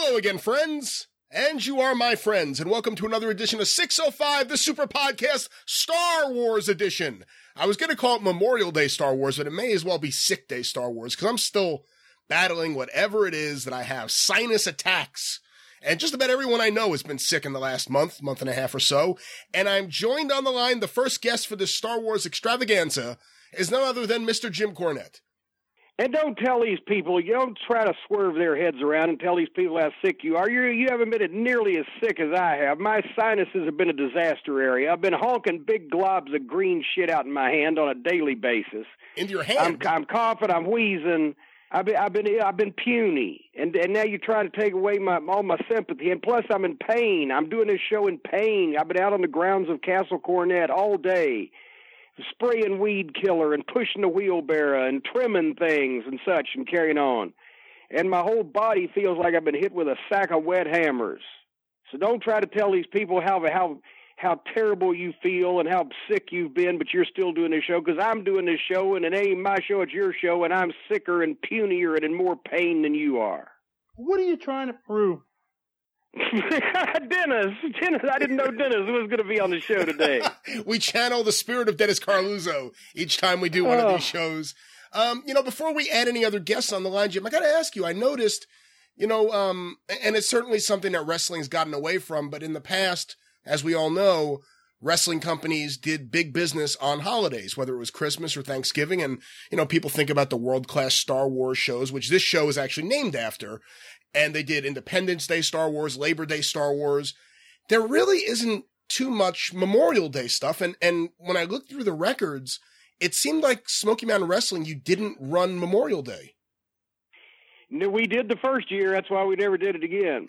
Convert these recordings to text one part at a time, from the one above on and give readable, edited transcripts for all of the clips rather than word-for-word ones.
Hello again, friends. And you are my friends, and welcome to another edition of 605, the Super Podcast Star Wars edition. I was going to call it Memorial Day Star Wars, but it may as well be Sick Day Star Wars, because I'm still battling whatever it is that I have, sinus attacks. And just about everyone I know has been sick in the last month and a half or so. And I'm joined on the line, the first guest for this Star Wars extravaganza is none other than Mr. Jim Cornette. And don't tell these people, you don't try to swerve their heads around and tell these people how sick you are. You haven't been nearly as sick as I have. My sinuses have been a disaster area. I've been honking big globs of green shit out in my hand on a daily basis. Into your hand? I'm coughing, I'm wheezing. I've been puny, and now you're trying to take away all my sympathy. And plus, I'm in pain. I'm doing this show in pain. I've been out on the grounds of Castle Cornet all day, spraying weed killer and pushing the wheelbarrow and trimming things and such and carrying on. And my whole body feels like I've been hit with a sack of wet hammers. So don't try to tell these people how terrible you feel and how sick you've been, but you're still doing this show, because I'm doing this show, and it ain't my show, it's your show, and I'm sicker and punier and in more pain than you are. What are you trying to prove? Dennis, I didn't know Dennis was going to be on the show today. We channel the spirit of Dennis Carluzzo each time we do one of these shows. Before we add any other guests on the line, Jim, I got to ask you, I noticed, and it's certainly something that wrestling's gotten away from, but in the past, as we all know, wrestling companies did big business on holidays, whether it was Christmas or Thanksgiving. And, people think about the world-class Star Wars shows, which this show is actually named after. And they did Independence Day Star Wars, Labor Day Star Wars. There really isn't too much Memorial Day stuff. And when I looked through the records, it seemed like Smoky Mountain Wrestling, you didn't run Memorial Day. No, we did the first year. That's why we never did it again.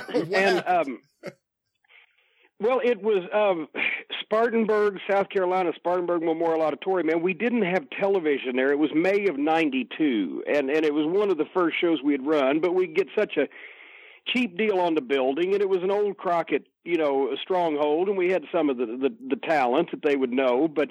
Well, it was Spartanburg, South Carolina, Spartanburg Memorial Auditorium, and we didn't have television there. It was May of '92, and it was one of the first shows we had run, but we'd get such a cheap deal on the building, and it was an old Crockett, a stronghold, and we had some of the talent that they would know, but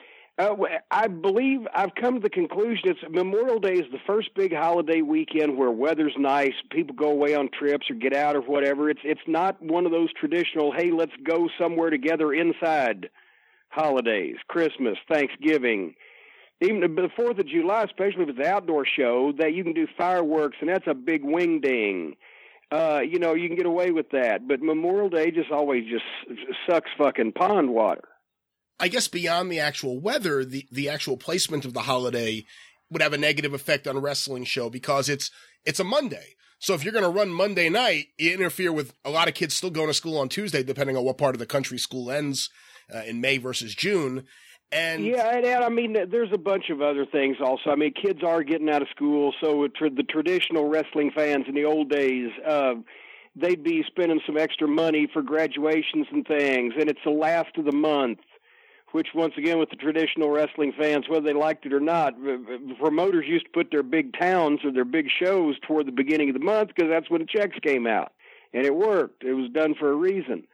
I believe I've come to the conclusion Memorial Day is the first big holiday weekend where weather's nice, people go away on trips or get out or whatever. It's not one of those traditional, hey, let's go somewhere together inside holidays, Christmas, Thanksgiving. Even the 4th of July, especially if it's an outdoor show, that you can do fireworks, and that's a big wing ding. You can get away with that. But Memorial Day always sucks fucking pond water. I guess beyond the actual weather, the actual placement of the holiday would have a negative effect on a wrestling show, because it's a Monday. So if you're going to run Monday night, you interfere with a lot of kids still going to school on Tuesday, depending on what part of the country school ends in May versus June. And I mean, there's a bunch of other things also. I mean, kids are getting out of school, so the traditional wrestling fans in the old days, they'd be spending some extra money for graduations and things, and it's the last of the month, which, once again, with the traditional wrestling fans, whether they liked it or not, promoters used to put their big towns or their big shows toward the beginning of the month, because that's when the checks came out. And it worked. It was done for a reason.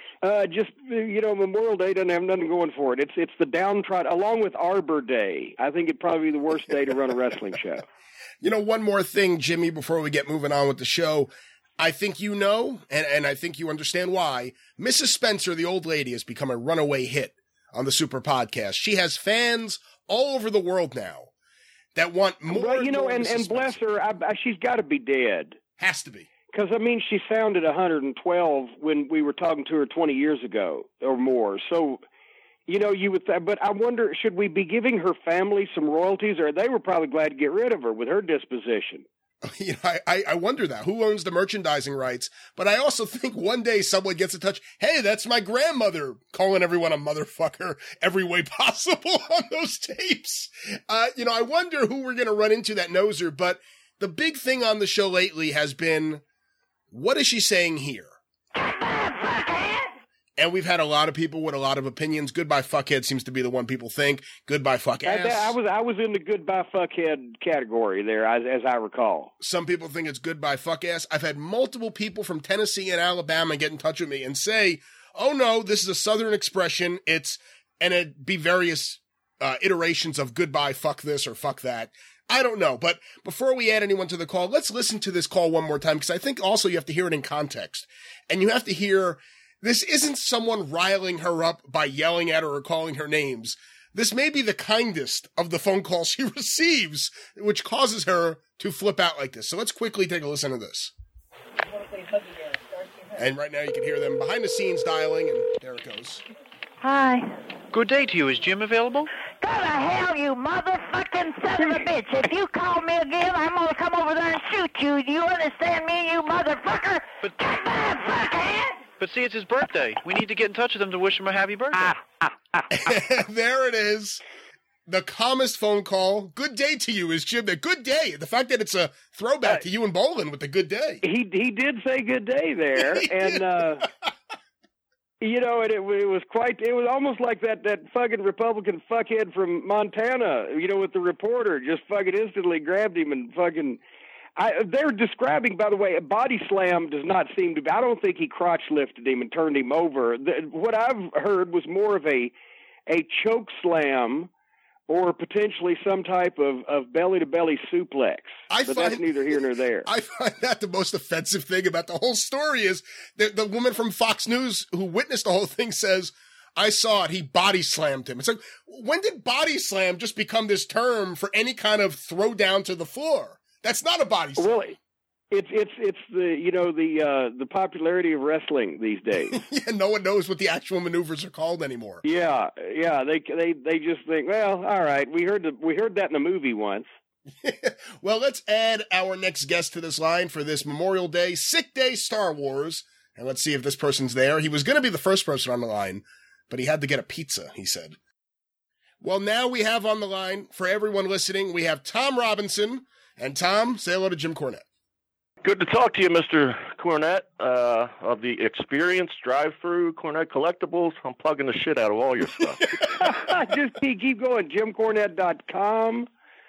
Memorial Day doesn't have nothing going for it. It's the downtrodden, along with Arbor Day. I think it'd probably be the worst day to run a wrestling show. One more thing, Jimmy, before we get moving on with the show. I think and I think you understand why, Mrs. Spencer, the old lady, has become a runaway hit on the Super Podcast. She has fans all over the world now that want more. Well, and bless her, she's got to be dead. Has to be. Because, she sounded 112 when we were talking to her 20 years ago or more. So, you would but I wonder, should we be giving her family some royalties, or they were probably glad to get rid of her with her disposition? I wonder that. Who owns the merchandising rights? But I also think one day someone gets in touch. Hey, that's my grandmother, calling everyone a motherfucker every way possible on those tapes. I wonder who we're going to run into that knows her. But the big thing on the show lately has been, what is she saying here? And we've had a lot of people with a lot of opinions. Goodbye fuckhead seems to be the one people think. Goodbye fuck ass. I was in the goodbye fuckhead category there, as I recall. Some people think it's goodbye fuck ass. I've had multiple people from Tennessee and Alabama get in touch with me and say, oh no, this is a Southern expression. And it'd be various iterations of goodbye fuck this or fuck that. I don't know. But before we add anyone to the call, let's listen to this call one more time, because I think also you have to hear it in context. And you have to hear, this isn't someone riling her up by yelling at her or calling her names. This may be the kindest of the phone calls she receives, which causes her to flip out like this. So let's quickly take a listen to this. And right now you can hear them behind the scenes dialing, and there it goes. Hi. Good day to you. Is Jim available? Go to hell, you motherfucking son of a bitch. If you call me again, I'm going to come over there and shoot you. Do you understand me, you motherfucker? But- Get my fuckhead! But see, it's his birthday. We need to get in touch with him to wish him a happy birthday. There it is. The calmest phone call. Good day to you is Jim. The good day. The fact that it's a throwback to you and Bolin with the good day. He did say good day there, and you know, and it was almost like that fucking Republican fuckhead from Montana, you know, with the reporter just fucking instantly grabbed him and fucking. They're describing, by the way, a body slam does not seem to be. I don't think he crotch lifted him and turned him over. What I've heard was more of a choke slam, or potentially some type of belly-to-belly suplex. But that's neither here nor there. I find that the most offensive thing about the whole story is that the woman from Fox News who witnessed the whole thing says, I saw it, he body slammed him. It's like, when did body slam just become this term for any kind of throw down to the floor? That's not a body slam. Well, it's the popularity of wrestling these days. Yeah, no one knows what the actual maneuvers are called anymore. Yeah, they just think, well, all right, we heard that in a movie once. Well, let's add our next guest to this line for this Memorial Day, Sick Day Star Wars, and let's see if this person's there. He was going to be the first person on the line, but he had to get a pizza, he said. Well, now we have on the line, for everyone listening, we have Tom Robinson, and Tom, say hello to Jim Cornette. Good to talk to you, Mr. Cornette, of the Experience Drive-Thru Cornette Collectibles. I'm plugging the shit out of all your stuff. Just keep going. JimCornette.com.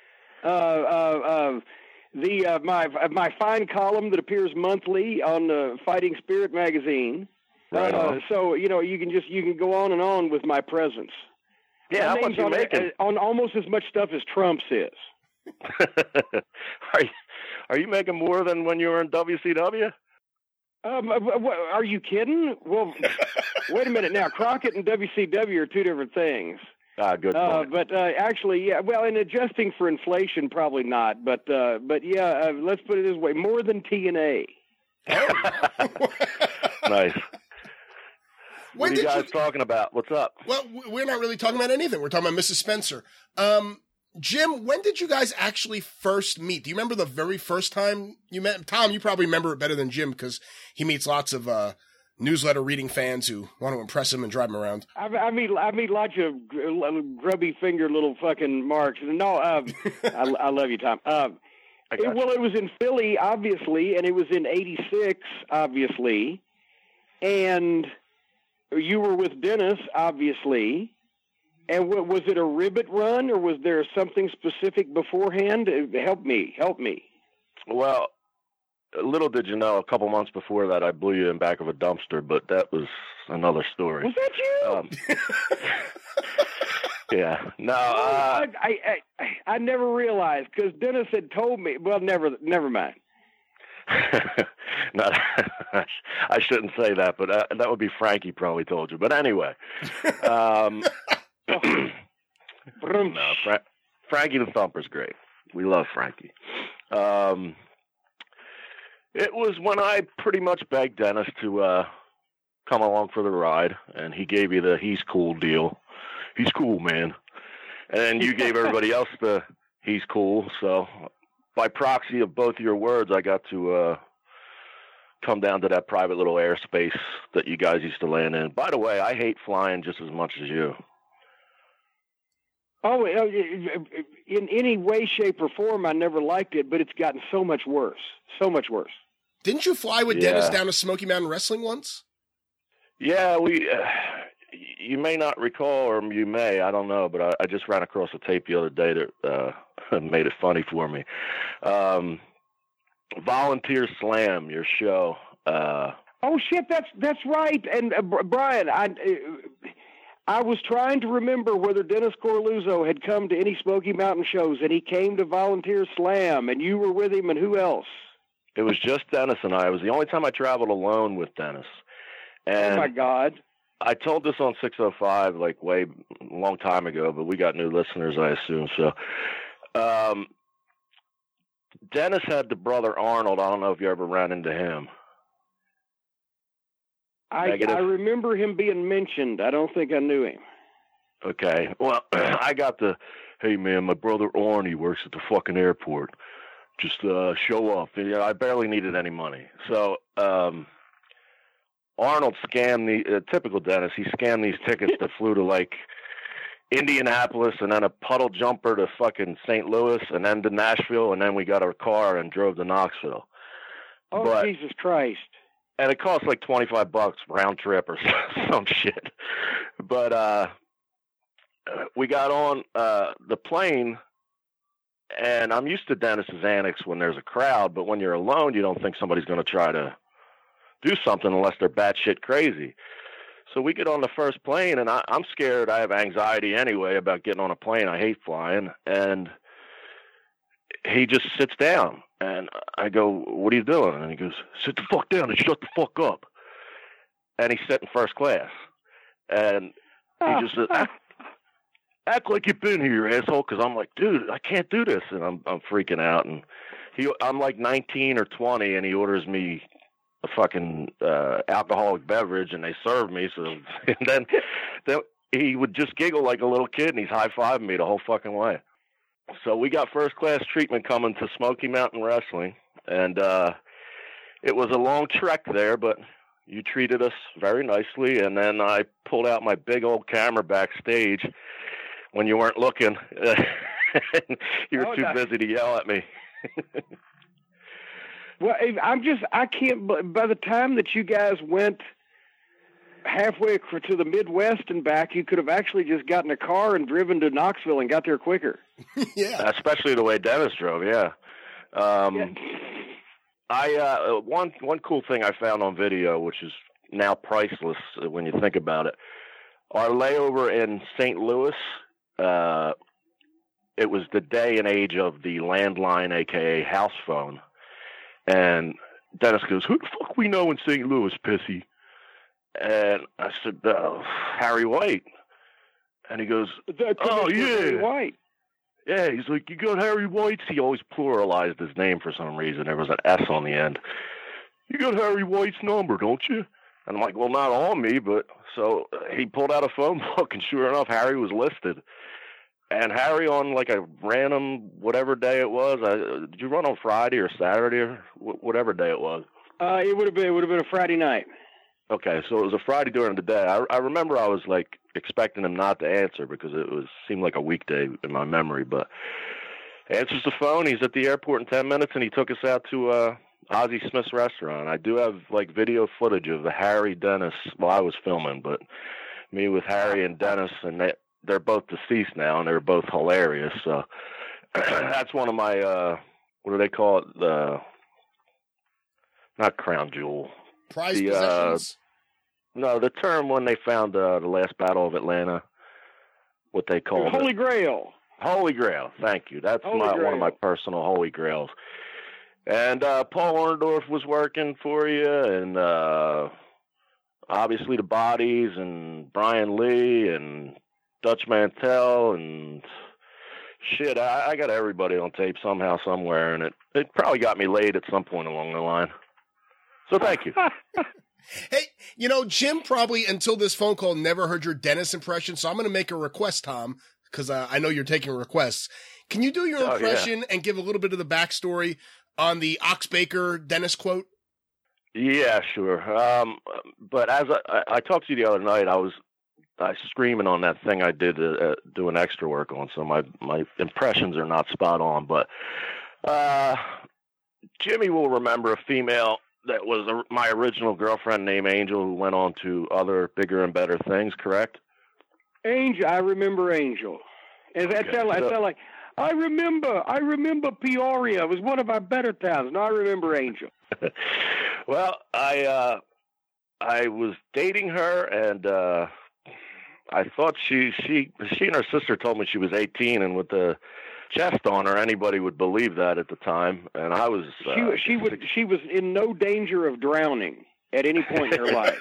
My fine column that appears monthly on Fighting Spirit magazine. Right on. So you can go on and on with my presence. Yeah, how much you making? On almost as much stuff as Trump's is. Are you making more than when you were in WCW? Are you kidding? Well, wait a minute now. Crockett and WCW are two different things. Good point. But actually, yeah. Well, in adjusting for inflation, probably not. But yeah, let's put it this way: more than TNA. Nice. What are you guys talking about? What's up? Well, we're not really talking about anything. We're talking about Mrs. Spencer. Jim, when did you guys actually first meet? Do you remember the very first time you met? Tom, you probably remember it better than Jim because he meets lots of newsletter reading fans who want to impress him and drive him around. I meet lots of grubby finger little fucking marks. No, I love you, Tom. Well, it was in Philly, obviously, and it was in '86, obviously, and you were with Dennis, obviously. And was it a ribbit run, or was there something specific beforehand? Help me. Well, little did you know, a couple months before that, I blew you in back of a dumpster, but that was another story. Was that you? Yeah. No. I never realized, because Dennis had told me. Well, never mind. No, I shouldn't say that, but that would be Frankie probably told you. But anyway. No, Frankie the Thumper's great. We love Frankie. It was when I pretty much begged Dennis to come along for the ride, and he gave you the he's cool deal. He's cool, man. And you gave everybody else the he's cool. So by proxy of both your words, I got to come down to that private little airspace that you guys used to land in. By the way, I hate flying just as much as you. Oh, in any way, shape, or form, I never liked it, but it's gotten so much worse. So much worse. Didn't you fly with Dennis down to Smoky Mountain Wrestling once? Yeah, you may not recall, or you may, I don't know, but I just ran across a tape the other day that made it funny for me. Volunteer Slam, your show. Oh, shit, that's right. And, Brian, I was trying to remember whether Dennis Corluzzo had come to any Smoky Mountain shows, and he came to Volunteer Slam, and you were with him, and who else? It was just Dennis and I. It was the only time I traveled alone with Dennis. And oh, my God. I told this on 605, like, way a long time ago, but we got new listeners, I assume. So, Dennis had the brother Arnold. I don't know if you ever ran into him. I remember him being mentioned. I don't think I knew him. Okay. Well, I got the, hey, man, my brother Arnie works at the fucking airport. Just show up. And, I barely needed any money. So Arnold scammed typical Dennis, he scammed these tickets that flew to, like, Indianapolis and then a puddle jumper to fucking St. Louis and then to Nashville, and then we got our car and drove to Knoxville. Oh, Jesus Christ. And it cost like $25 round trip or some shit. But we got on the plane, and I'm used to Dennis's antics when there's a crowd, but when you're alone, you don't think somebody's going to try to do something unless they're batshit crazy. So we get on the first plane, and I'm scared. I have anxiety anyway about getting on a plane. I hate flying. And he just sits down. And I go, what are you doing? And he goes, sit the fuck down and shut the fuck up. And he's sitting first class. And he just said, act like you've been here, asshole. Because I'm like, dude, I can't do this. And I'm freaking out. And I'm like 19 or 20, and he orders me a fucking alcoholic beverage, and they serve me. So, and then he would just giggle like a little kid, and he's high-fiving me the whole fucking way. So we got first-class treatment coming to Smoky Mountain Wrestling, and it was a long trek there, but you treated us very nicely, and then I pulled out my big old camera backstage when you weren't looking. You were too busy to yell at me. Well, I can't, by the time that you guys went halfway to the Midwest and back, you could have actually just gotten a car and driven to Knoxville and got there quicker. Yeah. Especially the way Dennis drove, yeah. One cool thing I found on video, which is now priceless when you think about it, our layover in St. Louis, it was the day and age of the landline, a.k.a. house phone. And Dennis goes, who the fuck we know in St. Louis, Pissy? And I said, Harry White. And he goes, oh, yeah. Harry White. Yeah, he's like, you got Harry White's? He always pluralized his name for some reason. There was an S on the end. You got Harry White's number, don't you? And I'm like, well, not on me, but... So he pulled out a phone book, and sure enough, Harry was listed. And Harry, on like a random whatever day it was, did you run on Friday or Saturday or whatever day it was? It would have been a Friday night. Okay, so it was a Friday during the day. I remember I was like expecting him not to answer because it seemed like a weekday in my memory. But answers the phone. He's at the airport in 10 minutes, and he took us out to Ozzie Smith's restaurant. I do have like video footage of the Harry Dennis. Well, I was filming, but me with Harry and Dennis, and they're both deceased now, and they're both hilarious. So that's one of my what do they call it? Not crown jewel. Prize possessions? No, the term when they found the last Battle of Atlanta, what they call Holy Grail. Holy Grail, thank you. That's one of my personal Holy Grails. And Paul Orndorff was working for you, and obviously the Bodies, and Brian Lee, and Dutch Mantell, and shit, I got everybody on tape somehow, somewhere, and it probably got me laid at some point along the line. So thank you. Hey, Jim probably, until this phone call, never heard your Dennis impression, so I'm going to make a request, Tom, because I know you're taking requests. Can you do your impression and give a little bit of the backstory on the Ox Baker Dennis quote? Yeah, sure. But as I talked to you the other night, I was screaming on that thing I did doing extra work on, so my impressions are not spot on. But Jimmy will remember a female that was my original girlfriend named Angel, who went on to other bigger and better things, correct? Angel, I remember Angel. And that sound like, I remember Peoria. It was one of our better towns. No, I remember Angel. Well, I was dating her, and I thought she and her sister told me she was 18, and with the chest on her, anybody would believe that at the time. And I was she was in no danger of drowning at any point in her life.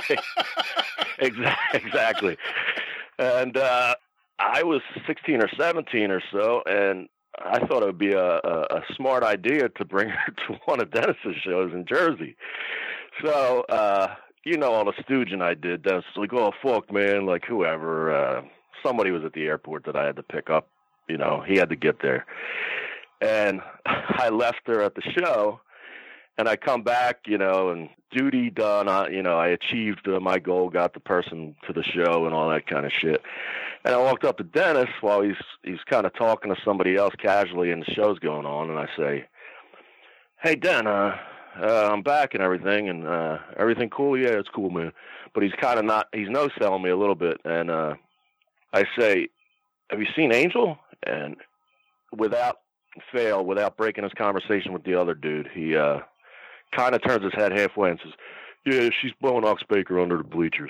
Exactly. And I was 16 or 17 or so, and I thought it would be a smart idea to bring her to one of Dennis's shows in Jersey. So, all the stooging I did, Dennis was like, oh, fuck, man, like whoever. Somebody was at the airport that I had to pick up. He had to get there. And I left her at the show, and I come back, and duty done. I achieved my goal, got the person to the show and all that kind of shit. And I walked up to Dennis while he's kind of talking to somebody else casually, and the show's going on. And I say, hey, Den, I'm back and everything, and everything cool? Yeah, it's cool, man. But he's kind of he's no-selling me a little bit. And I say, have you seen Angel? And without breaking his conversation with the other dude, he kind of turns his head halfway and says, yeah, she's blowing Ox Baker under the bleachers.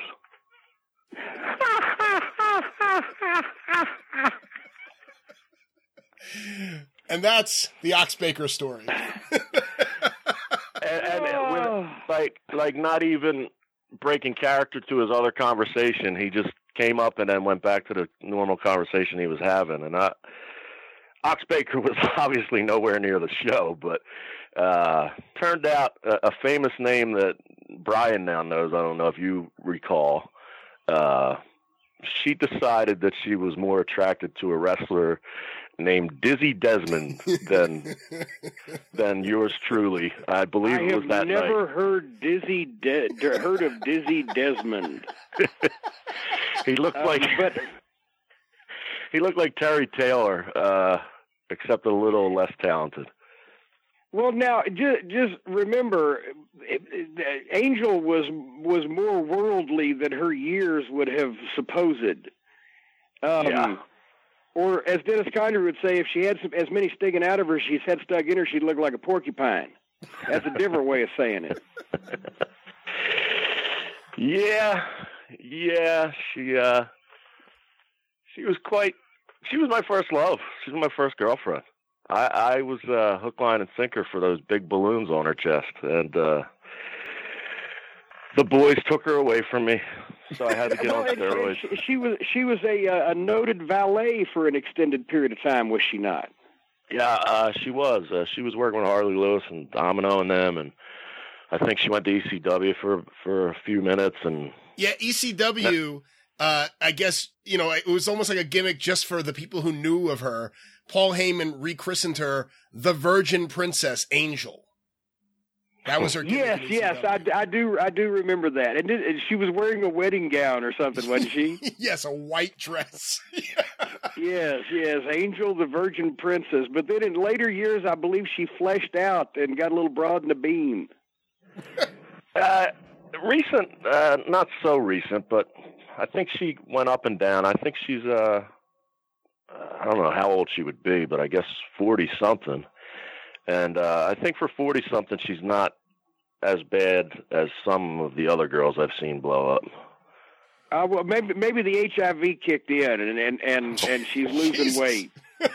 And that's the Ox Baker story. and like not even breaking character to his other conversation, he just came up and then went back to the normal conversation he was having. And Ox Baker was obviously nowhere near the show, but turned out a famous name that Brian now knows. I don't know if you recall. She decided that she was more attracted to a wrestler named Dizzy Desmond than yours truly. I believe it was that night. I have never heard of Dizzy Desmond. He looked like Terry Taylor, except a little less talented. Well, now just remember, Angel was more worldly than her years would have supposed. Yeah. Or as Dennis Condrey would say, if she had as many sticking out of her as she's had stuck in her, she'd look like a porcupine. That's a different way of saying it. Yeah. She was my first love. She was my first girlfriend. I was hook, line, and sinker for those big balloons on her chest, and the boys took her away from me, so I had to get on steroids. She was a noted valet for an extended period of time, was she not? Yeah, she was. She was working with Harley Lewis and Domino and them, and I think she went to ECW for a few minutes. And yeah, ECW. I guess, it was almost like a gimmick just for the people who knew of her. Paul Heyman rechristened her the Virgin Princess Angel. That was her gimmick. Yes, I do remember that. And she was wearing a wedding gown or something, wasn't she? Yes, a white dress. Yes, Angel the Virgin Princess. But then in later years, I believe she fleshed out and got a little broad in the beam. Recent, not so recent, but I think she went up and down. I think she's, I don't know how old she would be, but I guess 40-something. And I think for 40-something, she's not as bad as some of the other girls I've seen blow up. Well, maybe the HIV kicked in, and she's losing weight.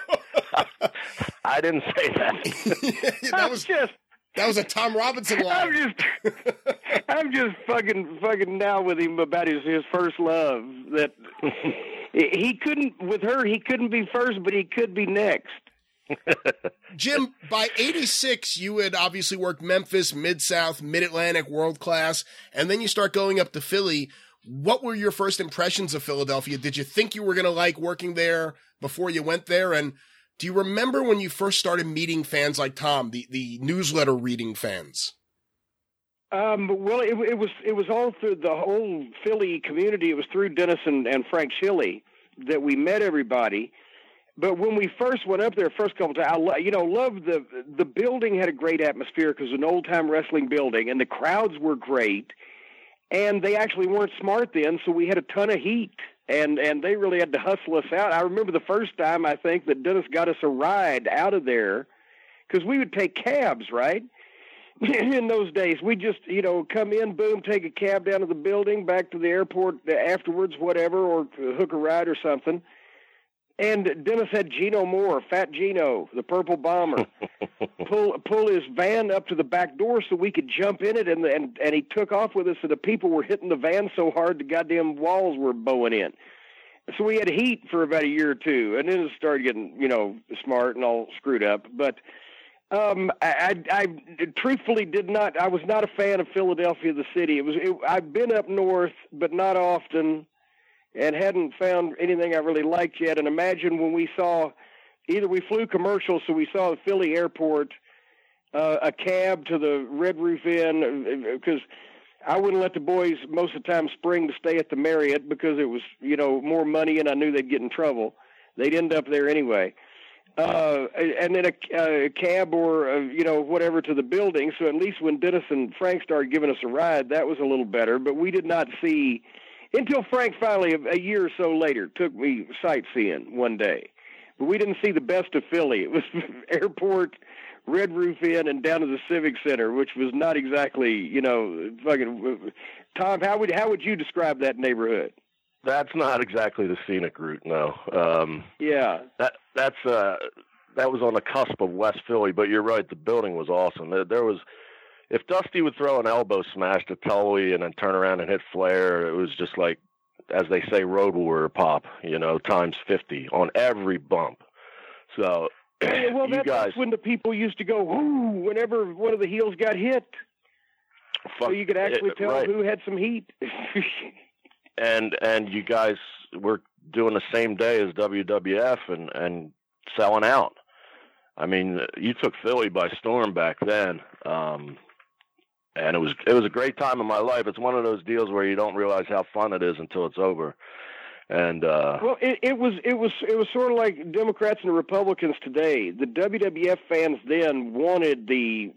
I didn't say that. That was a Tom Robinson line. I'm just fucking now with him about his first love. That he couldn't be first, but he could be next. Jim, by 86, you had obviously worked Memphis, Mid-South, Mid-Atlantic, World Class, and then you start going up to Philly. What were your first impressions of Philadelphia? Did you think you were going to like working there before you went there? And do you remember when you first started meeting fans like Tom, the newsletter reading fans? Well, it was all through the whole Philly community. It was through Dennis and Frank Shilley that we met everybody. But when we first went up there, first couple times, loved the building. Had a great atmosphere because it was an old time wrestling building, and the crowds were great. And they actually weren't smart then, so we had a ton of heat. And they really had to hustle us out. I remember the first time, I think, that Dennis got us a ride out of there, because we would take cabs, right? in those days. We just, come in, boom, take a cab down to the building, back to the airport afterwards, whatever, or hook a ride or something. And Dennis had Gino Moore, Fat Gino, the Purple Bomber, pull his van up to the back door so we could jump in it, and he took off with us, and the people were hitting the van so hard the goddamn walls were bowing in. So we had heat for about a year or two, and then it started getting, smart and all screwed up. But I truthfully I was not a fan of Philadelphia, the city. I've been up north, but not often, and hadn't found anything I really liked yet. And imagine when we saw, either we flew commercial, so we saw the Philly airport, a cab to the Red Roof Inn, because I wouldn't let the boys most of the time spring to stay at the Marriott because it was, more money, and I knew they'd get in trouble. They'd end up there anyway. And then a cab or, whatever to the building. So at least when Dennis and Frank started giving us a ride, that was a little better. But we did not see, until Frank finally, a year or so later, took me sightseeing one day. But we didn't see the best of Philly. It was airport, Red Roof Inn, and down to the Civic Center, which was not exactly, fucking. Tom, how would you describe that neighborhood? That's not exactly the scenic route, no. Yeah. That was on the cusp of West Philly, but you're right, the building was awesome. There was, if Dusty would throw an elbow smash to Tully and then turn around and hit Flair, it was just like, as they say, road warrior pop, times 50 on every bump. So, well, that's when the people used to go, whoo, whenever one of the heels got hit. So you could actually tell who had some heat. And you guys were doing the same day as WWF and selling out. I mean, you took Philly by storm back then. And it was a great time in my life. It's one of those deals where you don't realize how fun it is until it's over. And well, it was sort of like Democrats and Republicans today. The WWF fans then wanted the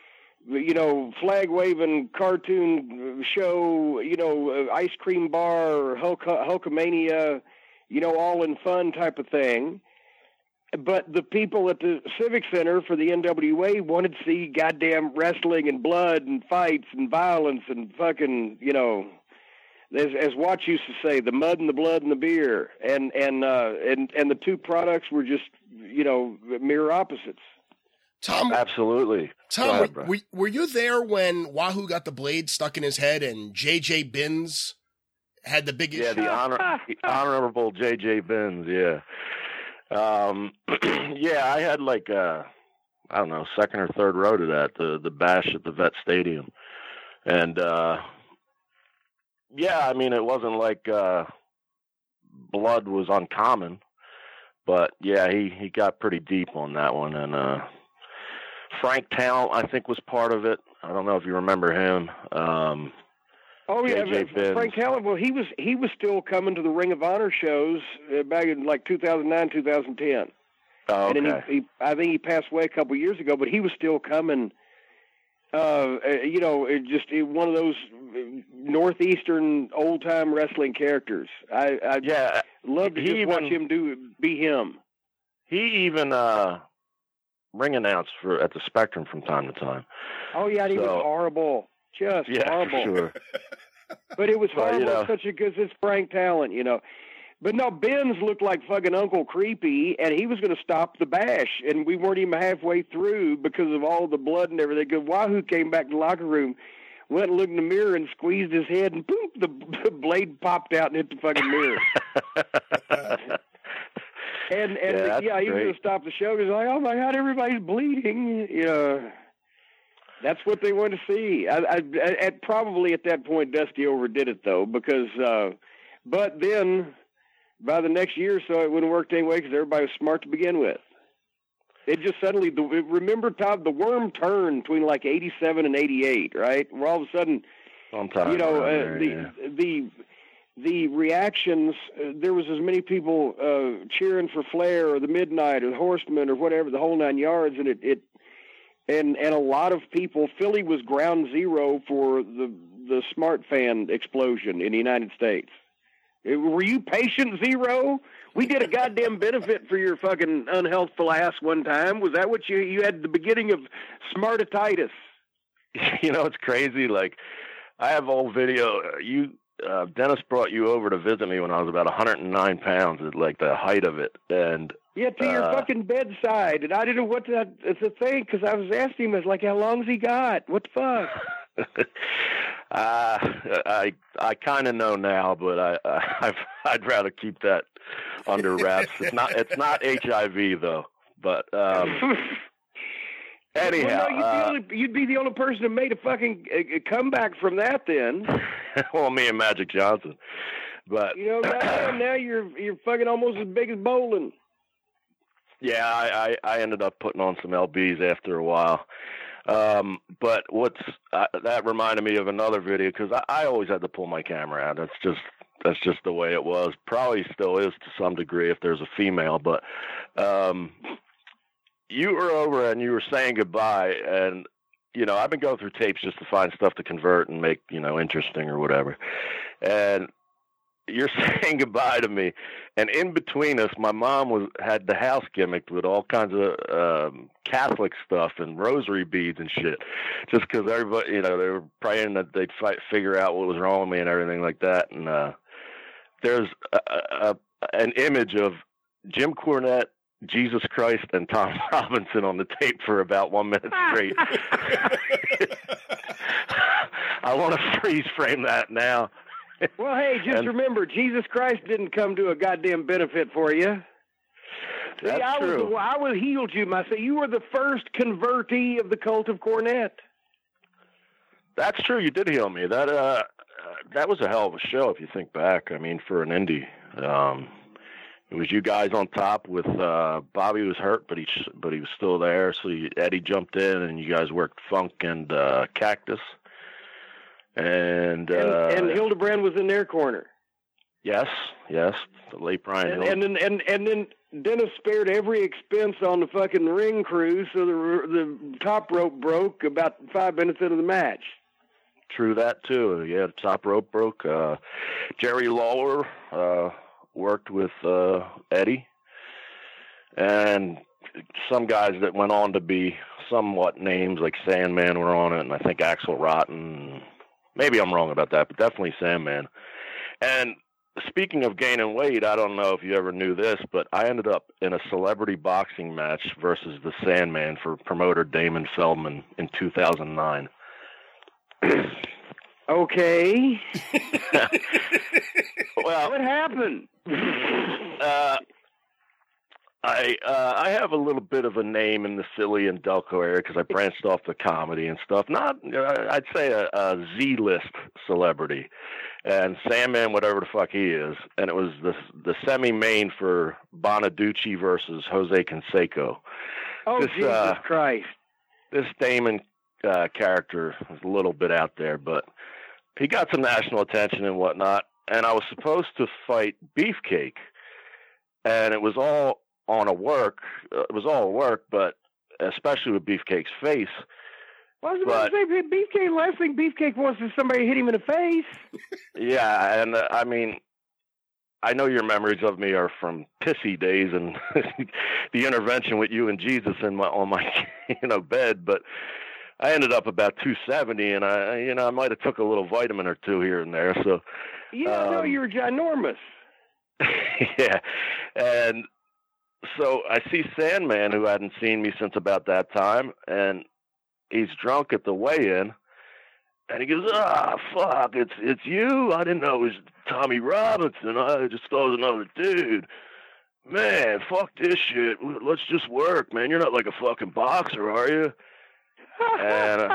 flag waving cartoon show, ice cream bar, Hulkamania, all in fun type of thing. But the people at the Civic Center for the NWA wanted to see goddamn wrestling and blood and fights and violence and fucking, as Watts used to say, the mud and the blood and the beer. And the two products were just, mirror opposites. Tom, absolutely. Tom, were you there when Wahoo got the blade stuck in his head and J.J. Binns had the biggest? Yeah, the honorable J.J. Binns, yeah. Yeah, I had second or third row to that, the bash at the Vet Stadium. And, I mean, it wasn't like, blood was uncommon, but yeah, he got pretty deep on that one. And, Frank Talent, I think, was part of it. I don't know if you remember him. Oh yeah, Frank Talent. Well, he was still coming to the Ring of Honor shows back in like 2009, 2010. Oh, okay. And then I think he passed away a couple of years ago, but he was still coming. One of those northeastern old time wrestling characters. I love to just watch him be him. He even ring announced at the Spectrum from time to time. Oh yeah, he was horrible. Just horrible. Sure. But it was horrible, such a good, it's Frank Talent, But no, Benz looked like fucking Uncle Creepy, and he was going to stop the bash, and we weren't even halfway through because of all the blood and everything. Because Wahoo came back to the locker room, went and looked in the mirror and squeezed his head, and boom, the blade popped out and hit the fucking mirror. And he was going to stop the show because like, oh my God, everybody's bleeding. That's what they wanted to see. Probably at that point, Dusty overdid it though, because. But then, by the next year or so, it wouldn't work anyway because everybody was smart to begin with. It just suddenly. Remember, Todd, the worm turned between like 87 and 88, right? Where all of a sudden, the reactions. There was as many people cheering for Flair or the Midnight or the Horsemen or whatever, the whole nine yards, and And a lot of people, Philly was ground zero for the smart fan explosion in the United States. Were you patient zero? We did a goddamn benefit for your fucking unhealthful ass one time. Was that what you had the beginning of smartitis? you know, it's crazy. Like, I have old video. Dennis brought you over to visit me when I was about 109 pounds at like the height of it, and yeah, to your fucking bedside, and I didn't know what it's a thing because I was asking him, I was like, how long's he got? What the fuck? I kind of know now, but I'd rather keep that under wraps. It's not HIV though, but anyhow, well, no, you'd be the only person who made a fucking comeback from that then. Well, me and Magic Johnson, but you know, now you're fucking almost as big as bowling. Yeah, I ended up putting on some LBs after a while. But that reminded me of another video because I always had to pull my camera out. That's just the way it was. Probably still is to some degree if there's a female. But you were over and you were saying goodbye, and you know I've been going through tapes just to find stuff to convert and make interesting or whatever, and you're saying goodbye to me, and in between us, my mom had the house gimmicked with all kinds of Catholic stuff and rosary beads and shit, just because everybody, they were praying that they'd figure out what was wrong with me and everything like that. And there's an image of Jim Cornette, Jesus Christ, and Tom Robinson on the tape for about 1 minute straight. I want to freeze frame that now. Well, hey, just remember, Jesus Christ didn't come to a goddamn benefit for you. That's true. I was healed you myself. You were the first convertee of the cult of Cornette. That's true. You did heal me. That was a hell of a show if you think back. I mean, for an indie, it was you guys on top with Bobby was hurt, but he was still there. So Eddie jumped in, and you guys worked funk and Cactus. And Hildebrand was in their corner. Yes, the late Brian Hildebrand. And then Dennis spared every expense on the fucking ring crew, so the top rope broke about 5 minutes into the match. True that too. Yeah, the top rope broke. Jerry Lawler worked with Eddie, and some guys that went on to be somewhat names like Sandman were on it, and I think Axel Rotten. Maybe I'm wrong about that, but definitely Sandman. And speaking of gaining weight, I don't know if you ever knew this, but I ended up in a celebrity boxing match versus the Sandman for promoter Damon Feldman in 2009. Okay. Well, what happened? I have a little bit of a name in the Philly and Delco area because I branched off the comedy and stuff. Not, I'd say a Z-list celebrity, and Sandman, whatever the fuck he is, and it was the semi-main for Bonaducci versus Jose Canseco. Oh, Jesus Christ! This Damon character is a little bit out there, but he got some national attention and whatnot. And I was supposed to fight Beefcake, and it was all on a work. It was all work, but especially with Beefcake's face. Well, I was about to say, Beefcake, last thing Beefcake wants is somebody hit him in the face. Yeah, and I mean, I know your memories of me are from pissy days and the intervention with you and Jesus on my bed, but I ended up about 270, and I might have took a little vitamin or two here and there. So yeah, no, you're ginormous. Yeah, and so I see Sandman, who hadn't seen me since about that time, and he's drunk at the weigh-in, and he goes, fuck, it's you? I didn't know it was Tommy Robinson. I just thought it was another dude. Man, fuck this shit. Let's just work, man. You're not like a fucking boxer, are you? And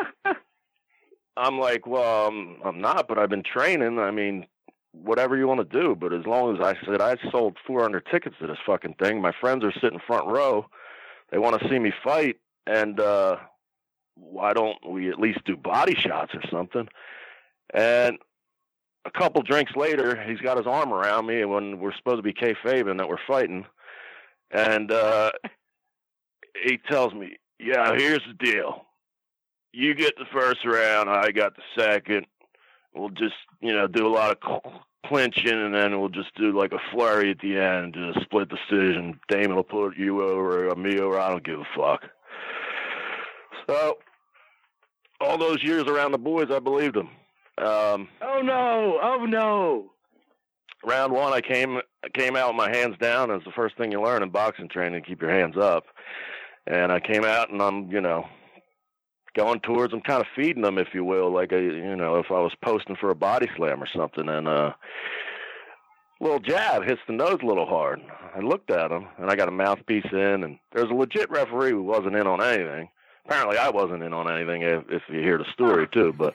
I'm like, well, I'm not, but I've been training. I mean, whatever you want to do. But as long as I sold 400 tickets to this fucking thing, my friends are sitting front row. They want to see me fight. And why don't we at least do body shots or something? And a couple drinks later, he's got his arm around me when we're supposed to be kayfabing that we're fighting. And he tells me, yeah, here's the deal. You get the first round, I got the second. We'll just, do a lot of clinching, and then we'll just do like a flurry at the end, a split decision. Damon will put you over or me over. I don't give a fuck. So all those years around the boys, I believed him. Oh no! Round one, I came out with my hands down. It's the first thing you learn in boxing training, keep your hands up. And I came out, and I'm, going towards them, kind of feeding them, if you will, like if I was posting for a body slam or something. And little jab hits the nose a little hard. I looked at him, and I got a mouthpiece in, and there's a legit referee who wasn't in on anything. Apparently, I wasn't in on anything, if you hear the story too. But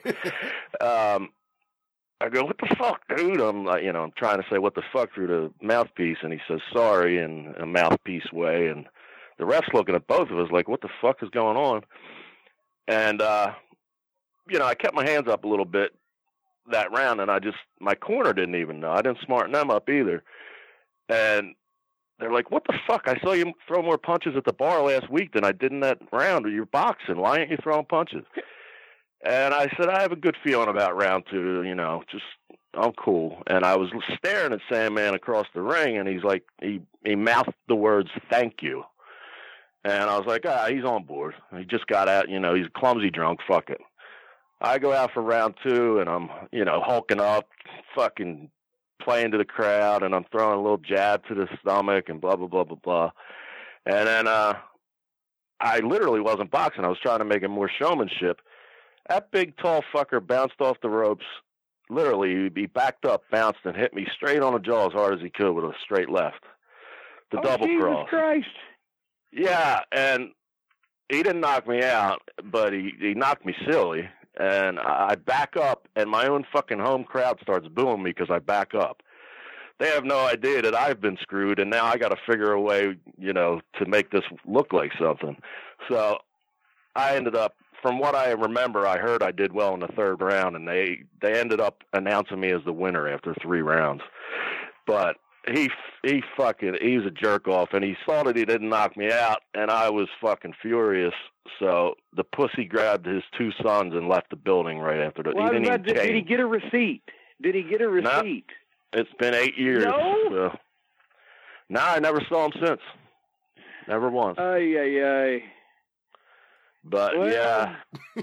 I go, what the fuck, dude? I'm like, I'm trying to say what the fuck through the mouthpiece, and he says sorry in a mouthpiece way, and the ref's looking at both of us like, what the fuck is going on? And I kept my hands up a little bit that round, and my corner didn't even know. I didn't smarten them up either. And they're like, what the fuck? I saw you throw more punches at the bar last week than I did in that round. You're boxing. Why aren't you throwing punches? And I said, I have a good feeling about round two, I'm cool. And I was staring at Sandman across the ring, and he's like, he mouthed the words, thank you. And I was like, he's on board. He just got out, he's a clumsy drunk, fuck it. I go out for round two, and I'm, hulking up, fucking playing to the crowd, and I'm throwing a little jab to the stomach and blah, blah, blah, blah, blah. And then I literally wasn't boxing. I was trying to make it more showmanship. That big, tall fucker bounced off the ropes. Literally, he backed up, bounced, and hit me straight on the jaw as hard as he could with a straight left. The double cross. Jesus Christ. Yeah, and he didn't knock me out, but he knocked me silly. And I back up, and my own fucking home crowd starts booing me because I back up. They have no idea that I've been screwed, and now I got to figure a way, to make this look like something. So I ended up, from what I remember, I heard I did well in the third round, and they ended up announcing me as the winner after 3 rounds. But he was a jerk off, and he saw that he didn't knock me out, and I was fucking furious. So the pussy grabbed his 2 sons and left the building right after that. Well, did he get a receipt? No, it's been 8 years. No? So. No, I never saw him since. Never once. Ay. But well. Yeah,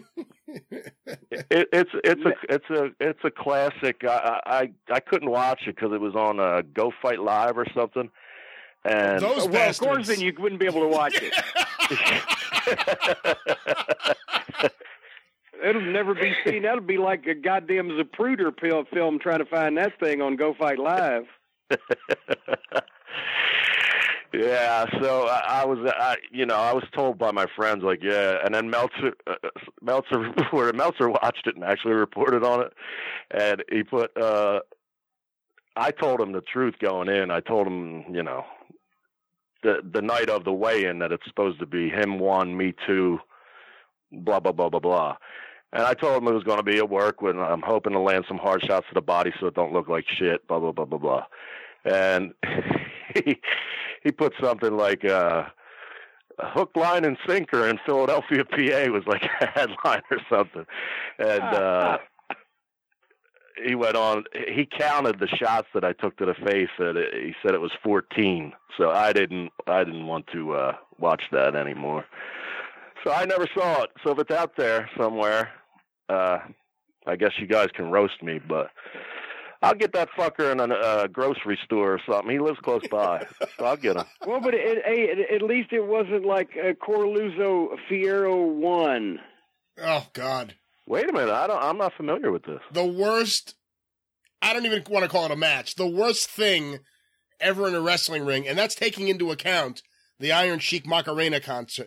it's a classic. I couldn't watch it because it was on Go Fight Live or something. And those of course, then you wouldn't be able to watch it. It'll never be seen. That'll be like a goddamn Zapruder film trying to find that thing on Go Fight Live. Yeah, so I was told by my friends, like, yeah, and then Meltzer watched it and actually reported on it, and he put, I told him the truth going in. I told him, the night of the weigh-in that it's supposed to be him 1, me 2, blah, blah, blah, blah, blah. And I told him it was going to be at work when I'm hoping to land some hard shots to the body so it don't look like shit, blah, blah, blah, blah, blah. And he put something like a hook, line, and sinker in Philadelphia, PA was like a headline or something. And he went on. He counted the shots that I took to the face, and he said it was 14. So I didn't want to watch that anymore. So I never saw it. So if it's out there somewhere, I guess you guys can roast me, but I'll get that fucker in a grocery store or something. He lives close by, so I'll get him. Well, but at least it wasn't like Corluzzo Fierro 1. Oh, God. Wait a minute. I'm not familiar with this. The worst, I don't even want to call it a match, the worst thing ever in a wrestling ring, and that's taking into account the Iron Sheik Macarena contest.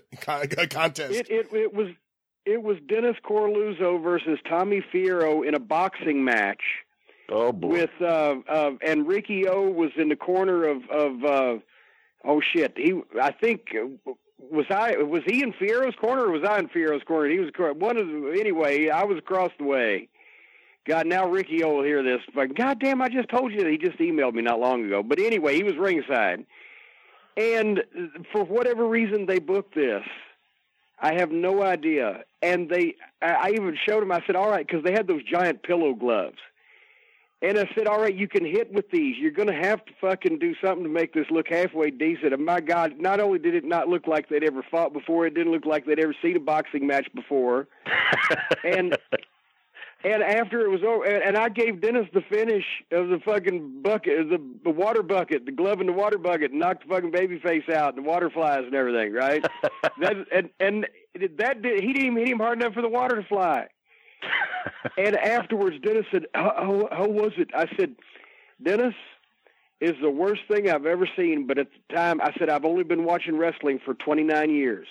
It was Dennis Corluzzo versus Tommy Fierro in a boxing match. Oh boy! With and Ricky O was in the corner of oh shit. I think was he in Fierro's corner or was I in Fierro's corner? He was anyway. I was across the way. God, now Ricky O will hear this. But goddamn, I just told you that he just emailed me not long ago. But anyway, he was ringside, and for whatever reason they booked this. I have no idea. And I even showed him. I said, all right, because they had those giant pillow gloves. And I said, all right, you can hit with these. You're going to have to fucking do something to make this look halfway decent. And my God, not only did it not look like they'd ever fought before, it didn't look like they'd ever seen a boxing match before. And after it was over, and I gave Dennis the finish of the fucking bucket, the water bucket, the glove in the water bucket, and knocked the fucking baby face out, and the water flies and everything, right? He didn't even hit him hard enough for the water to fly. And afterwards, Dennis said, how was it? I said, Dennis, is the worst thing I've ever seen, but at the time, I said, I've only been watching wrestling for 29 years.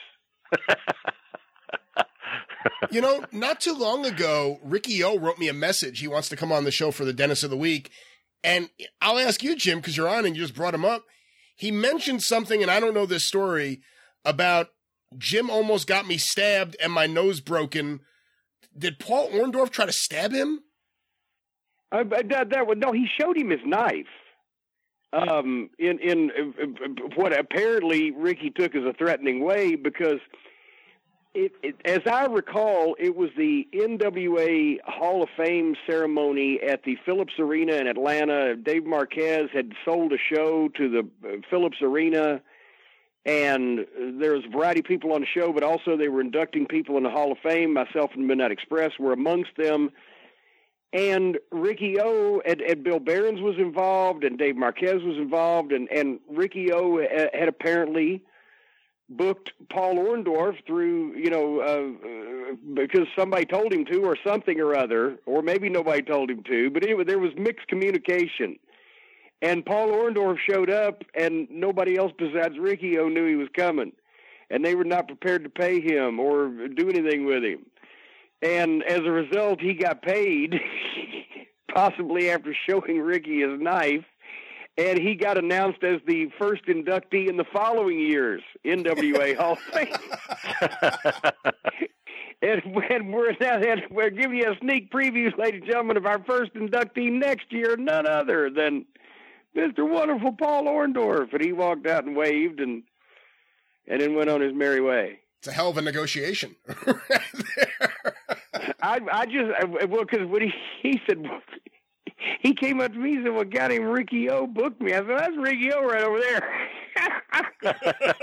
You know, not too long ago, Ricky O wrote me a message. He wants to come on the show for the Dennis of the Week. And I'll ask you, Jim, because you're on and you just brought him up. He mentioned something, and I don't know this story, about Jim almost got me stabbed and my nose broken. Did Paul Orndorff try to stab him? No, he showed him his knife. In what apparently Ricky took as a threatening way, because as I recall, it was the NWA Hall of Fame ceremony at the Phillips Arena in Atlanta. Dave Marquez had sold a show to the Phillips Arena, and there was a variety of people on the show, but also they were inducting people in the Hall of Fame. Myself and Midnight Express were amongst them. And Ricky O and Bill Behrens was involved, and Dave Marquez was involved, and Ricky O had apparently booked Paul Orndorff through, because somebody told him to or something or other, or maybe nobody told him to, but anyway, there was mixed communication. And Paul Orndorff showed up, and nobody else besides Ricky O knew he was coming. And they were not prepared to pay him or do anything with him. And as a result, he got paid, possibly after showing Ricky his knife, and he got announced as the first inductee in the following year's NWA Hall of Fame. And we're giving you a sneak preview, ladies and gentlemen, of our first inductee next year, none other than Mr. Wonderful Paul Orndorff. And he walked out and waved and then went on his merry way. It's a hell of a negotiation right there. Because when he said, he came up to me and said, well, got him, Ricky O booked me. I said, that's Ricky O right over there.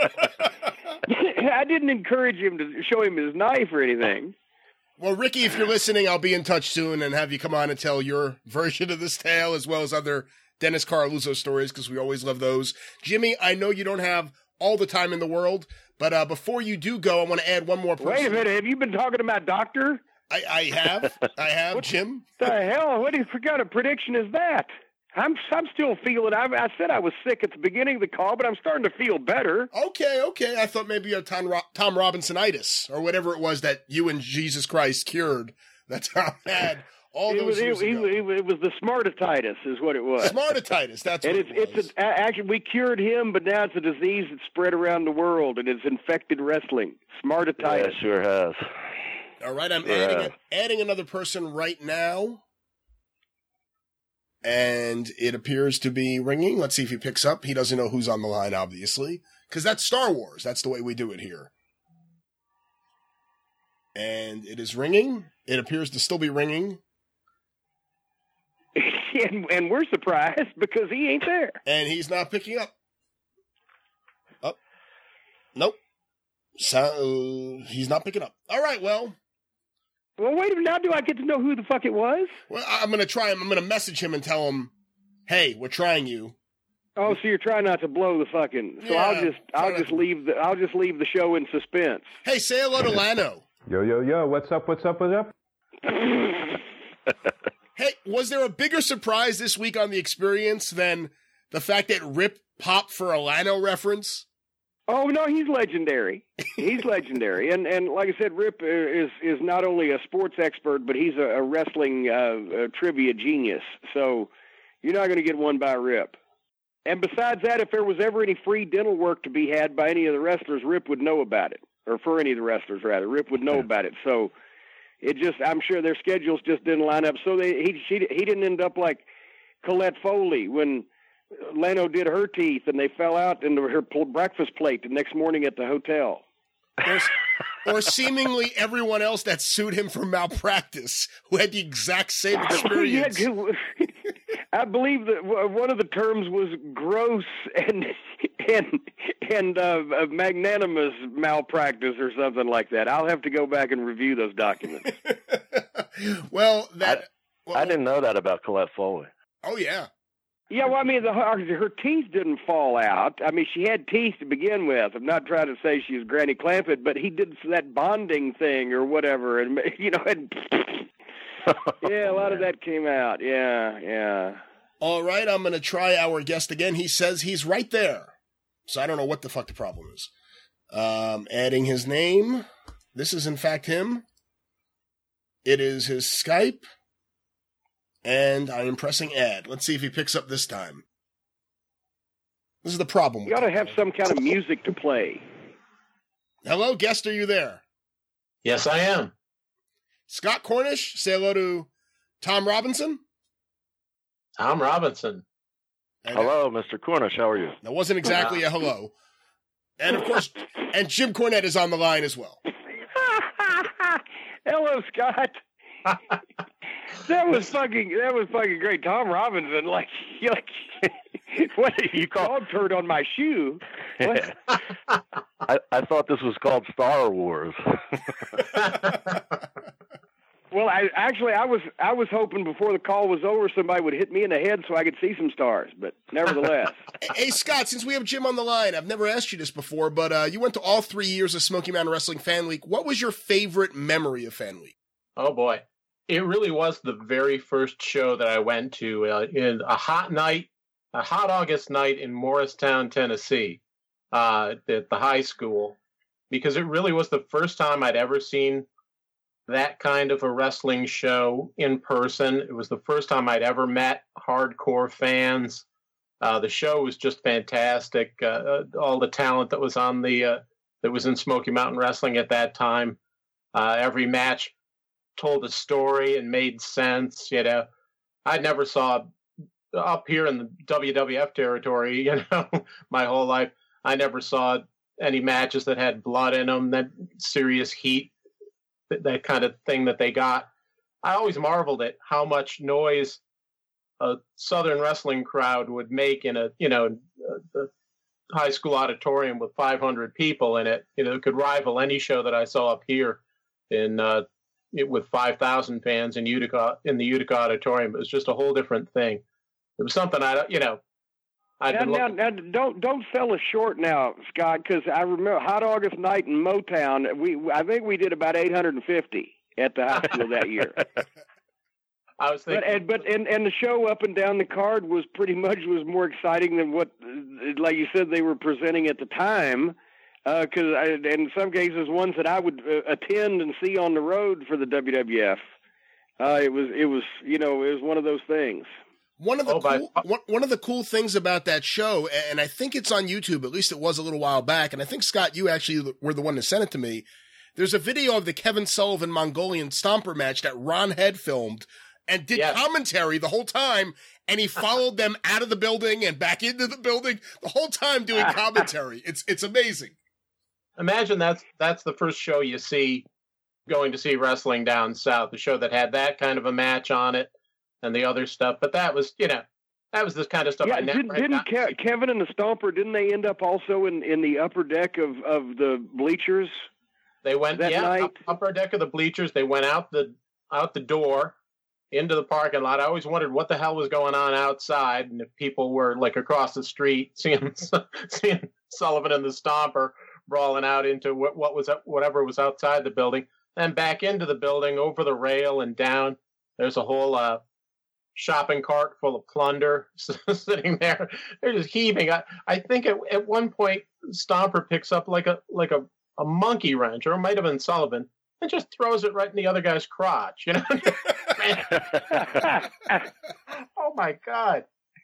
I didn't encourage him to show him his knife or anything. Well, Ricky, if you're listening, I'll be in touch soon and have you come on and tell your version of this tale as well as other Dennis Carluzzo stories, because we always love those. Jimmy, I know you don't have all the time in the world, but before you do go, I want to add one more person. Wait a minute. Have you been talking to my doctor? I have, what, Jim. The hell? What kind of prediction is that? I'm still feeling. I said I was sick at the beginning of the call, but I'm starting to feel better. Okay. I thought maybe you had Tom Robinsonitis or whatever it was that you and Jesus Christ cured. That Tom had all those years ago. It was the smartitis, is what it was. Smartitis. That's what it was. Actually, we cured him, but now it's a disease that's spread around the world, and it's infected wrestling. Smartitis. Yeah, it sure has. All right, I'm adding another person right now. And it appears to be ringing. Let's see if he picks up. He doesn't know who's on the line, obviously, because that's Star Wars. That's the way we do it here. And it is ringing. It appears to still be ringing. And we're surprised because he ain't there. And he's not picking up. Oh. Nope. So, he's not picking up. All right, well, wait a minute. Now do I get to know who the fuck it was? Well, I'm going to try him. I'm going to message him and tell him, hey, we're trying you. Oh, so you're trying not to blow the fucking. So Yeah, I'll just leave the show in suspense. Hey, say hello to Lano. Yo, what's up? Hey, was there a bigger surprise this week on the experience than the fact that Rip popped for a Lano reference? Oh, no, he's legendary. He's legendary. And like I said, Rip is not only a sports expert, but he's a wrestling trivia genius. So you're not going to get one by Rip. And besides that, if there was ever any free dental work to be had by any of the wrestlers, Rip would know about it. Or for any of the wrestlers, rather. Rip would know about it. So I'm sure their schedules just didn't line up. So he didn't end up like Colette Foley when Lano did her teeth and they fell out into her breakfast plate the next morning at the hotel. Or seemingly everyone else that sued him for malpractice who had the exact same experience. I believe that one of the terms was gross and magnanimous malpractice or something like that. I'll have to go back and review those documents. I didn't know that about Colette Foley. Oh yeah. Yeah, well, I mean, her teeth didn't fall out. I mean, she had teeth to begin with. I'm not trying to say she was Granny Clampett, but he did that bonding thing or whatever, and yeah, a lot of that came out. Yeah. All right, I'm going to try our guest again. He says he's right there, so I don't know what the fuck the problem is. Adding his name. This is in fact him. It is his Skype. And I am pressing add. Let's see if he picks up this time. This is the problem. You ought to have some kind of music to play. Hello, guest, are you there? Yes, I am. Scott Cornish, say hello to Tom Robinson. Tom Robinson. And hello, Mr. Cornish. How are you? That wasn't exactly a hello. And of course, and Jim Cornette is on the line as well. Hello, Scott. That was fucking great. Tom Robinson, like what you call turd on my shoe? What? I thought this was called Star Wars. Well, I was hoping before the call was over somebody would hit me in the head so I could see some stars, but nevertheless. Hey, Scott, since we have Jim on the line, I've never asked you this before, but you went to all 3 years of Smoky Mountain Wrestling Fan Week. What was your favorite memory of Fan Week? Oh, boy. It really was the very first show that I went to in a hot August night in Morristown, Tennessee, at the high school, because it really was the first time I'd ever seen that kind of a wrestling show in person. It was the first time I'd ever met hardcore fans. The show was just fantastic. All the talent that was on that was in Smoky Mountain Wrestling at that time. Every match told a story and made sense. I never saw up here in the WWF territory, my whole life. I never saw any matches that had blood in them, that serious heat, that kind of thing that they got. I always marveled at how much noise a Southern wrestling crowd would make in a high school auditorium with 500 people in it. It could rival any show that I saw up here with 5,000 fans in the Utica Auditorium. It was just a whole different thing. It was something Now, don't sell us short now, Scott, because I remember Hot August Night in Motown. I think we did about 850 at the high school that year. I was thinking, but the show up and down the card was more exciting than what, like you said, they were presenting at the time. Because in some cases, ones that I would attend and see on the road for the WWF, it was one of those things. One of the cool things about that show, and I think it's on YouTube, at least it was a little while back, and I think, Scott, you actually were the one to send it to me. There's a video of the Kevin Sullivan Mongolian Stomper match that Ron Head filmed and did commentary the whole time, and he followed them out of the building and back into the building the whole time doing commentary. It's amazing. Imagine that's the first show you see going to see wrestling down south, the show that had that kind of a match on it and the other stuff. But that was this kind of stuff. Yeah, I never didn't Kevin and the Stomper, didn't they end up also in the upper deck of the bleachers? They went that night? Upper deck of the bleachers. They went out the door into the parking lot. I always wondered what the hell was going on outside, and if people were like across the street seeing Sullivan and the Stomper brawling out into whatever was outside the building, then back into the building, over the rail and down. There's a whole shopping cart full of plunder sitting there. They're just heaving. I think at one point Stomper picks up like a monkey wrench, or it might have been Sullivan, and just throws it right in the other guy's crotch. Oh my God.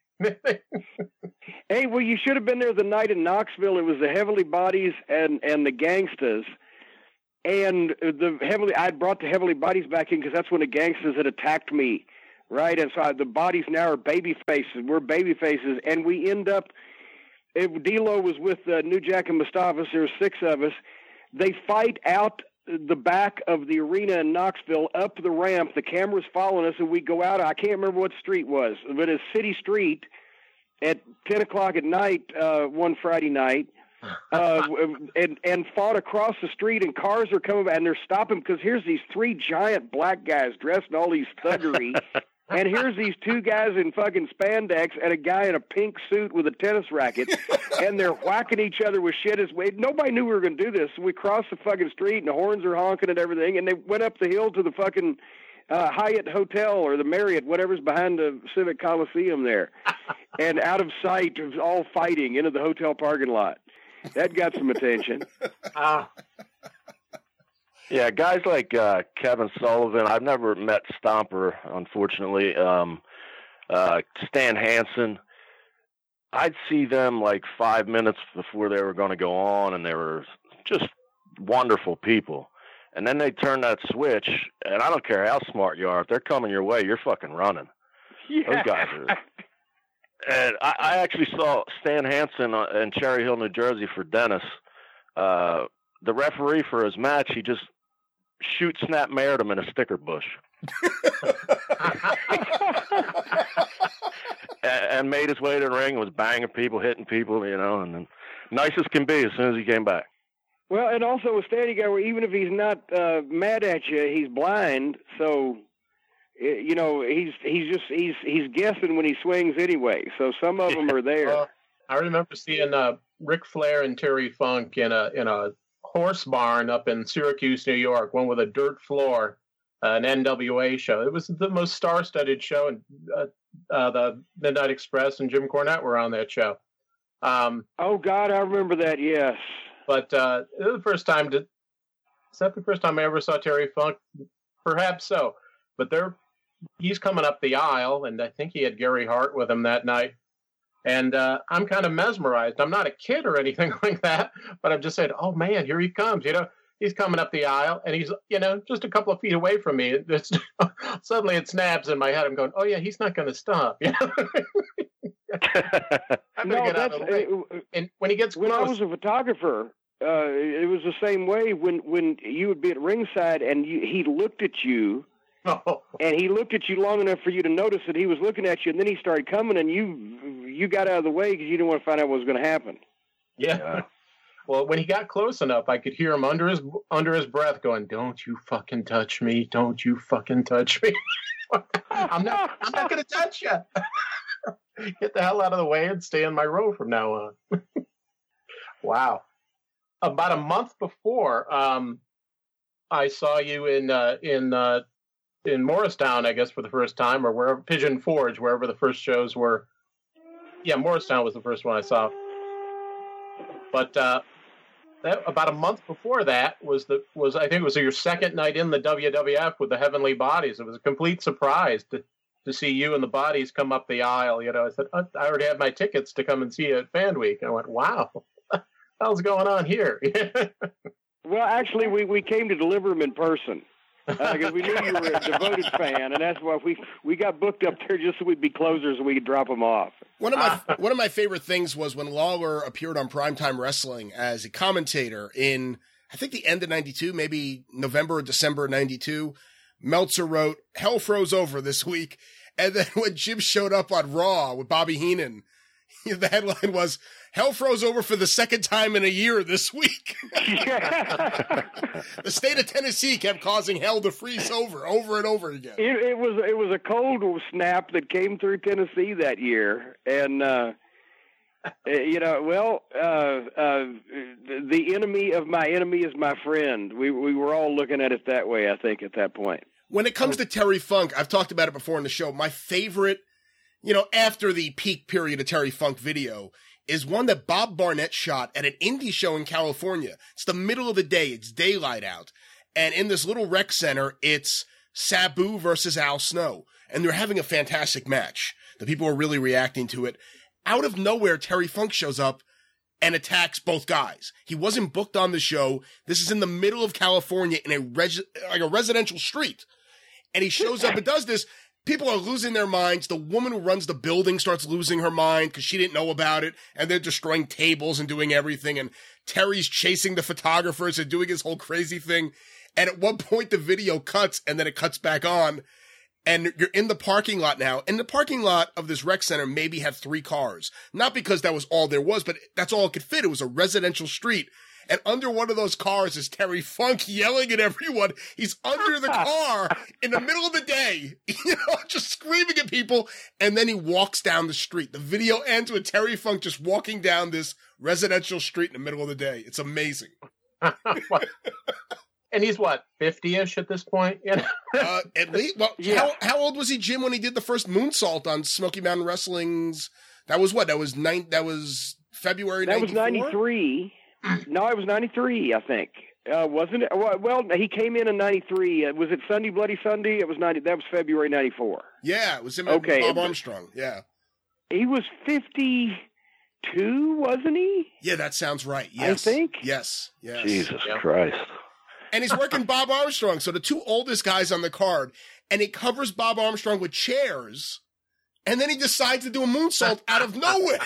Hey, well, you should have been there the night in Knoxville. It was the Heavenly Bodies and the Gangstas. And I brought the Heavenly Bodies back in because that's when the Gangstas had attacked me, right? And so the Bodies now are baby faces. We're baby faces. And we end up, D'Lo was with New Jack and Mustafa. There's 6 of us. They fight out the back of the arena in Knoxville up the ramp. The camera's following us, and we go out. I can't remember what street was, but it's City Street at 10 o'clock at night one Friday night. And fought across the street, and cars are coming, and they're stopping because here's these 3 giant black guys dressed in all these thuggery, and here's these 2 guys in fucking spandex and a guy in a pink suit with a tennis racket, and they're whacking each other with shit. Nobody knew we were going to do this. So we crossed the fucking street, and the horns are honking and everything, and they went up the hill to the fucking Hyatt Hotel or the Marriott, whatever's behind the Civic Coliseum there, and out of sight, it was all fighting into the hotel parking lot. That got some attention. Yeah, guys like Kevin Sullivan. I've never met Stomper, unfortunately. Stan Hansen. I'd see them like 5 minutes before they were going to go on, and they were just wonderful people. And then they turn that switch, and I don't care how smart you are. If they're coming your way, you're fucking running. Yeah. Those guys are... And I actually saw Stan Hansen in Cherry Hill, New Jersey for Dennis. The referee for his match, he just snap married him in a sticker bush. and made his way to the ring and was banging people, hitting people, and then nice as can be as soon as he came back. Well, and also with Stan, where even if he's not mad at you, he's blind, so... he's guessing when he swings anyway. So some of them are there. Well, I remember seeing Ric Flair and Terry Funk in a horse barn up in Syracuse, New York, one with a dirt floor, an NWA show. It was the most star-studded show, and the Midnight Express and Jim Cornette were on that show. Oh God, I remember that. Yes, but it was the first time. Is that the first time I ever saw Terry Funk? Perhaps so. But he's coming up the aisle, and I think he had Gary Hart with him that night. And I'm kind of mesmerized. I'm not a kid or anything like that, but I'm just saying, oh, man, here he comes. He's coming up the aisle, and he's, just a couple of feet away from me. Suddenly it snaps in my head. I'm going, oh, yeah, he's not going to stop. And when he gets close. When I was a photographer, it was the same way when you would be at ringside and he looked at you. And he looked at you long enough for you to notice that he was looking at you, and then he started coming, and you got out of the way because you didn't want to find out what was going to happen. Yeah. Well, when he got close enough, I could hear him under his breath going, "Don't you fucking touch me! Don't you fucking touch me! I'm not going to touch you. Get the hell out of the way and stay in my row from now on." Wow. About a month before, I saw you in Morristown, I guess, for the first time, or wherever, Pigeon Forge, wherever the first shows were. Yeah, Morristown was the first one I saw. But about a month before that was I think it was your second night in the WWF with the Heavenly Bodies. It was a complete surprise to see you and the Bodies come up the aisle. I said, I already had my tickets to come and see you at Fan Week. And I went, wow, what the hell's going on here? Well, actually, we came to deliver them in person. Because we knew you were a devoted fan, and that's why we got booked up there just so we'd be closers and we could drop them off. One of my favorite things was when Lawler appeared on Primetime Wrestling as a commentator in, I think, the end of '92, maybe November or December of '92. Meltzer wrote, "Hell froze over this week," and then when Jim showed up on Raw with Bobby Heenan, the headline was, "Hell froze over for the second time in a year this week." The state of Tennessee kept causing hell to freeze over and over again. It was a cold snap that came through Tennessee that year, and the enemy of my enemy is my friend. We were all looking at it that way, I think, at that point. When it comes to Terry Funk, I've talked about it before in the show. My favorite, after the peak period of Terry Funk video, is one that Bob Barnett shot at an indie show in California. It's the middle of the day. It's daylight out. And in this little rec center, it's Sabu versus Al Snow. And they're having a fantastic match. The people are really reacting to it. Out of nowhere, Terry Funk shows up and attacks both guys. He wasn't booked on the show. This is in the middle of California in a residential street. And he shows up and does this. People are losing their minds. The woman who runs the building starts losing her mind because she didn't know about it. And they're destroying tables and doing everything. And Terry's chasing the photographers and doing his whole crazy thing. And at one point, the video cuts, and then it cuts back on. And you're in the parking lot now. And the parking lot of this rec center maybe had 3 cars. Not because that was all there was, but that's all it could fit. It was a residential street. And under one of those cars is Terry Funk yelling at everyone. He's under the car in the middle of the day, just screaming at people. And then he walks down the street. The video ends with Terry Funk just walking down this residential street in the middle of the day. It's amazing. And he's what, 50-ish at this point? At least. Well, yeah. How old was he, Jim, when he did the first moonsault on Smoky Mountain Wrestling's? That was what? That was February. That was 93. No, it was 93, I think. Wasn't it? Well, he came in 93. Was it Sunday Bloody Sunday? It was 90. That was February 94. Yeah, it was him. Okay, Bob Armstrong. Yeah, he was 52, wasn't he? Yeah, that sounds right. Yes, I think. Yes. Jesus Christ. And he's working Bob Armstrong, so the 2 oldest guys on the card, and he covers Bob Armstrong with chairs, and then he decides to do a moonsault out of nowhere.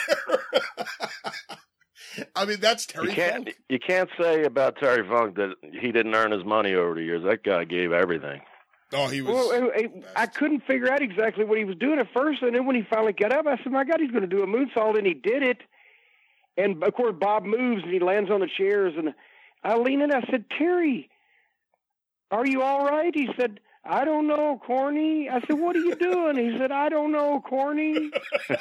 I mean, that's Terry Funk. You can't say about Terry Funk that he didn't earn his money over the years. That guy gave everything. Oh, he was. Well, I couldn't figure out exactly what he was doing at first, and then when he finally got up, I said, "My God, he's going to do a moonsault," and he did it. And of course, Bob moves and he lands on the chairs, and I leaned in. I said, "Terry, are you all right?" He said, "I don't know, corny." I said, "What are you doing?" He said, "I don't know, corny."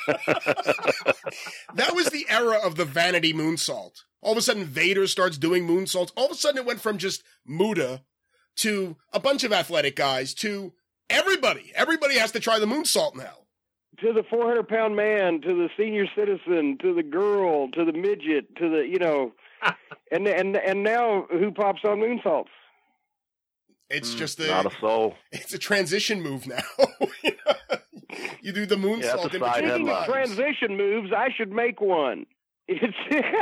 That was the era of the vanity moonsault. All of a sudden, Vader starts doing moonsaults. All of a sudden, it went from just Muta to a bunch of athletic guys to everybody. Everybody has to try the moonsault now. To the 400-pound man, to the senior citizen, to the girl, to the midget, to the, and now who pops on moonsaults? It's just not a soul. It's a transition move now. You do the moonsault. Speaking of transition moves, I should make one. It's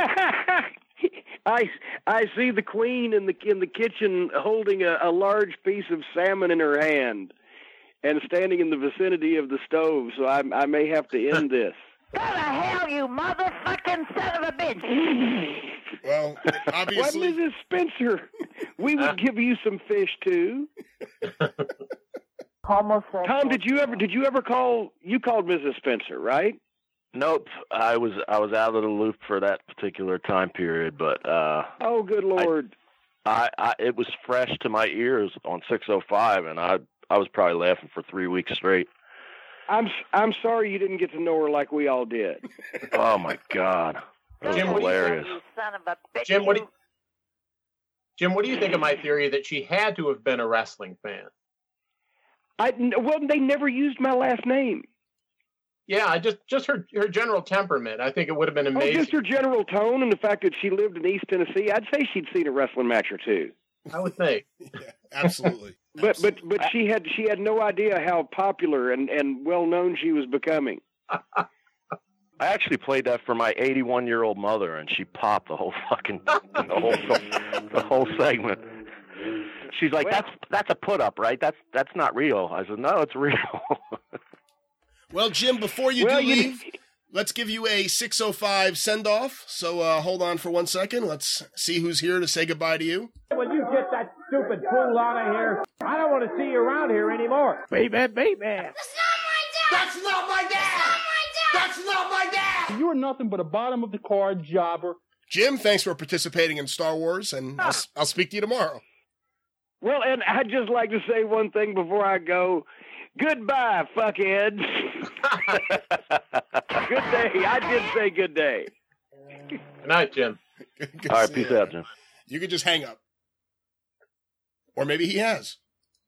I see the queen in the kitchen holding a large piece of salmon in her hand and standing in the vicinity of the stove. So I may have to end this. Go to hell, you motherfucking son of a bitch! Well, obviously, what, Mrs. Spencer? We would give you some fish too. Tom, did you ever call? You called Mrs. Spencer, right? Nope, I was out of the loop for that particular time period, but oh, good Lord! I it was fresh to my ears on 605, and I was probably laughing for 3 weeks straight. I'm sorry you didn't get to know her like we all did. Oh my God, that was hilarious. Jim, what do you think of my theory that she had to have been a wrestling fan? Well, they never used my last name. Yeah, just her general temperament. I think it would have been amazing. Oh, just her general tone and the fact that she lived in East Tennessee. I'd say she'd seen a wrestling match or two. I would think. Yeah, absolutely. But she had no idea how popular and well known she was becoming. I actually played that for my 81-year-old mother, and she popped the whole fucking the whole segment. She's like, "That's a put up, right? That's not real." I said, "No, it's real." Well, Jim, before you leave, let's give you a 605 send off. So hold on for 1 second. Let's see who's here to say goodbye to you. When you get that stupid fool out of here, I don't want to see you around here anymore. Baby. That's not my dad! That's not my dad! That's not my dad! You are nothing but a bottom of the card jobber. Jim, thanks for participating in Star Wars, and I'll speak to you tomorrow. Well, and I'd just like to say one thing before I go. Goodbye, fuckheads. Good day. I did say good day. Good night, Jim. Good all right, peace out, Jim. You could just hang up. Or maybe he has.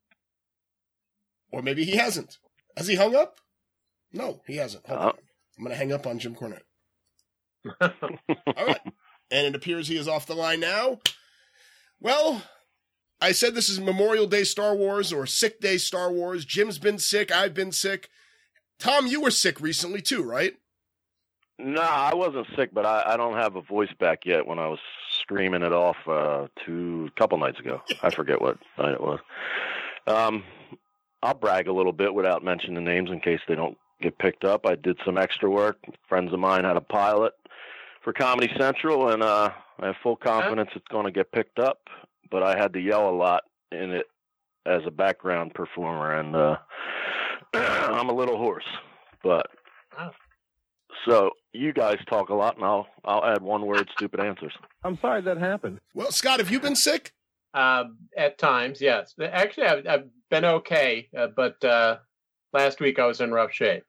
Or maybe he hasn't. Has he hung up? No, he hasn't. Hold on. I'm going to hang up on Jim Cornette. All right. And it appears he is off the line now. Well, I said this is Memorial Day Star Wars or Sick Day Star Wars. Jim's been sick. I've been sick. Tom, you were sick recently too, right? No, I wasn't sick, but I don't have a voice back yet when I was screaming it off a couple nights ago. I forget what night it was. I'll brag a little bit without mentioning names in case they don't get picked up. I did some extra work. Friends of mine had a pilot for Comedy Central, and I have full confidence it's going to get picked up. But I had to yell a lot in it as a background performer, and I'm a little hoarse. But so you guys talk a lot, and I'll add one word: stupid answers. I'm sorry that happened. Well, Scott, have you been sick? At times, yes. Actually, I've been okay, but last week I was in rough shape.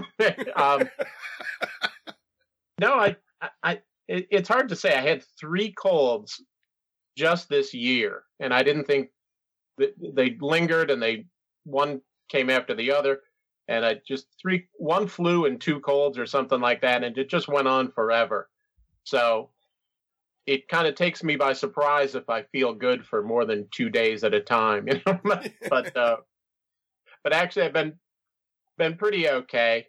No, it's hard to say. I had 3 colds just this year, and I didn't think that they lingered, and one came after the other, and one flu and 2 colds or something like that, and it just went on forever. So it kind of takes me by surprise if I feel good for more than 2 days at a time, you know. But actually, I've been pretty okay.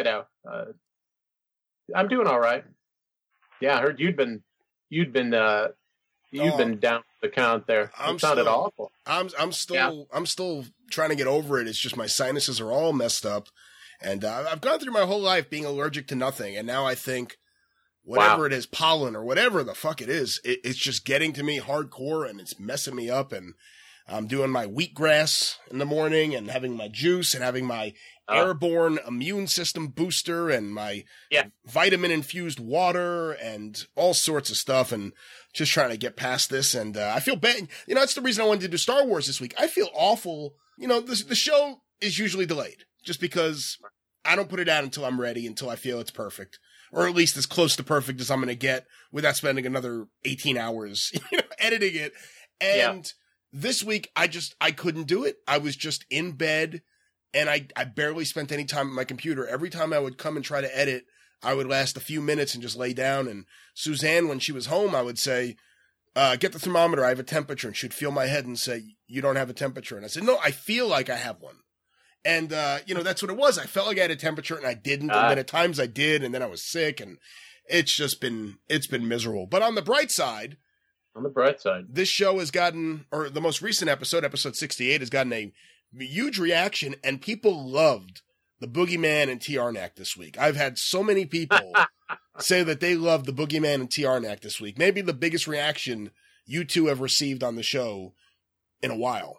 I'm doing all right. Yeah, I heard you'd been down the count there. It sounded awful. I'm still trying to get over it. It's just my sinuses are all messed up, and I've gone through my whole life being allergic to nothing, and now I think whatever it is, pollen or whatever the fuck it is, it's just getting to me hardcore, and it's messing me up. And I'm doing my wheatgrass in the morning, and having my juice, and having my airborne immune system booster, and my vitamin infused water, and all sorts of stuff, and just trying to get past this. And I feel bad. You know, that's the reason I wanted to do Star Wars this week. I feel awful. You know, the show is usually delayed just because I don't put it out until I'm ready, until I feel it's perfect, or at least as close to perfect as I'm going to get without spending another 18 hours editing it. And this week, I couldn't do it. I was just in bed, and I barely spent any time at my computer. Every time I would come and try to edit, I would last a few minutes and just lay down. And Suzanne, when she was home, I would say, get the thermometer. I have a temperature. And she'd feel my head and say, you don't have a temperature. And I said, no, I feel like I have one. And, that's what it was. I felt like I had a temperature, and I didn't. And then at times I did, and then I was sick, and it's been miserable. But on the bright side, this show has gotten, or the most recent episode 68, has gotten a huge reaction, and people loved the Boogeyman and T. Arnak this week. I've had so many people say that they loved the Boogeyman and T. Arnak this week. Maybe the biggest reaction you two have received on the show in a while.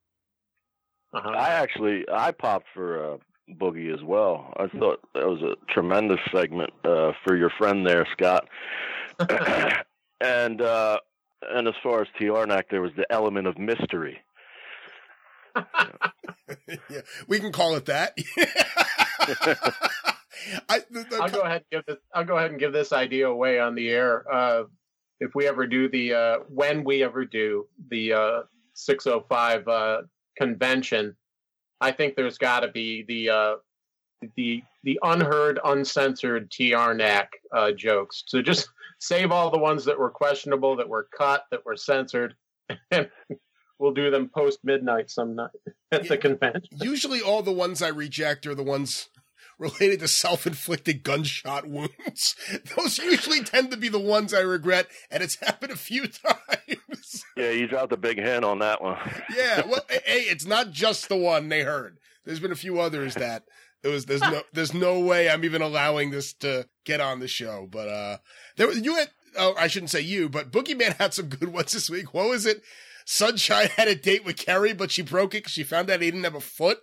I popped for Boogie as well. I thought that was a tremendous segment for your friend there, Scott. And as far as T. Arnak, there was the element of mystery. Yeah, we can call it that. I'll go ahead and give this idea away on the air. If we ever do when we ever do the 605 convention, I think there's got to be the unheard, uncensored T. Arnak jokes. So just save all the ones that were questionable, that were cut, that were censored, and we'll do them post midnight some night at the convention. Usually all the ones I reject are the ones related to self-inflicted gunshot wounds. Those usually tend to be the ones I regret, and it's happened a few times. Yeah, you dropped a big hint on that one. Yeah, well, hey, it's not just the one they heard. There's been a few others that there's no way I'm even allowing this to get on the show. But I shouldn't say you, but Boogeyman had some good ones this week. What was it? Sunshine had a date with Kerry, but she broke it because she found out he didn't have a foot.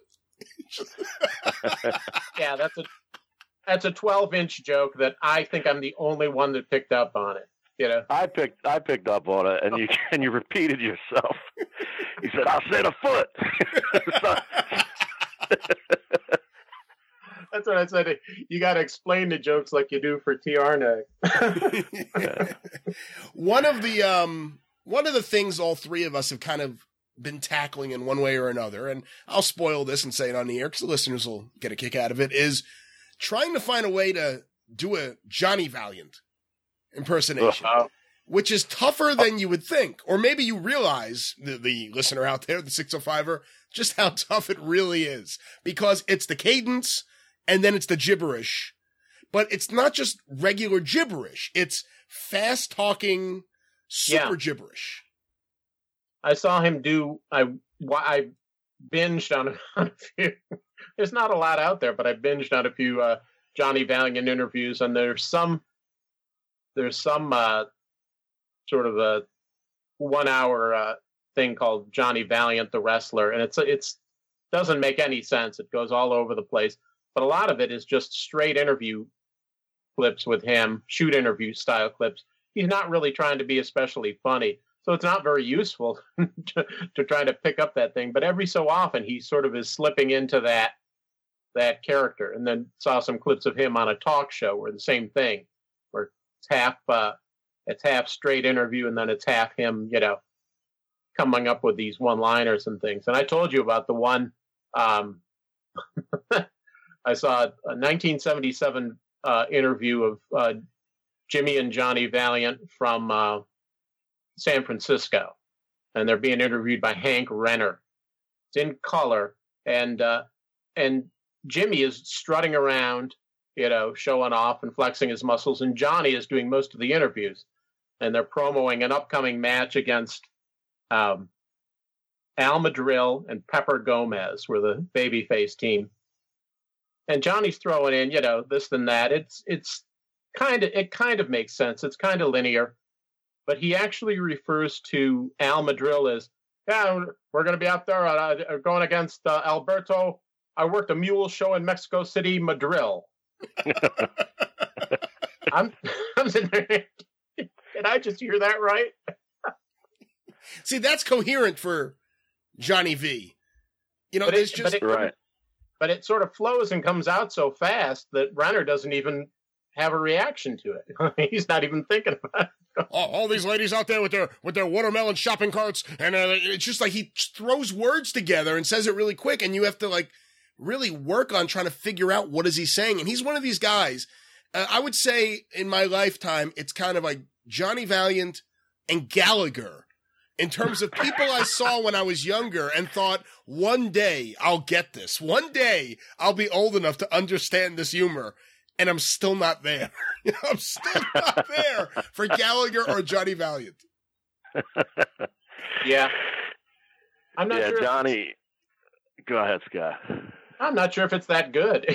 Yeah, that's a 12-inch joke that I think I'm the only one that picked up on it. You know, I picked up on it, and you repeated yourself. You said, "I said a foot." That's what I said. You got to explain the jokes like you do for T. Arnak. One of the things all three of us have kind of been tackling in one way or another, and I'll spoil this and say it on the air because the listeners will get a kick out of it, is trying to find a way to do a Johnny Valiant impersonation, which is tougher than you would think. Or maybe you realize, the listener out there, the 605er, just how tough it really is. Because it's the cadence, and then it's the gibberish. But it's not just regular gibberish. It's fast-talking, super gibberish. I saw him do. I binged on a few. There's not a lot out there, but I binged on a few Johnny Valiant interviews, and there's some sort of a 1 hour thing called Johnny Valiant, the wrestler, and it's doesn't make any sense. It goes all over the place, but a lot of it is just straight interview clips with him, shoot interview style clips. He's not really trying to be especially funny, so it's not very useful to try to pick up that thing. But every so often, he sort of is slipping into that character. And then saw some clips of him on a talk show where the same thing, where it's half straight interview and then it's half him, coming up with these one-liners and things. And I told you about the one. I saw a 1977 interview of Jimmy and Johnny Valiant from San Francisco, and they're being interviewed by Hank Renner. It's in color, and Jimmy is strutting around, showing off and flexing his muscles, and Johnny is doing most of the interviews, and they're promoting an upcoming match against Al Madril and Pepper Gomez, were the babyface team. And Johnny's throwing in, this and that. It kind of makes sense. It's kind of linear, but he actually refers to Al Madril as, we're going to be out there going against Alberto. I worked a mule show in Mexico City, Madril. I'm sitting there. Did I just hear that right? See, that's coherent for Johnny V. But it sort of flows and comes out so fast that Renner doesn't even have a reaction to it. He's not even thinking about it. All these ladies out there with their watermelon shopping carts, and it's just like he throws words together and says it really quick, and you have to really work on trying to figure out what is he saying. And he's one of these guys. I would say in my lifetime, it's kind of like Johnny Valiant and Gallagher in terms of people I saw when I was younger and thought, one day I'll get this. One day I'll be old enough to understand this humor. And I'm still not there. I'm still not there for Gallagher or Johnny Valiant. Yeah. I'm not sure. Johnny, go ahead, Scott. I'm not sure if it's that good.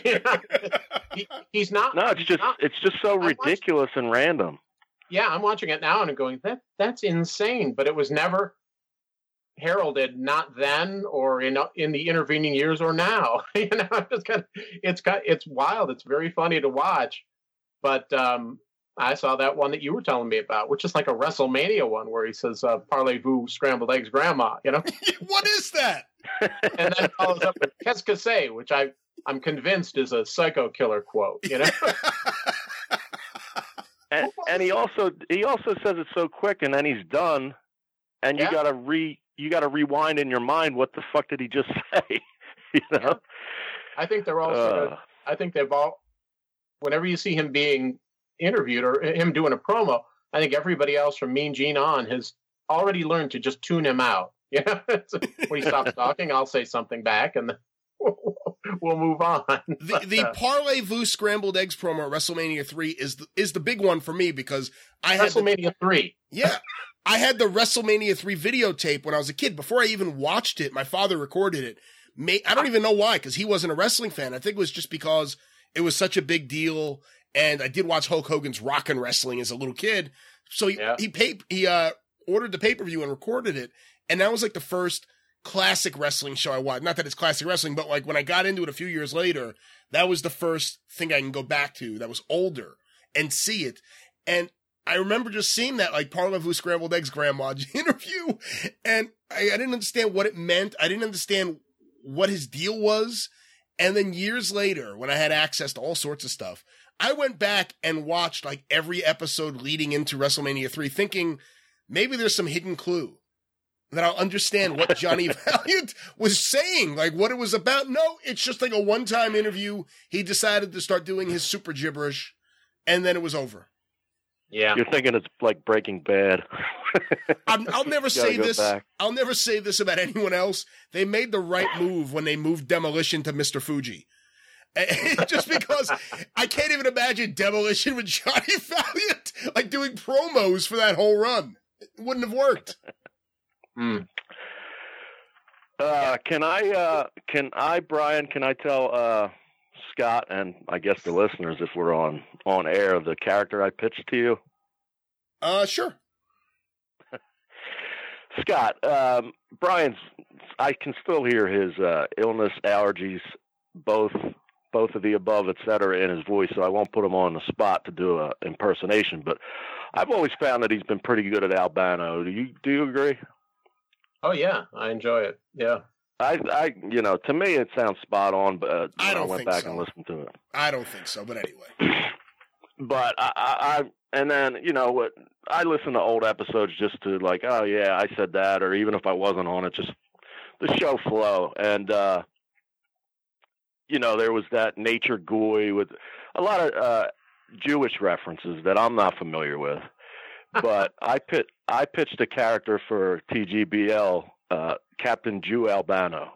He's not. No, it's just so ridiculous and random. Yeah, I'm watching it now and I'm going, that's insane. But it was never heralded, not then or in the intervening years or now. It's wild. It's very funny to watch. But I saw that one that you were telling me about, which is like a WrestleMania one where he says, "Parlez-vous, scrambled eggs, grandma." What is that? And then follows up with "Qu'est-ce que c'est," which I'm convinced is a Psycho Killer quote. And he also says it so quick, and then he's done, and you gotta rewind in your mind. What the fuck did he just say? Yeah. I think they're also. I think they've all. Whenever you see him being interviewed or him doing a promo, I think everybody else from Mean Gene on has already learned to just tune him out. When he stops talking, I'll say something back, and then we'll move on. The Parlez-vous scrambled eggs promo at WrestleMania 3 is the big one for me because I had WrestleMania 3. Yeah. I had the WrestleMania 3 videotape when I was a kid. Before I even watched it, my father recorded it. I don't even know why, because he wasn't a wrestling fan. I think it was just because it was such a big deal, and I did watch Hulk Hogan's Rockin' Wrestling as a little kid. So he ordered the pay-per-view and recorded it, and that was like the first classic wrestling show I watched. Not that it's classic wrestling, but like when I got into it a few years later, that was the first thing I can go back to that was older and see it. And I remember just seeing that like Parlez-vous scrambled eggs grandma interview, and I didn't understand what it meant. I didn't understand what his deal was. And then years later, when I had access to all sorts of stuff, I went back and watched like every episode leading into WrestleMania 3 thinking maybe there's some hidden clue that I'll understand what Johnny Valiant was saying, like what it was about. No, it's just like a one-time interview. He decided to start doing his super gibberish, and then it was over. Yeah. You're thinking it's like Breaking Bad. I'll never say this. I'll never say this about anyone else. They made the right move when they moved Demolition to Mr. Fuji. Just because I can't even imagine Demolition with Johnny Valiant, like doing promos for that whole run. It wouldn't have worked. Can I, Brian, tell Scott and I guess the listeners, if we're on air, the character I pitched to you? Sure. Scott, Brian's, I can still hear his illness, allergies, both of the above, et cetera, in his voice, so I won't put him on the spot to do an impersonation, but I've always found that he's been pretty good at Albano. Do you agree? Oh, yeah, I enjoy it, yeah. I to me it sounds spot on, but I went think back so. and listened to it. I don't think so, but anyway. But and then, what, I listen to old episodes just to like, oh yeah, I said that, or even if I wasn't on it, just the show flow. And, there was that Nature Goy with a lot of Jewish references that I'm not familiar with. But I pitched a character for TGBL, Captain Jew Albano.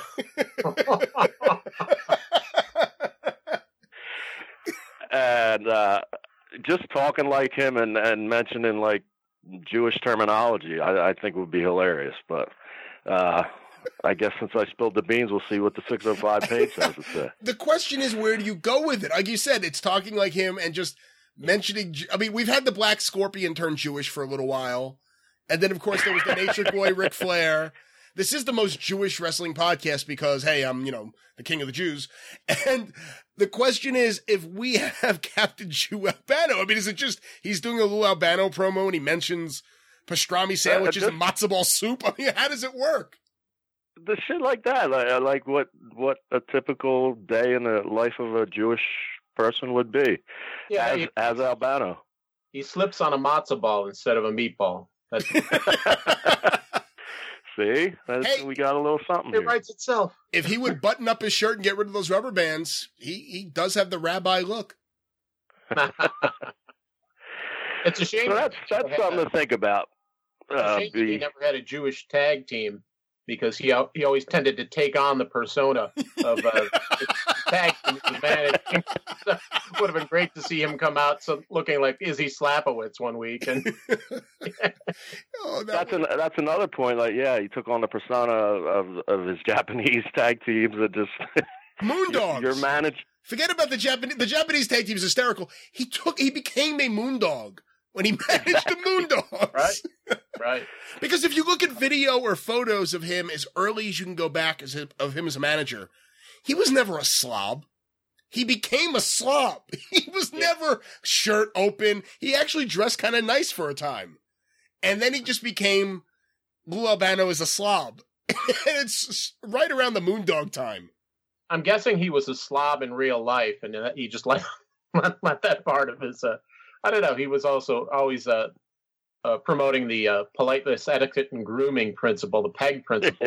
And just talking like him and mentioning like Jewish terminology, I think would be hilarious. But I guess since I spilled the beans, we'll see what the 605 page has to say. The question is, where do you go with it? Like you said, it's talking like him and just mentioning. I mean, we've had the Black Scorpion turn Jewish for a little while, and then of course there was the Nature Boy Ric Flair. This is the most Jewish wrestling podcast because, hey, I'm, the king of the Jews. And the question is, if we have Captain Jew Albano, I mean, is it just he's doing a little Albano promo and he mentions pastrami sandwiches and matzo ball soup? I mean, how does it work? The shit like that, like what a typical day in the life of a Jewish person would be. Yeah, as Albano. He slips on a matzo ball instead of a meatball. See? We got a little something here. It writes itself. If he would button up his shirt and get rid of those rubber bands, he does have the rabbi look. It's a shame. So that's something to think about. He never had a Jewish tag team because he always tended to take on the persona of tag team managing. So it would have been great to see him come out looking like Izzy Slapowitz one week. And that's another point. Like, yeah, he took on the persona of his Japanese tag teams that just Moondogs. You're managed. Forget about the Japanese. The Japanese tag team is hysterical. He became a Moondog when he managed the Moondogs. Right. Because if you look at video or photos of him as early as you can go back of him as a manager, he was never a slob. He became a slob. He was never shirt open. He actually dressed kind of nice for a time. And then he just became Lou Albano as a slob. And it's right around the Moondog time. I'm guessing he was a slob in real life, and he just let that part of his. I don't know. He was also always promoting the politeness, etiquette, and grooming principle, the PEG principle.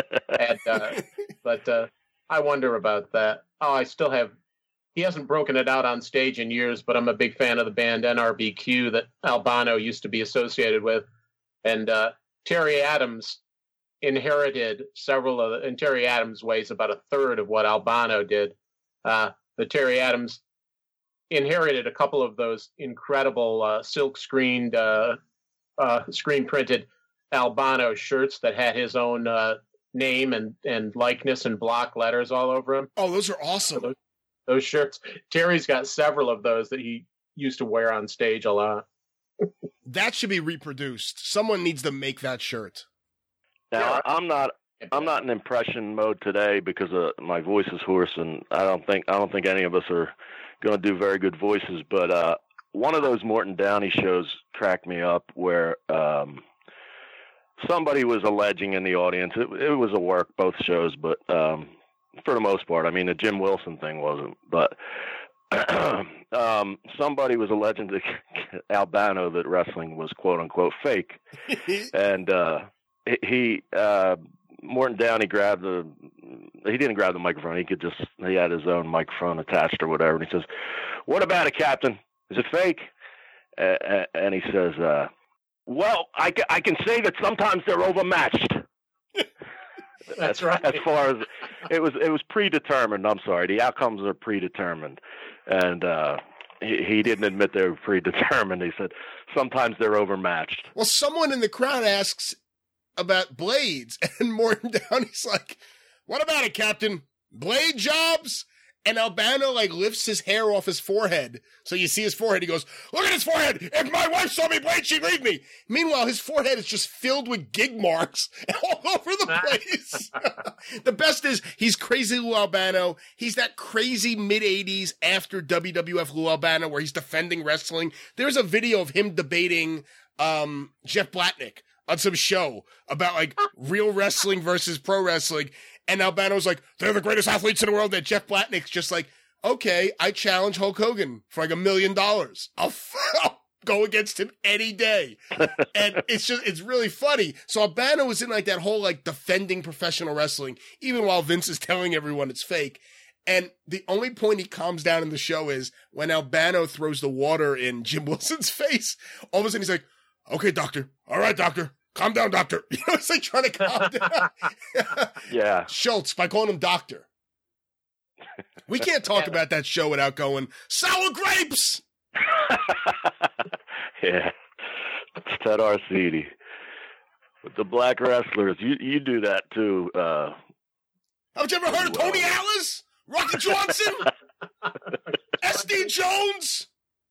But I wonder about that. Oh, I still have. He hasn't broken it out on stage in years, but I'm a big fan of the band NRBQ that Albano used to be associated with, and Terry Adams inherited several of and Terry Adams weighs about a third of what Albano did. But Terry Adams inherited a couple of those incredible silk screened, screen printed Albano shirts that had his own name and likeness and block letters all over them. Oh, those are awesome. Those shirts. Terry's got several of those that he used to wear on stage a lot. That should be reproduced. Someone needs to make that shirt. Now, I'm not in impression mode today because my voice is hoarse, and I don't think any of us are going to do very good voices. But one of those Morton Downey shows cracked me up, where somebody was alleging in the audience. It was a work, both shows, but for the most part, I mean, the Jim Wilson thing wasn't. But somebody was alleging to Albano that wrestling was quote unquote fake, and Morton Downey he didn't grab the microphone. He had his own microphone attached or whatever. And he says, "What about it, Captain? Is it fake?" And he says, "Well, I can say that sometimes they're overmatched." That's right. As far as it was predetermined. I'm sorry. The outcomes are predetermined. And, he didn't admit they were predetermined. He said, sometimes they're overmatched. Well, someone in the crowd asks about blades, and Morton Downey's like, "What about it, Captain? Blade jobs?" And Albano like lifts his hair off his forehead. So you see his forehead. He goes, look at his forehead. If my wife saw me bleed, she'd leave me. Meanwhile, his forehead is just filled with gig marks all over the place. The best is he's crazy Lou Albano. He's that crazy mid-'80s after WWF Lou Albano where he's defending wrestling. There's a video of him debating Jeff Blatnick on some show about like real wrestling versus pro wrestling. And Albano's like, they're the greatest athletes in the world. That Jeff Blatnick's just like, okay, I challenge Hulk Hogan for like $1 million. I'll go against him any day. And it's really funny. So Albano was in like that whole like defending professional wrestling, even while Vince is telling everyone it's fake. And the only point he calms down in the show is when Albano throws the water in Jim Wilson's face. All of a sudden he's like, okay, doctor. All right, doctor. Calm down, doctor. You know, it's like trying to calm down. Yeah. Schultz, by calling him doctor. We can't talk about that show without going, sour grapes! Yeah. It's Ted Arcidi. With the black wrestlers, you do that too. Haven't you ever heard of Tony Atlas? Rocky Johnson? S.D. Jones?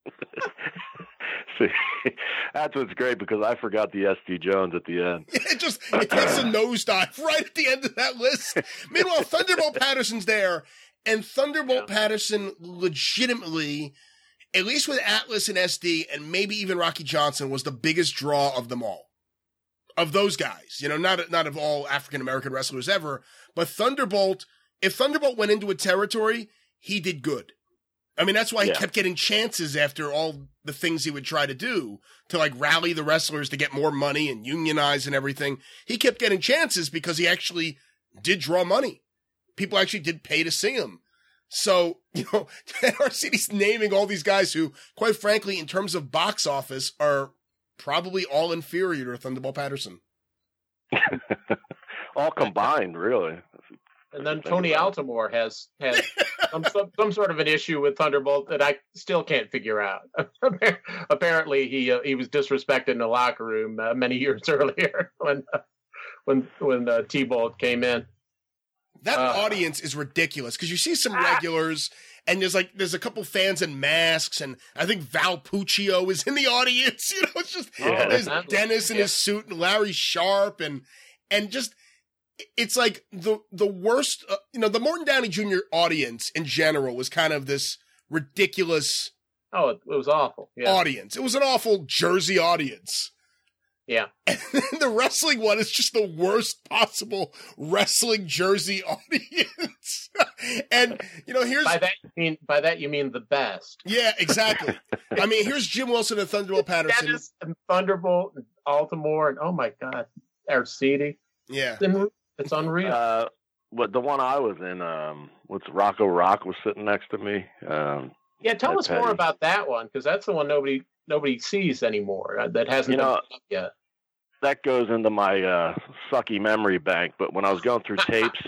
See, that's what's great because I forgot the S.D. Jones at the end. It takes a nosedive right at the end of that list. Meanwhile, Thunderbolt Patterson's there, and Thunderbolt Patterson legitimately, at least with Atlas and SD, and maybe even Rocky Johnson, was the biggest draw of them all. Of those guys. You know, not of all African-American wrestlers ever, but Thunderbolt, if Thunderbolt went into a territory, he did good. I mean, that's why he kept getting chances after all the things he would try to do to like rally the wrestlers to get more money and unionize and everything. He kept getting chances because he actually did draw money. People actually did pay to see him. So, you know, RCD's naming all these guys who, quite frankly, in terms of box office, are probably all inferior to Thunderbolt Patterson. All combined, really. And then Tony Altomore has some sort of an issue with Thunderbolt that I still can't figure out. Apparently, he was disrespected in the locker room many years earlier when T-Bolt came in. That audience is ridiculous because you see some regulars and there's a couple fans in masks, and I think Val Puccio is in the audience. You know, it's just there's Dennis in his suit and Larry Sharp and just. It's like the worst, the Morton Downey Jr. audience in general was kind of this ridiculous. Oh, it was awful. Yeah. Audience. It was an awful Jersey audience. Yeah. And the wrestling one is just the worst possible wrestling Jersey audience. And, here's. By that you mean the best. Yeah, exactly. I mean, here's Jim Wilson and Thunderbolt Patterson. Dennis and Thunderbolt and Altomore and, oh my God, Arcidi. Yeah. It's unreal. The one I was in, Rocco Rock was sitting next to me. Tell us more about that one, because that's the one nobody sees anymore. That hasn't been up yet. That goes into my sucky memory bank. But when I was going through tapes,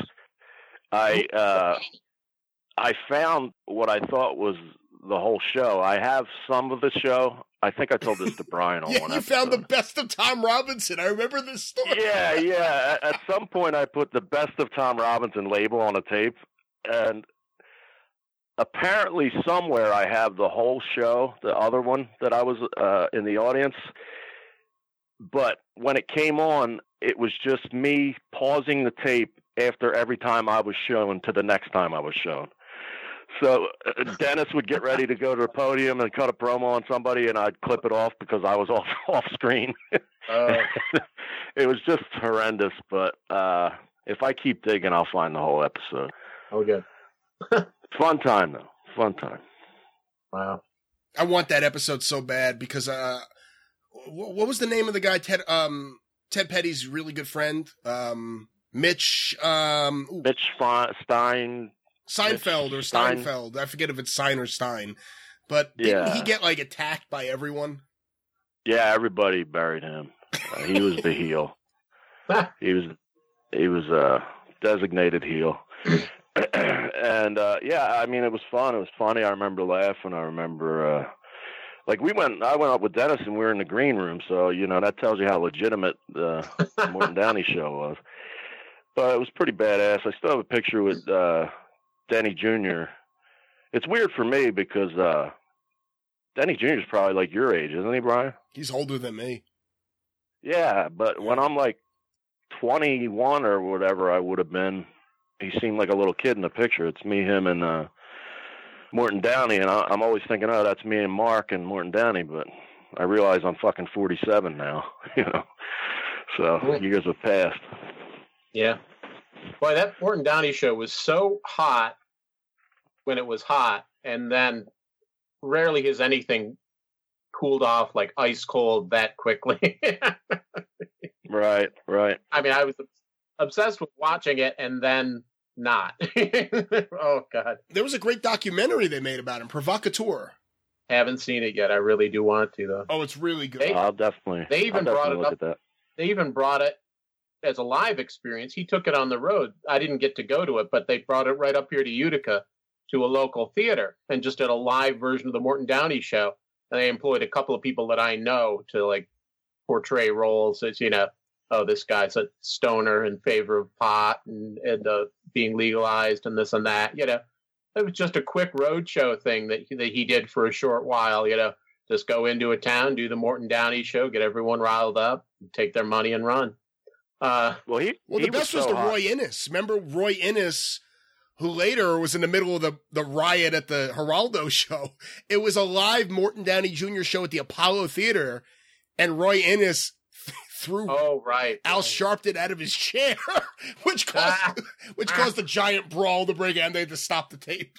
I found what I thought was the whole show. I have some of the show. I think I told this to Brian on one episode. You found the best of Tom Robinson. I remember this story. Yeah. At some point, I put the best of Tom Robinson label on a tape, and apparently somewhere I have the whole show, the other one that I was in the audience. But when it came on, it was just me pausing the tape after every time I was shown to the next time I was shown. So Dennis would get ready to go to the podium and cut a promo on somebody, and I'd clip it off because I was off screen. It was just horrendous, but if I keep digging, I'll find the whole episode. Oh, good. Fun time, though. Fun time. Wow. I want that episode so bad because what was the name of the guy? Ted Petty's really good friend, Mitch. Mitch Stein. Seinfeld or Steinfeld. I forget if it's Stein or Stein. But didn't he get attacked by everyone? Yeah, everybody buried him. He was the heel. He was a designated heel. And I mean, it was fun. It was funny. I remember laughing. I remember I went up with Dennis and we were in the green room, so that tells you how legitimate the Morton Downey show was. But it was pretty badass. I still have a picture with Denny Jr. it's weird for me because Denny Jr. is probably like your age, isn't he, Brian? He's older than me. Yeah, but when I'm like 21 or whatever I would have been, he seemed like a little kid in the picture. It's me, him, and Morton Downey, and I'm always thinking, oh, that's me and Mark and Morton Downey, but I realize I'm fucking 47 now, you know. So years have passed. Yeah. Boy, that Morton Downey show was so hot when it was hot, and then rarely has anything cooled off like ice cold that quickly. Right. I mean, I was obsessed with watching it and then not. Oh, God. There was a great documentary they made about him, Provocateur. Haven't seen it yet. I really do want to, though. Oh, it's really good. I'll definitely. They even I'll brought definitely it look up. at that. They even brought it as a live experience. He took it on the road. I didn't get to go to it, but they brought it right up here to Utica to a local theater and just did a live version of the Morton Downey show. And they employed a couple of people that I know to like portray roles as, you know, oh, this guy's a stoner in favor of pot and being legalized and this and that. You know, it was just a quick roadshow thing that he did for a short while. You know, just go into a town, do the Morton Downey show, get everyone riled up, take their money and run. The best was the Roy Innes. Remember Roy Innes, who later was in the middle of the riot at the Geraldo show. It was a live Morton Downey Jr. show at the Apollo Theater, and Roy Innes threw Al Sharpton out of his chair, which caused a giant brawl to break out, and they had to stop the tape.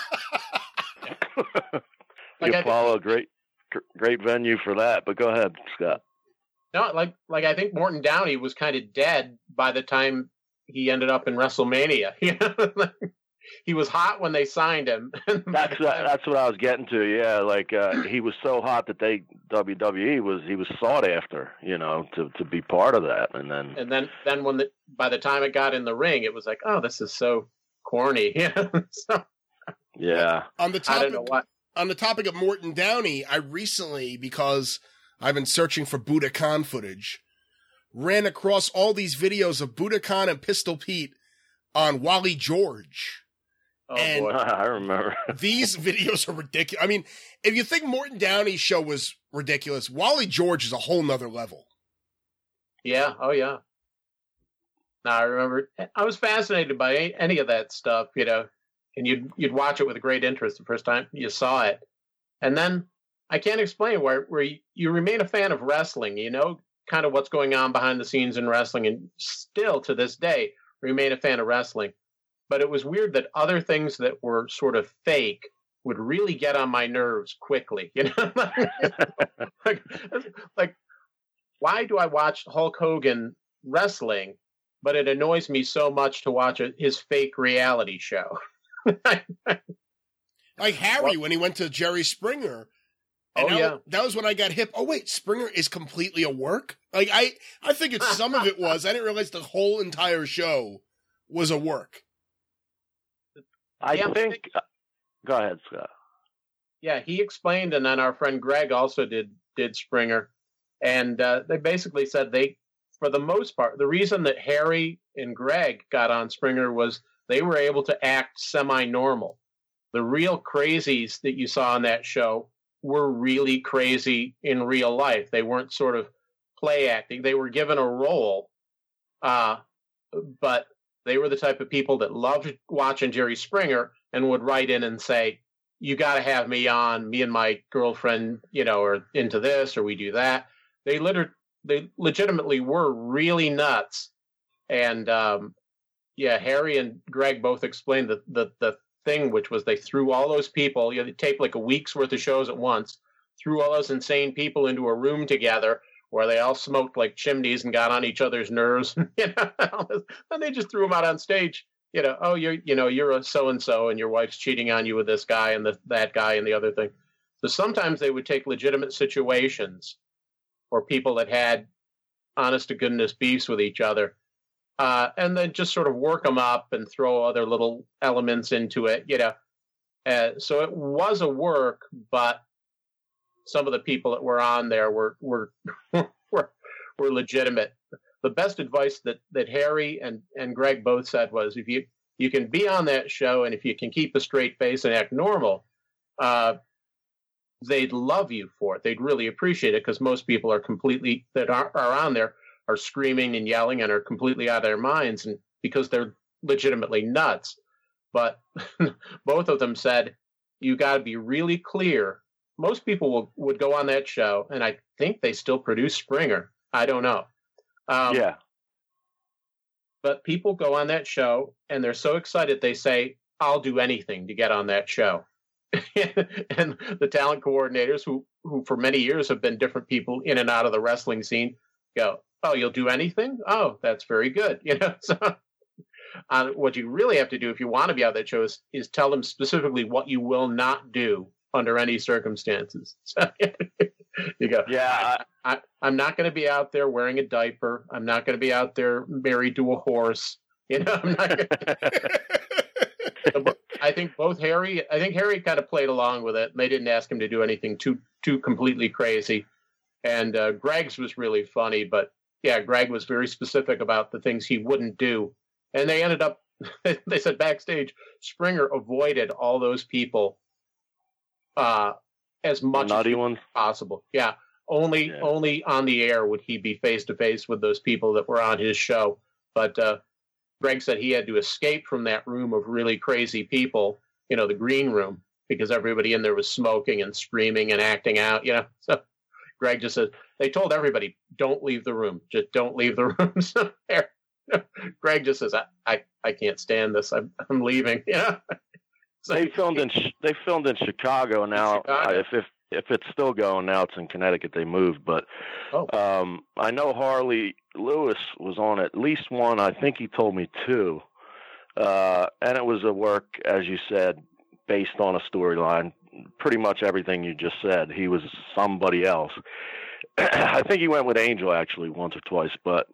The Apollo, great venue for that. But go ahead, Scott. No, like I think Morton Downey was kind of dead by the time he ended up in WrestleMania. He was hot when they signed him. That's what I was getting to. Yeah, like he was so hot that WWE was sought after, you know, to be part of that, and then by the time it got in the ring, it was like, oh, this is so corny. Yeah. On the topic of Morton Downey, I recently, because I've been searching for Budokan footage, ran across all these videos of Budokan and Pistol Pete on Wally George. Oh, boy. I remember. These videos are ridiculous. I mean, if you think Morton Downey's show was ridiculous, Wally George is a whole nother level. Yeah. Oh, yeah. Now, I remember I was fascinated by any of that stuff, you know, and you'd watch it with great interest the first time you saw it. And then I can't explain where you remain a fan of wrestling, you know, kind of what's going on behind the scenes in wrestling, and still to this day remain a fan of wrestling. But it was weird that other things that were sort of fake would really get on my nerves quickly, you know. like why do I watch Hulk Hogan wrestling, but it annoys me so much to watch his fake reality show? Like Harry when he went to Jerry Springer. And that was when I got hip. Oh, wait, Springer is completely a work? Like, I figured some of it was. I didn't realize the whole entire show was a work. I think... Go ahead, Scott. Yeah, he explained, and then our friend Greg also did Springer. And they basically said for the most part, the reason that Harry and Greg got on Springer was they were able to act semi-normal. The real crazies that you saw on that show were really crazy in real life. They weren't sort of play acting. They were given a role, but they were the type of people that loved watching Jerry Springer and would write in and say, you got to have me on. Me and my girlfriend, you know, are into this, or we do that. They legitimately were really nuts. And Harry and Greg both explained the thing, which was they threw all those people, you know, they taped like a week's worth of shows at once, threw all those insane people into a room together where they all smoked like chimneys and got on each other's nerves, you know, and they just threw them out on stage. You know, oh, you're a so-and-so and your wife's cheating on you with this guy and that guy and the other thing. So sometimes they would take legitimate situations or people that had honest to goodness beefs with each other, and then just sort of work them up and throw other little elements into it, you know. So it was a work, but some of the people that were on there were legitimate. The best advice that Harry and Greg both said was, if you can be on that show, and if you can keep a straight face and act normal, they'd love you for it. They'd really appreciate it, because most people are completely that are on there are screaming and yelling and are completely out of their minds, and because they're legitimately nuts. But both of them said, you got to be really clear. Most people would go on that show, and I think they still produce Springer. I don't know. Yeah. But people go on that show, and they're so excited, they say, I'll do anything to get on that show. And the talent coordinators, who for many years have been different people in and out of the wrestling scene, go, oh, you'll do anything? Oh, that's very good. So what you really have to do if you want to be on that show is tell them specifically what you will not do under any circumstances. So you go, yeah, I'm not going to be out there wearing a diaper. I'm not going to be out there married to a horse. I'm not gonna... I think Harry kind of played along with it, and they didn't ask him to do anything too completely crazy. And Greg's was really funny, but yeah, Greg was very specific about the things he wouldn't do. And they ended up, they said backstage, Springer avoided all those people as much as possible. Yeah, only on the air would he be face to face with those people that were on his show. But Greg said he had to escape from that room of really crazy people, the green room, because everybody in there was smoking and screaming and acting out, So Greg just said, they told everybody, don't leave the room. Just don't leave the room. So Greg just says, I can't stand this. I'm leaving. So they filmed in Chicago now. If it's still going now, it's in Connecticut. They moved, but I know Harley Lewis was on at least one. I think he told me two, and it was a work, as you said, based on a storyline. Pretty much everything you just said. He was somebody else. I think he went with Angel actually once or twice, but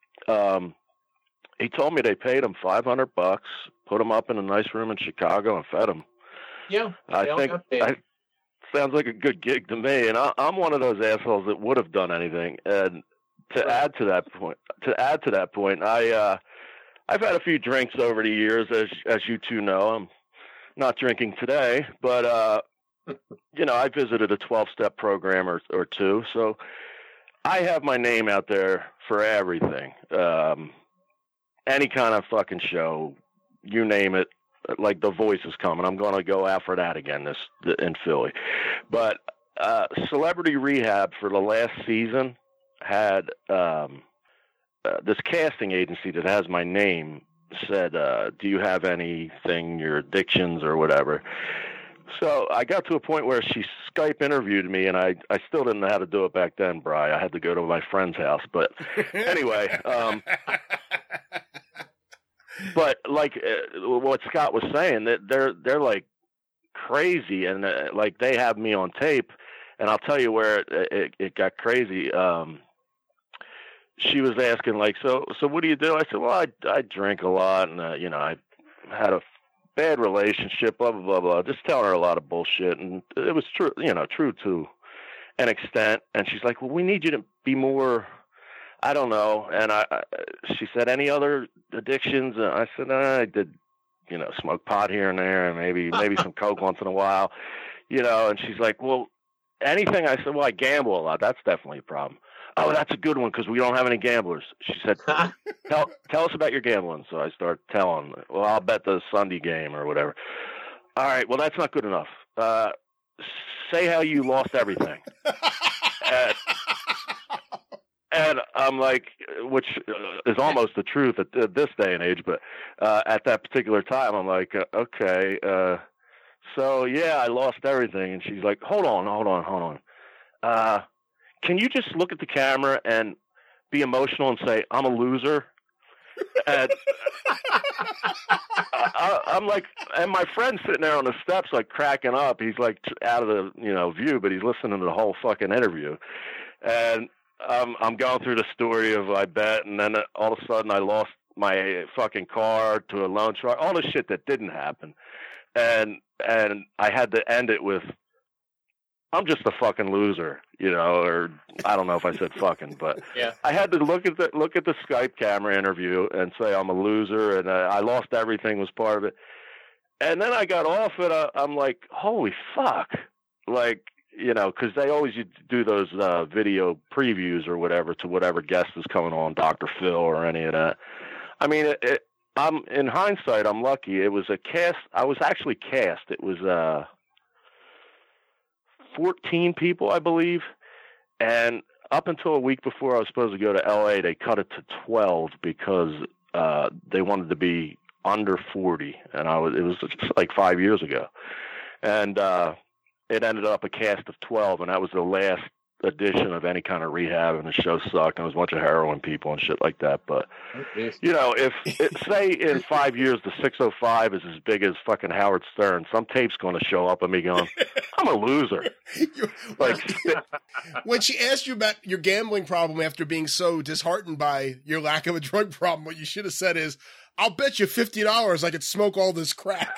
he told me they paid him $500, put him up in a nice room in Chicago, and fed him. Yeah, I think sounds like a good gig to me. And I'm one of those assholes that would have done anything. And to add to that point, I've had a few drinks over the years, as you two know. I'm not drinking today, but I visited a 12-step program or two, so I have my name out there for everything. Any kind of fucking show, you name it, like The Voice is coming. I'm going to go after that again in Philly. But Celebrity Rehab for the last season had this casting agency that has my name said, do you have anything, your addictions or whatever? So I got to a point where she Skype interviewed me, and I still didn't know how to do it back then, Bri. I had to go to my friend's house. But anyway, but like what Scott was saying, that they're like crazy, and like they have me on tape, and I'll tell you where it got crazy. She was asking like, so what do you do? I said, well, I drink a lot, and I had a bad relationship, blah blah blah blah. Just telling her a lot of bullshit, and it was true, true to an extent. And she's like, well, we need you to be more, I don't know. And she said, any other addictions? And I said, I did, smoke pot here and there, and maybe some coke once in a while, And she's like, well, anything? I said, well, I gamble a lot. That's definitely a problem. Oh, that's a good one because we don't have any gamblers. She said, tell us about your gambling. So I start telling, well, I'll bet the Sunday game or whatever. All right, well, that's not good enough. Say how you lost everything. And I'm like, which is almost the truth at this day and age, but at that particular time, I'm like, okay, so yeah, I lost everything. And she's like, hold on. Can you just look at the camera and be emotional and say, I'm a loser? And I'm like, and my friend's sitting there on the steps, like cracking up. He's like out of the, view, but he's listening to the whole fucking interview. And I'm going through the story of I bet. And then all of a sudden I lost my fucking car to a loan shark, all the shit that didn't happen. And I had to end it with, I'm just a fucking loser, you know, or I don't know if I said fucking, but Yeah. I had to look at the Skype camera interview and say I'm a loser and I lost everything was part of it. And then I got off it. I'm like, holy fuck. Like, you know, because they always do those video previews or whatever to whatever guest is coming on, Dr. Phil or any of that. I mean, I'm in hindsight, I'm lucky. It was a cast. I was actually cast. It was 14 people, I believe. And up until a week before I was supposed to go to LA, they cut it to 12 because they wanted to be under 40. And it was just like 5 years ago. And it ended up a cast of 12, and that was the last edition of any kind of rehab, and the show sucked. There was a bunch of heroin people and shit like that. But, you know, if say in 5 years the 605 is as big as fucking Howard Stern, some tape's going to show up of me going, I'm a loser. Like, when she asked you about your gambling problem after being so disheartened by your lack of a drug problem, what you should have said is, I'll bet you $50 I could smoke all this crack.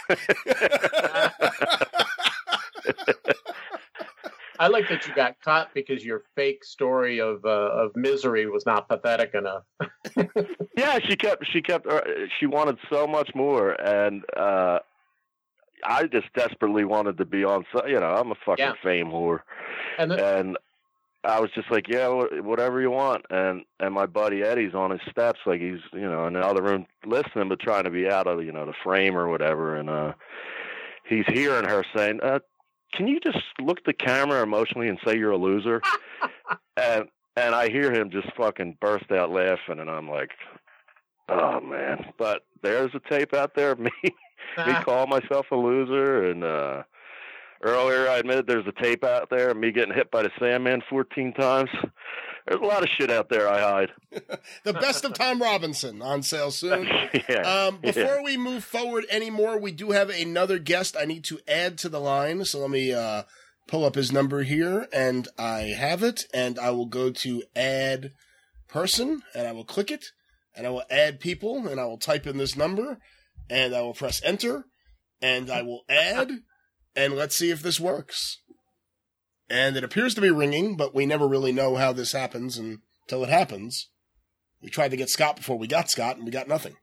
I like that you got caught because your fake story of misery was not pathetic enough. Yeah, she wanted so much more, and I just desperately wanted to be on. You know, I'm a fucking fame whore, and I was just like, yeah, whatever you want. And my buddy Eddie's on his steps, like he's, you know, in the other room listening, but trying to be out of, you know, the frame or whatever. And he's hearing her saying, can you just look at the camera emotionally and say you're a loser? and I hear him just fucking burst out laughing, and I'm like, oh man. But there's a tape out there of me calling myself a loser, and earlier I admitted there's a tape out there of me getting hit by the Sandman 14 times. There's a lot of shit out there I hide. The Best of Tom Robinson on sale soon. Before we move forward anymore, we do have another guest I need to add to the line. So let me pull up his number here, and I have it. And I will go to add person, and I will click it, and I will add people, and I will type in this number, and I will press enter, and I will add, and let's see if this works. And it appears to be ringing, but we never really know how this happens until it happens. We tried to get Scott before we got Scott, and we got nothing.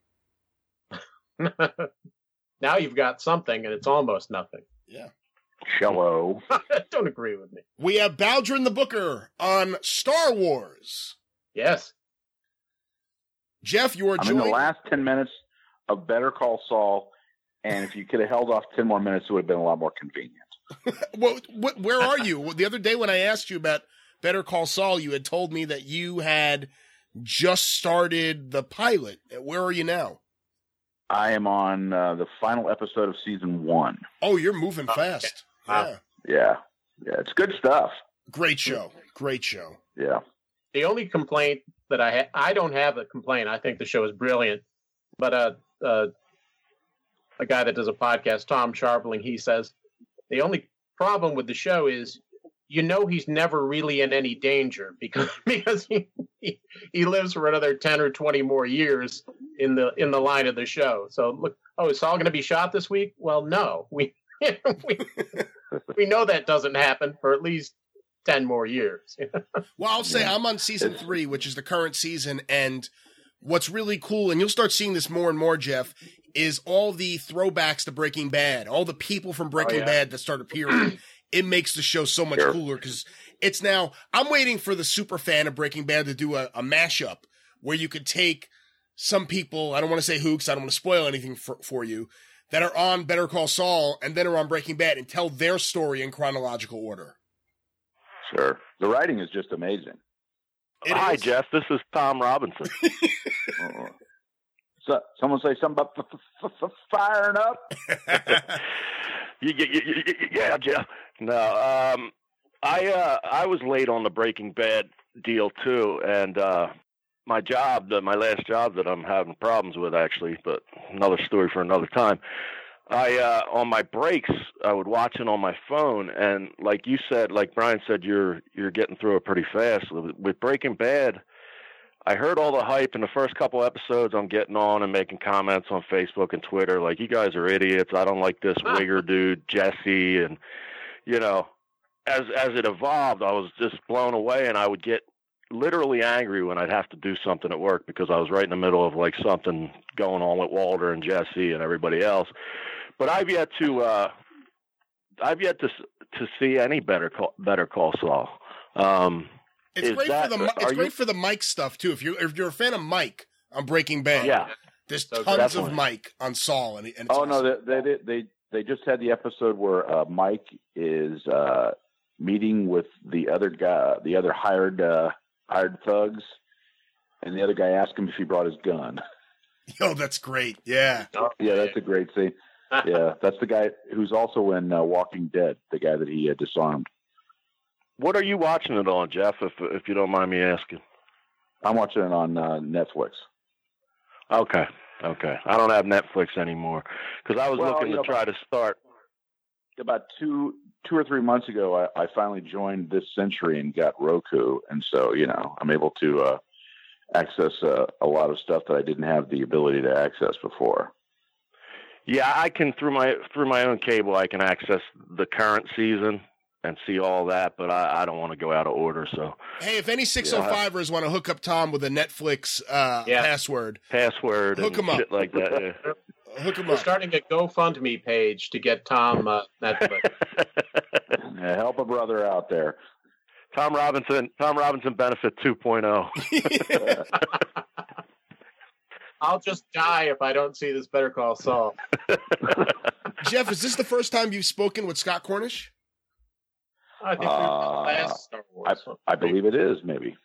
Now you've got something, and it's almost nothing. Yeah. Hello. Don't agree with me. We have Baldrin the Booker on Star Wars. Yes. Jeff, you are in the last 10 minutes of Better Call Saul, and if you could have held off 10 more minutes, it would have been a lot more convenient. Well, where are you? The other day when I asked you about Better Call Saul, you had told me that you had just started the pilot. Where are you now? I am on the final episode of season 1. Oh, you're moving fast. Yeah, it's good stuff. Great show. Yeah. The only complaint that I don't have a complaint. I think the show is brilliant, but a guy that does a podcast, Tom Sharpling, he says the only problem with the show is, you know, he's never really in any danger because he lives for another 10 or 20 more years in the line of the show. So look, is Saul going to be shot this week? Well, no, we know that doesn't happen for at least 10 more years. Well, I'll say I'm on season 3, which is the current season, and what's really cool, and you'll start seeing this more and more, Jeff, is all the throwbacks to Breaking Bad, all the people from Breaking Bad that start appearing. It makes the show so much cooler because it's now, I'm waiting for the super fan of Breaking Bad to do a mashup where you could take some people, I don't want to say who, because I don't want to spoil anything for you, that are on Better Call Saul and then are on Breaking Bad and tell their story in chronological order. Sure. The writing is just amazing. Hi, Jeff. This is Tom Robinson. So, someone say something about firing up? Yeah, Jeff. No, I was late on the Breaking Bad deal too, and my last job that I'm having problems with actually, but another story for another time. On my breaks, I would watch it on my phone, and like you said, like Brian said, you're getting through it pretty fast. With Breaking Bad, I heard all the hype in the first couple episodes. I'm getting on and making comments on Facebook and Twitter, like, you guys are idiots. I don't like this Wigger dude, Jesse, and, you know, as it evolved, I was just blown away, and I would get literally angry when I'd have to do something at work because I was right in the middle of like something going on with Walter and Jesse and everybody else. But I've yet to see any Better Call Saul. It's great for the Mike stuff too. If you're a fan of Mike on Breaking Bad, yeah, there's tons of Mike on Saul, and it's awesome. No, they just had the episode where Mike is meeting with the other guy, the other hired thugs, and the other guy asked him if he brought his gun. Yo, that's great. Yeah. Yeah, that's a great scene. Yeah, that's the guy who's also in Walking Dead, the guy that he disarmed. What are you watching it on, Jeff, if you don't mind me asking? I'm watching it on Netflix. Okay. I don't have Netflix anymore because I was looking to try to start. About two or 3 months ago, I finally joined This Century and got Roku, and so I'm able to access a lot of stuff that I didn't have the ability to access before. Yeah, I can through my own cable. I can access the current season and see all that, but I don't want to go out of order. So hey, if any 605ers want to hook up Tom with a Netflix password, hook him up, shit like that. Yeah. Hook him We're up. starting a GoFundMe page to get Tom Netflix. Yeah, help a brother out there. Tom Robinson benefit 2.0. I'll just die if I don't see this Better Call Saul. Jeff, is this the first time you've spoken with Scott Cornish? I think we're the last Star Wars. I believe it is, maybe.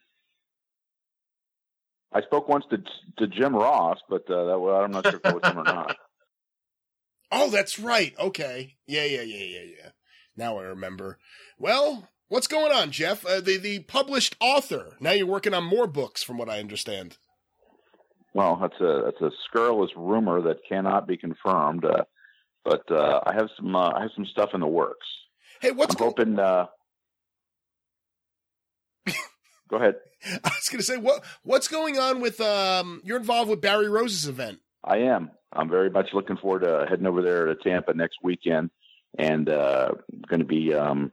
I spoke once to Jim Ross, but I'm not sure if it was him or not. Oh, that's right. Okay. Yeah. Now I remember. Well, what's going on, Jeff? The published author. Now you're working on more books, from what I understand. Well, that's a scurrilous rumor that cannot be confirmed. But I have some stuff in the works. Hey, I'm hoping. Go ahead. I was going to say, what's going on with you're involved with Barry Rose's event? I am. I'm very much looking forward to heading over there to Tampa next weekend, and going to be,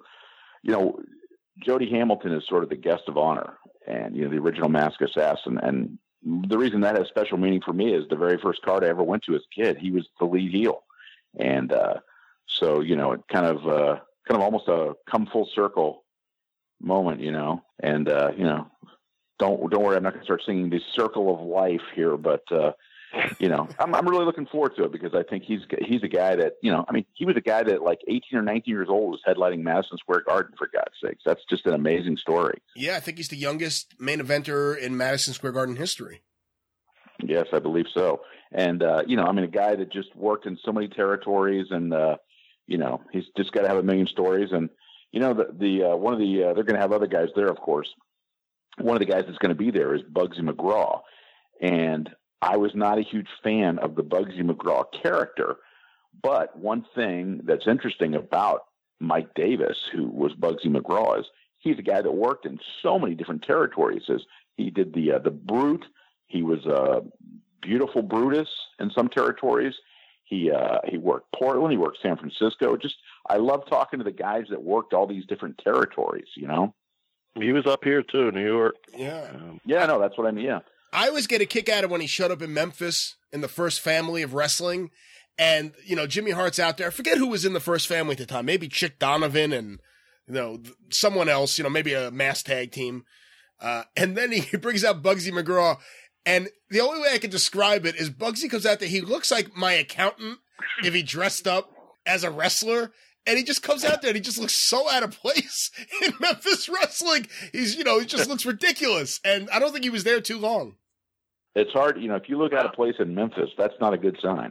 Jody Hamilton is sort of the guest of honor, and the original Masked Assassin. And the reason that has special meaning for me is the very first card I ever went to as a kid, he was the lead heel, and so it kind of almost a come full circle moment, and don't worry, I'm not going to start singing the Circle of Life here, but I'm really looking forward to it because I think he's a guy that he was a guy that like 18 or 19 years old was headlining Madison Square Garden, for God's sakes. That's just an amazing story. Yeah, I think he's the youngest main eventer in Madison Square Garden history. Yes, I believe so. And a guy that just worked in so many territories, and he's just got to have a million stories. And they're going to have other guys there, of course. One of the guys that's going to be there is Bugsy McGraw, and I was not a huge fan of the Bugsy McGraw character, but one thing that's interesting about Mike Davis, who was Bugsy McGraw, is he's a guy that worked in so many different territories. He did the Brute. He was Beautiful Brutus in some territories. He worked Portland. He worked San Francisco. I love talking to the guys that worked all these different territories. He was up here too, New York. Yeah. No, that's what I mean. Yeah. I always get a kick out of when he showed up in Memphis in the First Family of Wrestling, and Jimmy Hart's out there. I forget who was in the First Family at the time. Maybe Chick Donovan and someone else. Maybe a mass tag team. And then he brings out Bugsy McGraw, and the only way I can describe it is Bugsy comes out there. He looks like my accountant if he dressed up as a wrestler. And he just comes out there and he just looks so out of place in Memphis wrestling. He just looks ridiculous. And I don't think he was there too long. It's hard, if you look out of place in Memphis, that's not a good sign.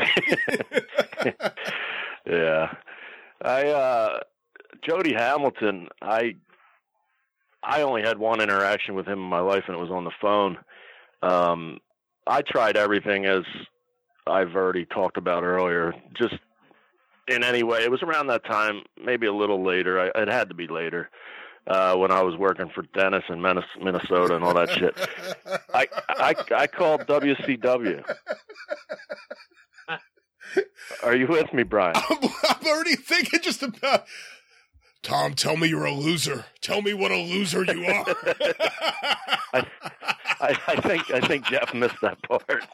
Yeah. Jody Hamilton, I only had one interaction with him in my life, and it was on the phone. I tried everything, as I've already talked about earlier, just in any way. It was around that time, maybe a little later. It had to be later, when I was working for Dennis in Minnesota and all that shit. I called WCW. Are you with me, Brian? I'm already thinking just about Tom, tell me you're a loser. Tell me what a loser you are. I think Jeff missed that part.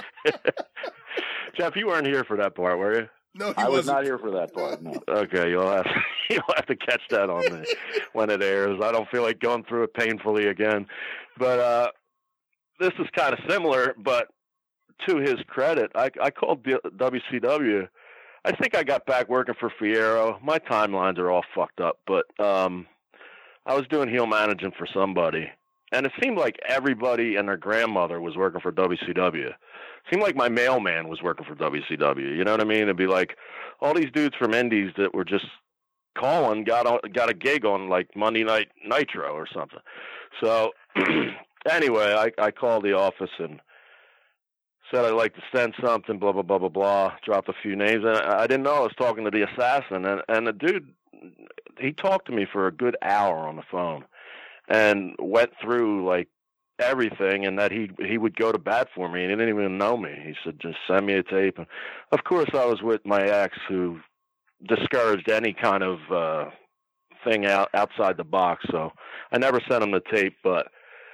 Jeff, you weren't here for that part, were you? No, I was not here for that part. No. Okay, you'll have to catch that on when it airs. I don't feel like going through it painfully again. But this is kind of similar, but to his credit, I called WCW. I think I got back working for Fierro. My timelines are all fucked up, but I was doing heel managing for somebody, and it seemed like everybody and their grandmother was working for WCW. It seemed like my mailman was working for WCW. You know what I mean? It'd be like all these dudes from Indies that were just calling got a gig on like Monday Night Nitro or something. So anyway, I called the office and said I'd like to send something, blah, blah, blah, blah, blah, dropped a few names. And I didn't know I was talking to the assassin. And the dude, he talked to me for a good hour on the phone and went through like everything, and that he would go to bat for me, and he didn't even know me. He said, just send me a tape. And of course I was with my ex, who discouraged any kind of thing outside the box. So I never sent him the tape, but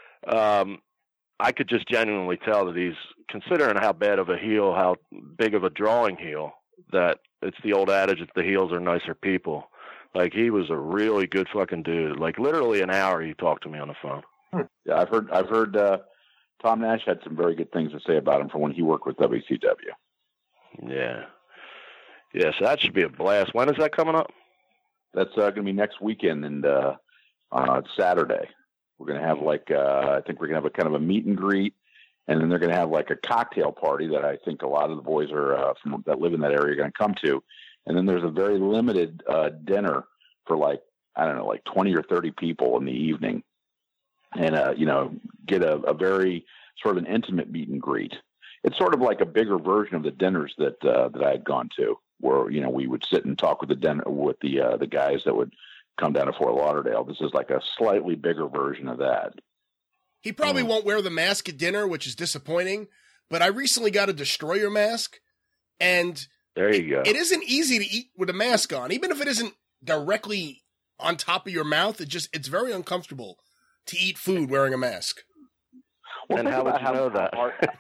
I could just genuinely tell that he's, considering how bad of a heel, how big of a drawing heel, that it's the old adage that the heels are nicer people. Like, he was a really good fucking dude. Like, literally an hour he talked to me on the phone. Yeah, I've heard Tom Nash had some very good things to say about him from when he worked with WCW. Yeah. Yeah, so that should be a blast. When is that coming up? That's going to be next weekend, and Saturday. We're going to have I think we're going to have a kind of a meet and greet, and then they're going to have like a cocktail party that I think a lot of the boys that live in that area are going to come to. And then there's a very limited dinner for like 20 or 30 people in the evening. And, get a very sort of an intimate meet and greet. It's sort of like a bigger version of the dinners that I had gone to, where, we would sit and talk with the guys that would come down to Fort Lauderdale. This is like a slightly bigger version of that. He probably won't wear the mask at dinner, which is disappointing, but I recently got a Destroyer mask, and there you go. It isn't easy to eat with a mask on, even if it isn't directly on top of your mouth. It's very uncomfortable to eat food wearing a mask. Well, and how would you know that?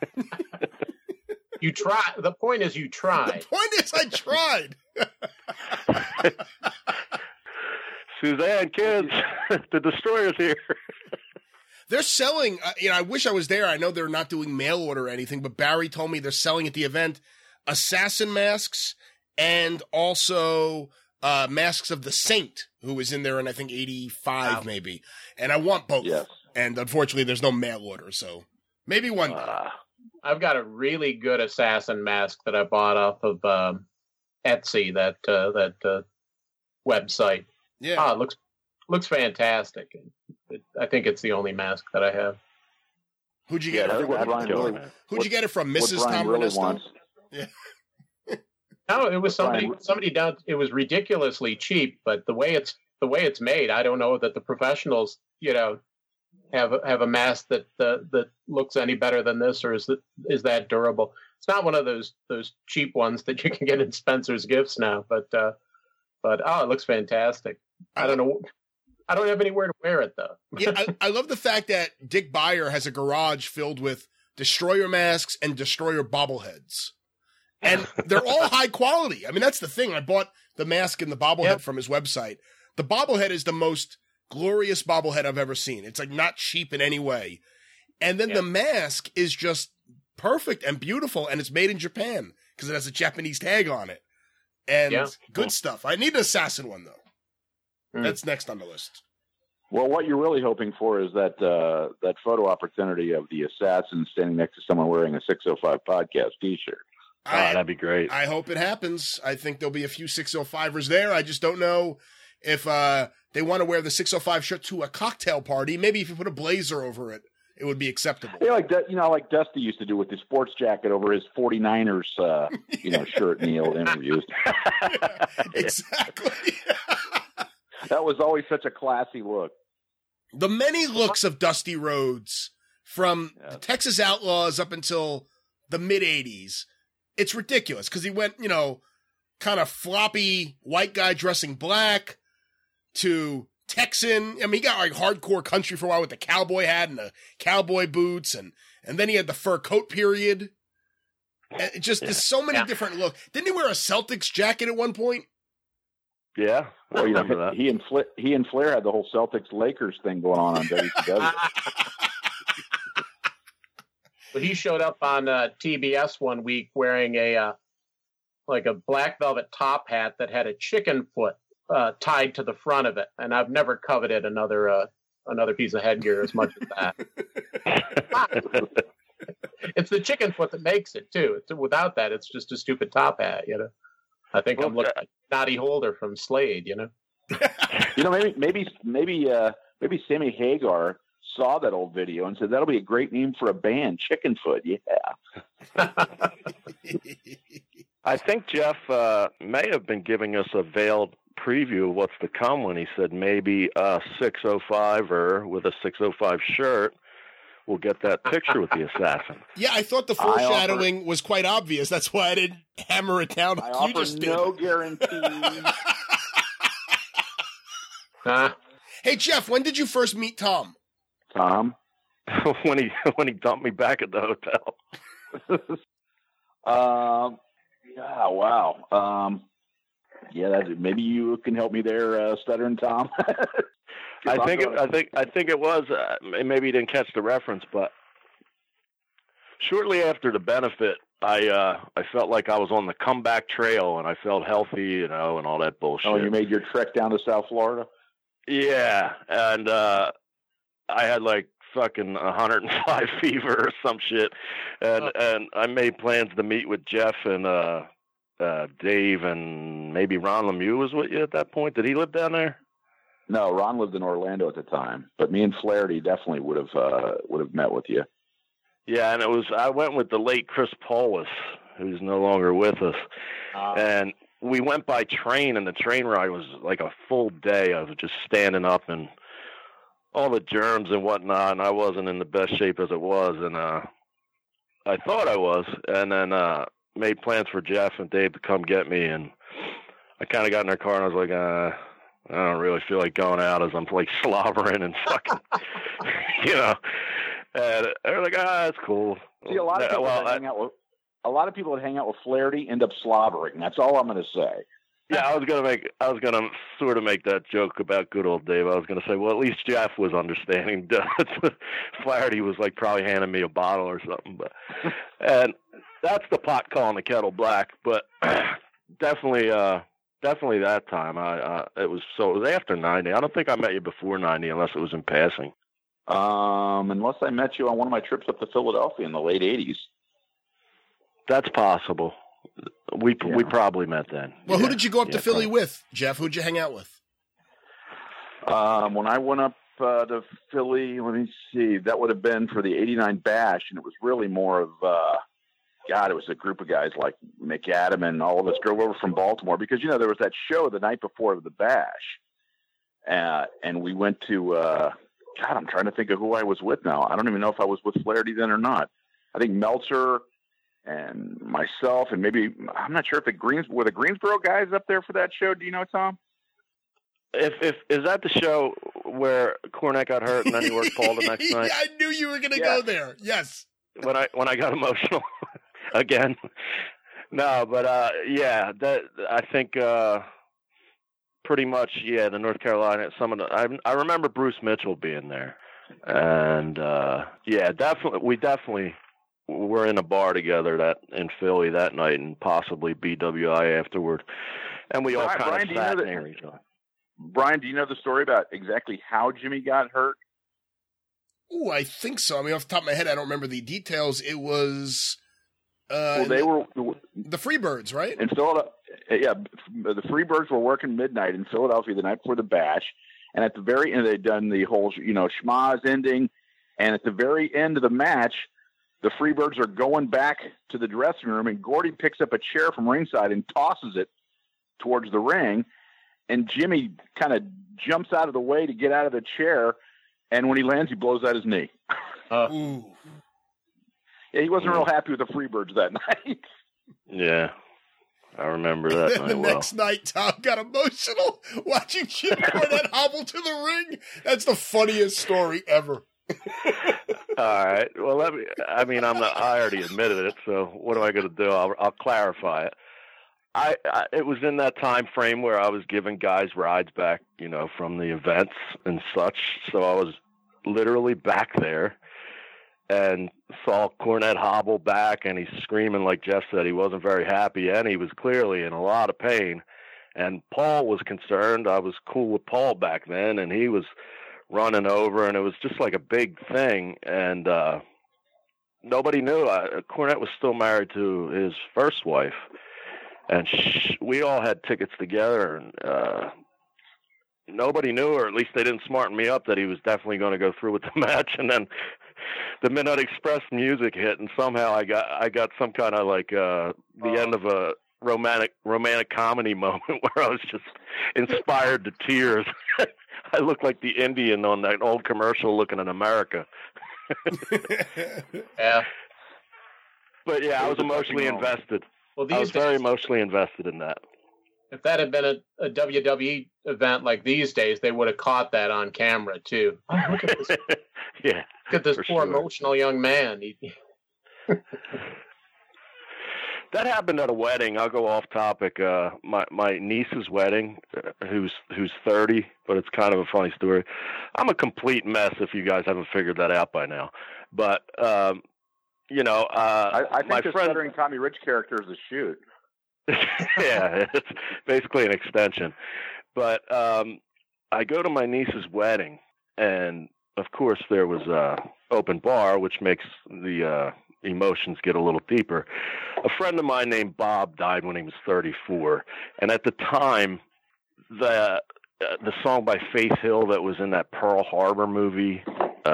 You try. The point is you tried. The point is I tried. Suzanne, kids, the Destroyer's here. They're selling, I wish I was there. I know they're not doing mail order or anything, but Barry told me they're selling at the event assassin masks and also masks of the Saint, who was in there in, I think, 85 maybe. And I want both. Yes. And unfortunately, there's no mail order, so maybe one day. I've got a really good assassin mask that I bought off of Etsy, that website. Yeah. It looks fantastic. I think it's the only mask that I have. Who'd you get it from? Who'd you get it from? Mrs. Tom Renesto? Yeah. No, it was somebody down. It was ridiculously cheap, but the way it's made, I don't know that the professionals, have a mask that looks any better than this, or is that durable. It's not one of those cheap ones that you can get in Spencer's Gifts now, but it looks fantastic. I don't know. I don't have anywhere to wear it, though. Yeah, I love the fact that Dick Beyer has a garage filled with Destroyer masks and Destroyer bobbleheads. And they're all high quality. I mean, that's the thing. I bought the mask and the bobblehead from his website. The bobblehead is the most glorious bobblehead I've ever seen. It's like not cheap in any way. And then the mask is just perfect and beautiful, and it's made in Japan because it has a Japanese tag on it. And good stuff. I need an assassin one, though. That's next on the list. Well, what you're really hoping for is that photo opportunity of the assassin standing next to someone wearing a 605 podcast T-shirt. That'd be great. I hope it happens. I think there'll be a few 605ers there. I just don't know if they want to wear the 605 shirt to a cocktail party. Maybe if you put a blazer over it, it would be acceptable. Yeah, like Dusty used to do with the sports jacket over his 49ers, shirt in the old interviews. Yeah, exactly. That was always such a classy look. The many looks of Dusty Rhodes from the Texas Outlaws up until the mid-'80s, it's ridiculous because he went, kind of floppy white guy dressing black to Texan. I mean, he got like hardcore country for a while with the cowboy hat and the cowboy boots, and then he had the fur coat period. And it just there's so many different looks. Didn't he wear a Celtics jacket at one point? Yeah, well, you know, he and Flair had the whole Celtics Lakers thing going on WCW. Well, he showed up on TBS one week wearing a black velvet top hat that had a chicken foot tied to the front of it, and I've never coveted another piece of headgear as much as that. It's the chicken foot that makes it too. Without that, it's just a stupid top hat. You know, I think I'm looking like Noddy Holder from Slade. You know, maybe Sammy Hagar saw that old video and said that'll be a great name for a band, Chickenfoot. Yeah. I think Jeff may have been giving us a veiled preview of what's to come when he said maybe a 605er with a 605 shirt will get that picture with the assassin. Yeah, I thought the foreshadowing was quite obvious. That's why I didn't hammer it down like you just did. No guarantee. Hey, Jeff, when did you first meet Tom? Tom? when he dumped me back at the hotel. Yeah, wow. Maybe you can help me there, Stuttering Tom. I think it was. Maybe you didn't catch the reference, but shortly after the benefit, I felt like I was on the comeback trail, and I felt healthy, you know, and all that bullshit. Oh, you made your trek down to South Florida? Yeah, and I had like fucking 105 fever or some shit, and I made plans to meet with Jeff and Dave, and maybe Ron Lemieux was with you at that point. Did he live down there? No, Ron lived in Orlando at the time, but me and Flaherty definitely would have met with you. Yeah, and I went with the late Chris Paulus, who's no longer with us, and we went by train, and the train ride was like a full day of just standing up and all the germs and whatnot, and I wasn't in the best shape as it was, and I thought I was, and then made plans for Jeff and Dave to come get me, and I kind of got in their car, and I was like, I don't really feel like going out as I'm like slobbering and fucking, you know, and they're like, that's cool. See, a lot of people that hang out with Flaherty end up slobbering. That's all I'm going to say. Yeah, I was gonna sort of make that joke about good old Dave. I was gonna say, well, at least Jeff was understanding. Flaherty was like probably handing me a bottle or something, and that's the pot calling the kettle black. But definitely that time. It was after 90. I don't think I met you before 90, unless it was in passing. Unless I met you on one of my trips up to Philadelphia in the late 80s. That's possible. We probably met then. Well, who did you go up to Philly with, Jeff? Who'd you hang out with? When I went up to Philly, let me see, that would have been for the 89 Bash, and it was really more of, it was a group of guys like Mick Adam and all of us drove over from Baltimore because, you know, there was that show the night before the Bash. And we went to, I'm trying to think of who I was with now. I don't even know if I was with Flaherty then or not. I think Meltzer and myself, and maybe, I'm not sure if were the Greensboro guys up there for that show. Do you know, Tom? Is that the show where Cornette got hurt and then he worked Paul the next night? I knew you were going to go there. Yes. When I got emotional again. No, but I think pretty much the North Carolina. I remember Bruce Mitchell being there, and we definitely were in a bar together in Philly that night, and possibly BWI afterward, and we all kind of sat near each other. Brian, do you know the story about exactly how Jimmy got hurt? Oh, I think so. I mean, off the top of my head, I don't remember the details. It was they were the Freebirds, right? In Philadelphia, yeah, the Freebirds were working midnight in Philadelphia the night before the Bash, and at the very end, they'd done the whole, schmaz ending, and at the very end of the match, the Freebirds are going back to the dressing room, and Gordy picks up a chair from ringside and tosses it towards the ring, and Jimmy kind of jumps out of the way to get out of the chair, and when he lands, he blows out his knee. Ooh. Yeah, he wasn't real happy with the Freebirds that night. Yeah. I remember that And the night well. next night, Tom got emotional watching Jim Cornette hobble to the ring. That's the funniest story ever. All right. Well, I already admitted it, so what am I going to do? I'll clarify it. It was in that time frame where I was giving guys rides back, from the events and such. So I was literally back there and saw Cornette hobble back, and he's screaming, like Jeff said. He wasn't very happy, and he was clearly in a lot of pain. And Paul was concerned. I was cool with Paul back then, and he was running over, and it was just like a big thing. And nobody knew. Cornette was still married to his first wife, and we all had tickets together, and nobody knew, or at least they didn't smarten me up, that he was definitely going to go through with the match. And then the Midnight Express music hit, and somehow I got some kind of like the end of a romantic comedy moment where I was just inspired to tears. I looked like the Indian on that old commercial looking at America. Yeah. But yeah, I was emotionally invested. Well, I was very emotionally invested in that. If that had been a WWE event like these days, they would have caught that on camera too. Oh, look at this. Yeah. Look at this poor emotional young man. That happened at a wedding. I'll go off topic. My niece's wedding, who's 30, but it's kind of a funny story. I'm a complete mess if you guys haven't figured that out by now. But I think my the friend, stuttering Tommy Rich character is a shoot. yeah, it's basically an extension. But I go to my niece's wedding, and of course there was open bar, which makes the emotions get a little deeper. A friend of mine named Bob died when he was 34, and at the time, the song by Faith Hill that was in that Pearl Harbor movie,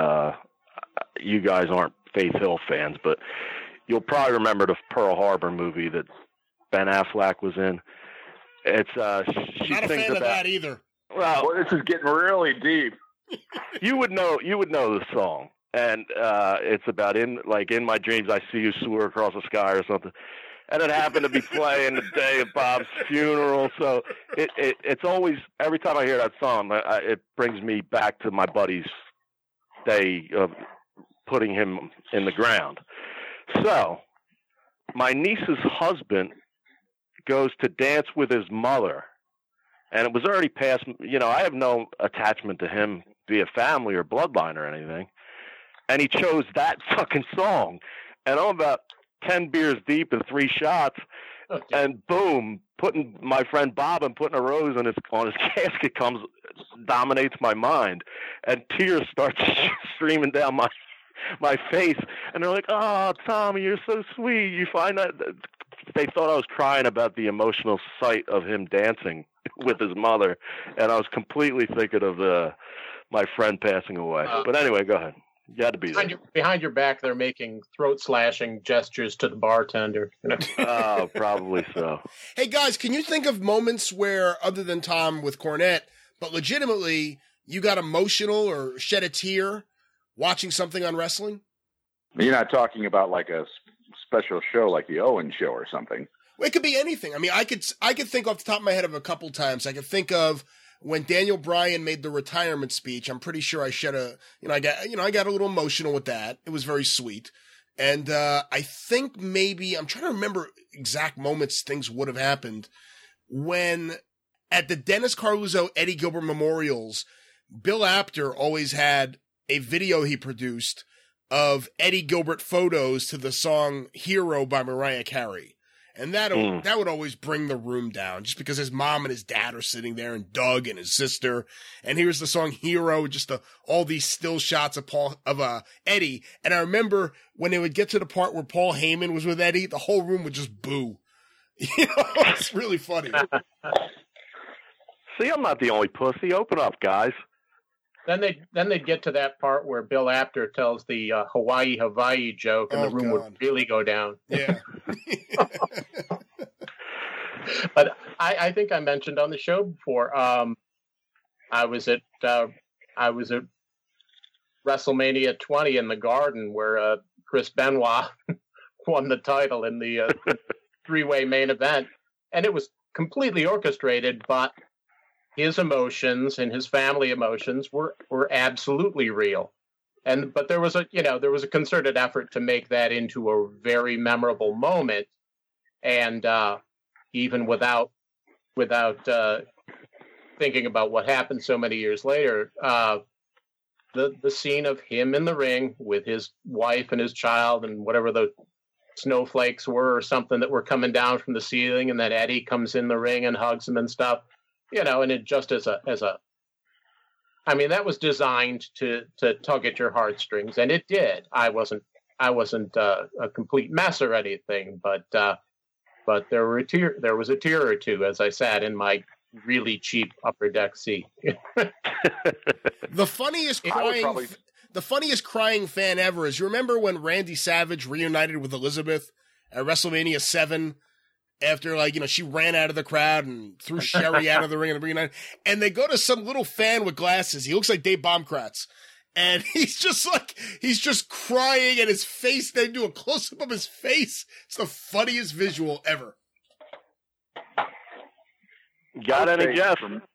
you guys aren't Faith Hill fans, but you'll probably remember the Pearl Harbor movie that Ben Affleck was in. It's she not a sings fan about of that either. Well, this is getting really deep. You would know the song. And it's about in my dreams I see you soar across the sky or something. And it happened to be playing the day of Bob's funeral. So it's always, every time I hear that song, it brings me back to my buddy's day of putting him in the ground. So my niece's husband goes to dance with his mother. And it was already past, I have no attachment to him via family or bloodline or anything. And he chose that fucking song. And I'm about 10 beers deep and 3 shots. Okay. And boom, putting my friend Bob and putting a rose on his casket dominates my mind. And tears start streaming down my face. And they're like, oh, Tommy, you're so sweet. You find that? They thought I was crying about the emotional sight of him dancing with his mother. And I was completely thinking of my friend passing away. But anyway, go ahead. You had to be there. Behind your back, they're making throat-slashing gestures to the bartender. Oh, probably so. Hey, guys, can you think of moments where, other than Tom with Cornette, but legitimately you got emotional or shed a tear watching something on wrestling? You're not talking about like a special show like the Owen Show or something. Well, it could be anything. I mean, I could think off the top of my head of a couple times. I could think of when Daniel Bryan made the retirement speech. I'm pretty sure I shed I got a little emotional with that. It was very sweet. And I think maybe, I'm trying to remember exact moments things would have happened, when at the Dennis Carluzzo Eddie Gilbert memorials, Bill Apter always had a video he produced of Eddie Gilbert photos to the song Hero by Mariah Carey. And that would always bring the room down, just because his mom and his dad are sitting there, and Doug and his sister. And here's the song Hero, just all these still shots of Eddie. And I remember when they would get to the part where Paul Heyman was with Eddie, the whole room would just boo. It's really funny. See, I'm not the only pussy. Open up, guys. Then they'd get to that part where Bill Apter tells the Hawaii joke, and the room would really go down. Yeah. But I think I mentioned on the show before. I was at WrestleMania 20 in the Garden, where Chris Benoit won the title in the 3-way main event, and it was completely orchestrated, but his emotions and his family emotions were absolutely real. But there was a concerted effort to make that into a very memorable moment, and even without thinking about what happened so many years later, the scene of him in the ring with his wife and his child and whatever the snowflakes were or something that were coming down from the ceiling, and then Eddie comes in the ring and hugs him and stuff, and it just that was designed to tug at your heartstrings, and it did. I wasn't a complete mess or anything, but there was a tear or two as I sat in my really cheap upper deck seat. The funniest crying fan ever is, you remember when Randy Savage reunited with Elizabeth at WrestleMania 7 after, she ran out of the crowd and threw Sherry out of the ring and reunited, and they go to some little fan with glasses. He looks like Dave Baumkratz. And he's just crying, and his face, they do a close-up of his face. It's the funniest visual ever. Got any, Jeff?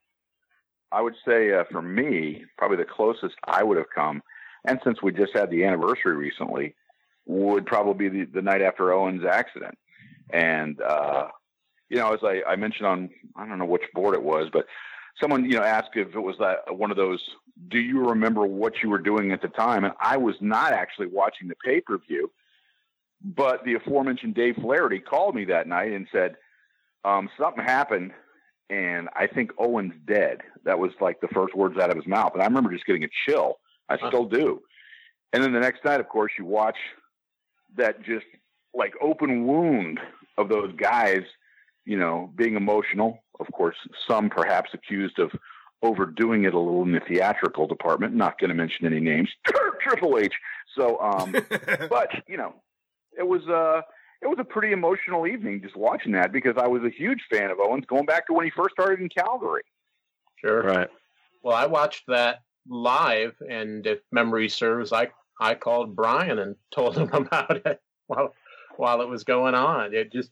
I would say for me, probably the closest I would have come, and since we just had the anniversary recently, would probably be the night after Owen's accident. And, as I mentioned on, I don't know which board it was, but someone, asked if it was one of those, do you remember what you were doing at the time? And I was not actually watching the pay-per-view, but the aforementioned Dave Flaherty called me that night and said, something happened, and I think Owen's dead. That was like the first words out of his mouth. And I remember just getting a chill. I still do. And then the next night, of course, you watch that just like open wound of those guys, being emotional. Of course, some perhaps accused of overdoing it a little in the theatrical department. Not going to mention any names. Triple H. So, but it was a pretty emotional evening just watching that, because I was a huge fan of Owens going back to when he first started in Calgary. Sure. Right. Well, I watched that live, and if memory serves, I called Brian and told him about it while it was going on. It just,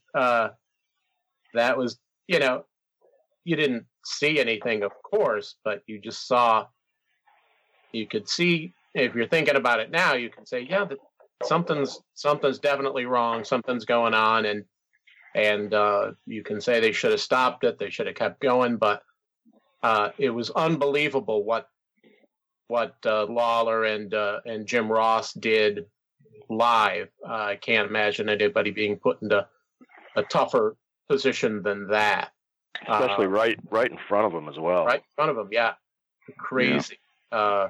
that was, you didn't see anything, of course, but you just saw, you could see, if you're thinking about it now, you can say, yeah, something's definitely wrong. Something's going on. And you can say they should have stopped it. They should have kept going, but it was unbelievable what Lawler and Jim Ross did live. I can't imagine anybody being put into a tougher position than that. Especially right in front of them as well. Right in front of them, yeah. Crazy. Yeah.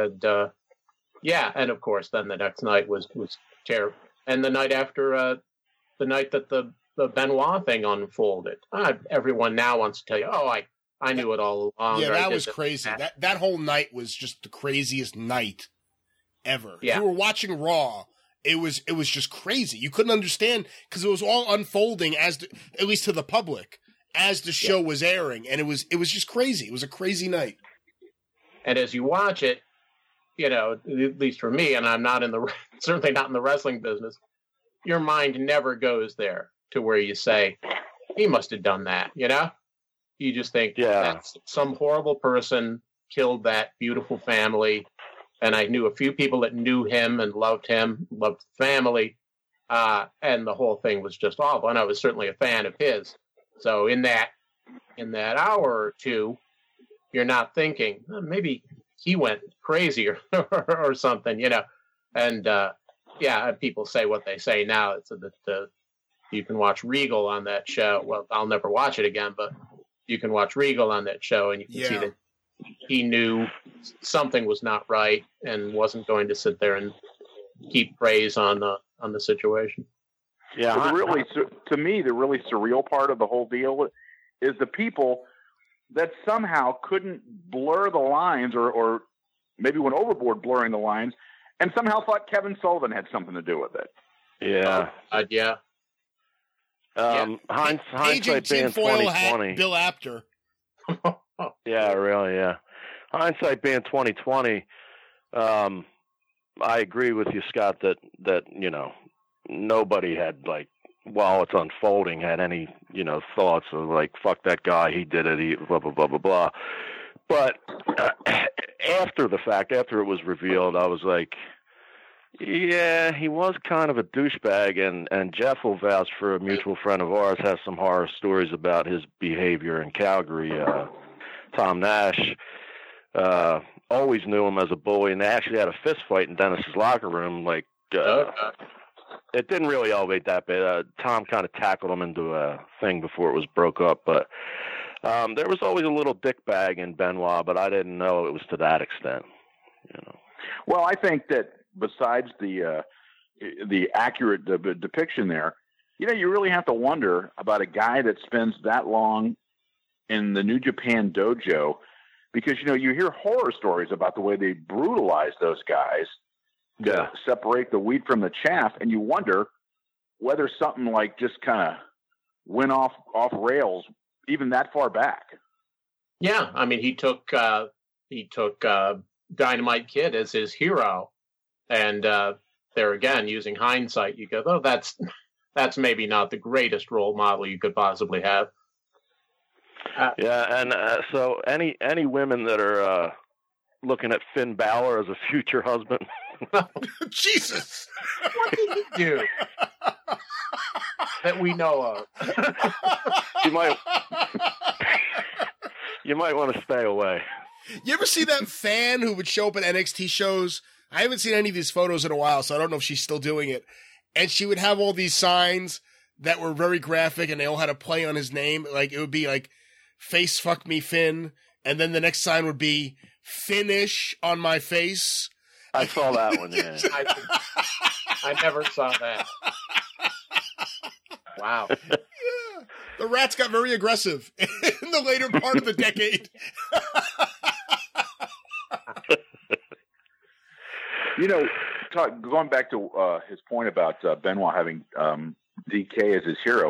And of course, then the next night was terrible. And the night after, the night that the Benoit thing unfolded, everyone now wants to tell you, I knew it all along. Yeah, that was crazy. That whole night was just the craziest night ever. Yeah. If you were watching Raw, it was just crazy. You couldn't understand, because it was all unfolding at least to the public, as the show was airing, and it was just crazy. It was a crazy night. And as you watch it, at least for me, and I'm not certainly not in the wrestling business, your mind never goes there to where you say, he must have done that, You just think, that's some horrible person killed that beautiful family. And I knew a few people that knew him and loved the family. And the whole thing was just awful. And I was certainly a fan of his. So in that hour or two, you're not thinking, maybe he went crazy or something, And people say what they say now. It's that you can watch Regal on that show. Well, I'll never watch it again, but you can watch Regal on that show, and you can see that he knew something was not right and wasn't going to sit there and heap praise on the situation. Yeah, to me, the really surreal part of the whole deal is the people that somehow couldn't blur the lines, or maybe went overboard blurring the lines, and somehow thought Kevin Sullivan had something to do with it. Yeah. Hindsight being 2020. Bill Apter. Yeah, really, yeah. Hindsight being 2020. I agree with you, Scott, that nobody had while it's unfolding, had any, thoughts of like, fuck that guy, he did it, he blah, blah, blah, blah, blah. But after the fact, after it was revealed, I was like, yeah, he was kind of a douchebag, and Jeff will vouch for a mutual friend of ours, has some horror stories about his behavior in Calgary. Tom Nash always knew him as a bully, and they actually had a fist fight in Dennis's locker room. Like, it didn't really elevate that bit. Tom kind of tackled him into a thing before it was broke up, but there was always a little dick bag in Benoit, but I didn't know it was to that extent. Well, I think that besides the accurate depiction there, you really have to wonder about a guy that spends that long in the New Japan dojo, because, you hear horror stories about the way they brutalize those guys to separate the wheat from the chaff. And you wonder whether something like just kind of went off rails even that far back. Yeah. I mean, he took Dynamite Kid as his hero. And there again, using hindsight, you go, oh, that's maybe not the greatest role model you could possibly have. So any women that are looking at Finn Balor as a future husband, Jesus, what did he do that we know of? You might want to stay away. You ever see that fan who would show up at NXT shows? I haven't seen any of these photos in a while, so I don't know if she's still doing it. And she would have all these signs that were very graphic, and they all had a play on his name. Like, it would be like, face fuck me Finn, and then the next sign would be finish on my face. I saw that one, yeah. I never saw that. Wow. Yeah. The Rats got very aggressive in the later part of the decade. Going back to his point about Benoit having DK as his hero,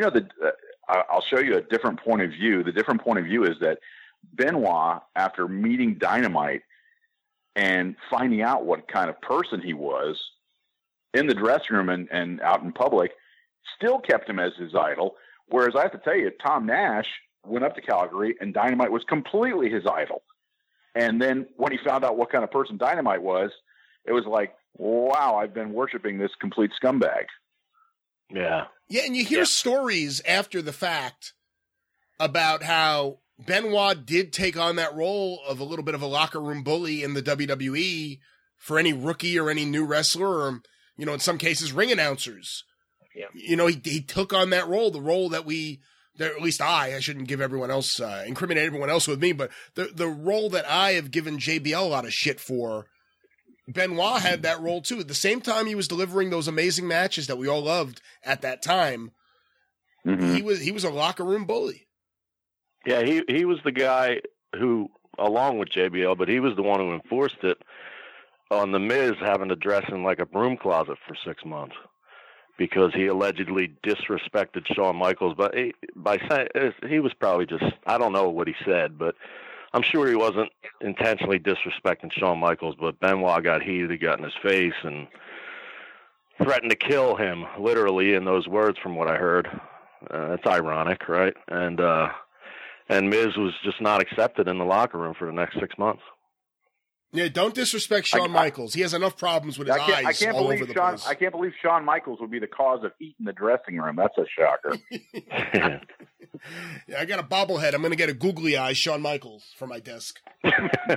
I'll show you a different point of view. The different point of view is that Benoit, after meeting Dynamite and finding out what kind of person he was in the dressing room and out in public, still kept him as his idol. Whereas I have to tell you, Tom Nash went up to Calgary and Dynamite was completely his idol. And then when he found out what kind of person Dynamite was, it was like, wow, I've been worshiping this complete scumbag. Yeah. Yeah, and you hear stories after the fact about how Benoit did take on that role of a little bit of a locker room bully in the WWE for any rookie or any new wrestler, or, in some cases, ring announcers. Yeah. He took on that role, the role that at least I shouldn't give everyone else, incriminate everyone else with me, but the role that I have given JBL a lot of shit for, Benoit had that role too. At the same time he was delivering those amazing matches that we all loved at that time, he was a locker room bully. Yeah, he was the guy who, along with JBL, but he was the one who enforced it on The Miz having to dress in like a broom closet for 6 months because he allegedly disrespected Shawn Michaels. But by saying he was probably just, I don't know what he said, but I'm sure he wasn't intentionally disrespecting Shawn Michaels, but Benoit got heated, he got in his face and threatened to kill him, literally, in those words from what I heard. That's ironic, right? And Miz was just not accepted in the locker room for the next 6 months. Yeah, don't disrespect Shawn Michaels. He has enough problems with his eyes all over the place. I can't believe Shawn Michaels would be the cause of heat in the dressing room. That's a shocker. Yeah, I got a bobblehead. I'm going to get a googly eye Shawn Michaels for my desk. You're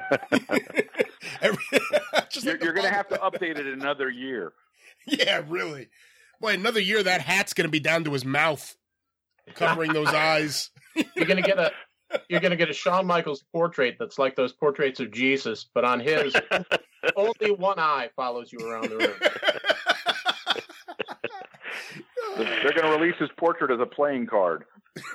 going to have to update it another year. Yeah, really. Boy, another year, that hat's going to be down to his mouth, covering those eyes. You're going to get a Shawn Michaels portrait that's like those portraits of Jesus, but on his, only one eye follows you around the room. They're going to release his portrait as a playing card.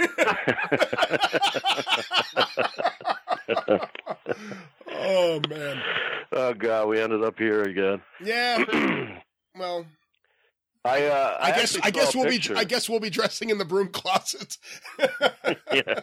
Oh, man. Oh, God, we ended up here again. Yeah. Well, I guess we'll be dressing in the broom closet. Yeah.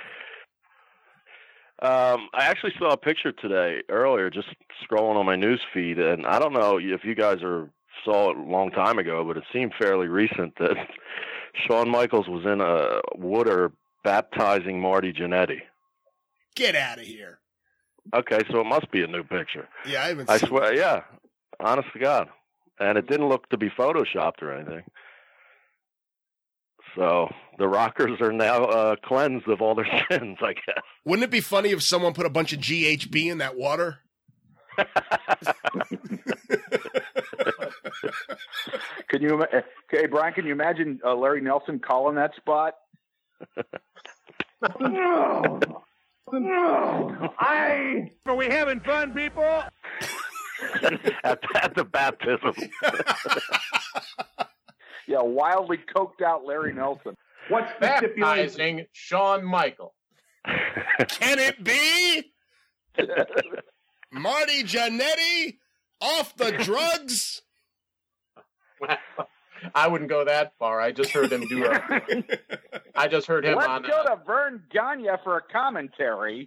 I actually saw a picture today earlier, just scrolling on my news feed, and I don't know if you guys are saw it a long time ago, but it seemed fairly recent that Shawn Michaels was in a water baptizing Marty Jannetty. Get out of here. Okay, so it must be a new picture. Yeah, I haven't I seen swear, yeah. Honest to God. And it didn't look to be photoshopped or anything. So the Rockers are now cleansed of all their sins, I guess. Wouldn't it be funny if someone put a bunch of GHB in that water? Hey, Brian, can you imagine Larry Nelson calling that spot? Are we having fun, people? at the baptism. Yeah, wildly coked out Larry Nelson. What's the stipulation? Baptizing Shawn Michael. Can it be? Marty Jannetty off the drugs? I wouldn't go that far. I just heard him do I just heard him Let's go to Vern Gagne for a commentary.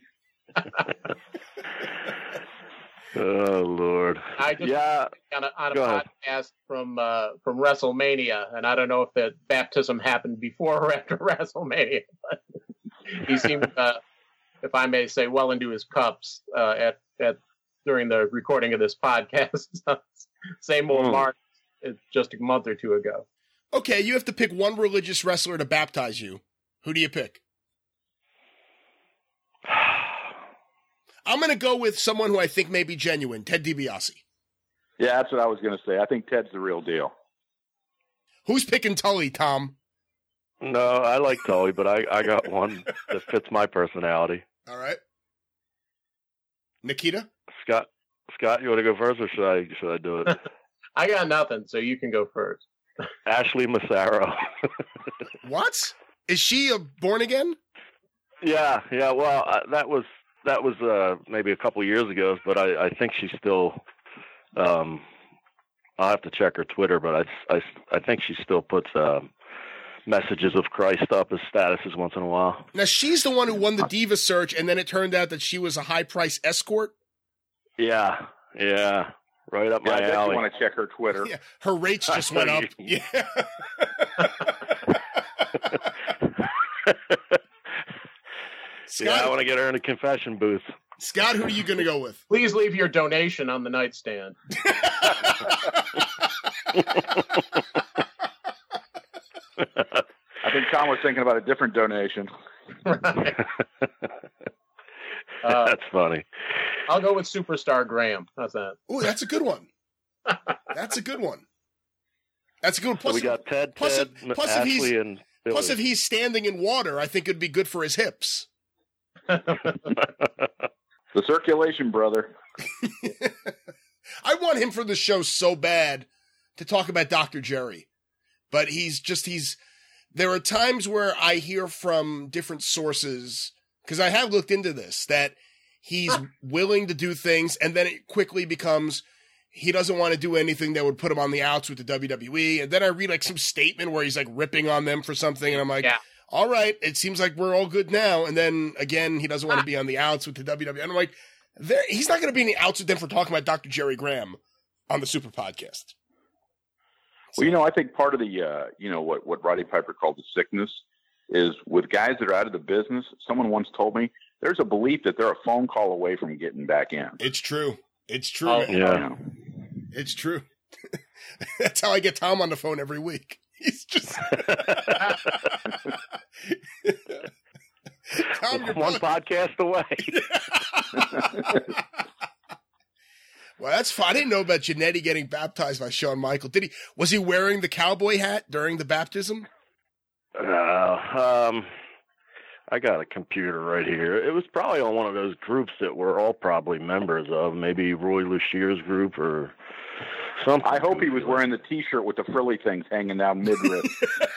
Oh, Lord. I just on a Go ahead. podcast from WrestleMania, and I don't know if the baptism happened before or after WrestleMania. But he seemed, if I may say, well into his cups at during the recording of this podcast. Same old Mark, just a month or two ago. Okay, you have to pick one religious wrestler to baptize you. Who do you pick? I'm going to go with someone who I think may be genuine, Ted DiBiase. Yeah, that's what I was going to say. I think Ted's the real deal. Who's picking Tully, Tom? No, I like Tully, but I got one that fits my personality. All right. Nikita? Scott, you want to go first, or should I do it? I got nothing, so you can go first. Ashley Massaro. What? Is she a born again? Yeah. Well, that was maybe a couple years ago, but I think she's still. I'll have to check her Twitter, but I think she still puts messages of Christ up as statuses once in a while. Now she's the one who won the Diva search, and then it turned out that she was a high price escort. Yeah, right up my alley. You want to check her Twitter? Yeah, her rates just went up. Yeah. Scott, I want to get her in a confession booth. Scott, who are you going to go with? Please leave your donation on the nightstand. I think Tom was thinking about a different donation. Right. That's funny. I'll go with Superstar Graham. How's that? Ooh, that's a good one. That's a good one. Plus, so we got Ted, Ashley, and Billy. Plus, if he's standing in water, I think it'd be good for his hips. The circulation, brother. I want him for the show so bad to talk about Dr. Jerry. But there are times where I hear from different sources, because I have looked into this, that he's willing to do things, and then it quickly becomes he doesn't want to do anything that would put him on the outs with the WWE. And then I read like some statement where he's like ripping on them for something, and I'm like, all right, it seems like we're all good now. And then again, he doesn't want to be on the outs with the WWE. And I'm like, he's not going to be in the outs with them for talking about Dr. Jerry Graham on the Super Podcast. Well, I think part of the, what Roddy Piper called the sickness is with guys that are out of the business. Someone once told me there's a belief that they're a phone call away from getting back in. It's true. It's true. Oh, yeah. It's true. That's how I get Tom on the phone every week. He's just Tom, you're one podcast away. Well, that's fun. I didn't know about Jannetty getting baptized by Shawn Michael. Was he wearing the cowboy hat during the baptism? I got a computer right here. It was probably on one of those groups that we're all probably members of, maybe Roy Lushier's group or something. I hope he was wearing the T-shirt with the frilly things hanging down midriff.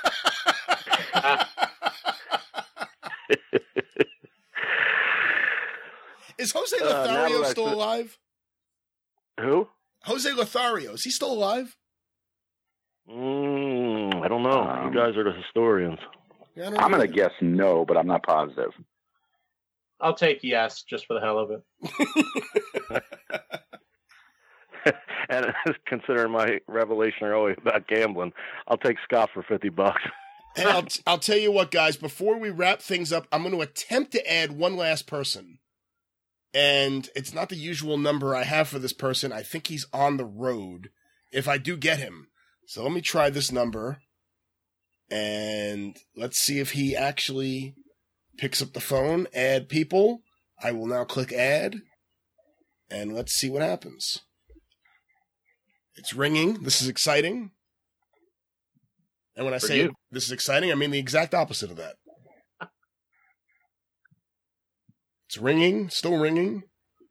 Is Jose Lothario still alive? Who? Jose Lothario. Is he still alive? I don't know. You guys are the historians. Yeah, I'm going to guess no, but I'm not positive. I'll take yes, just for the hell of it. And considering my revelation earlier about gambling, I'll take Scott for $50. Hey, I'll tell you what, guys. Before we wrap things up, I'm going to attempt to add one last person. And it's not the usual number I have for this person. I think he's on the road if I do get him. So let me try this number. And let's see if he actually picks up the phone. Add people. I will now click add. And let's see what happens. It's ringing. This is exciting. And when I say this is exciting, I mean the exact opposite of that. It's ringing, still ringing.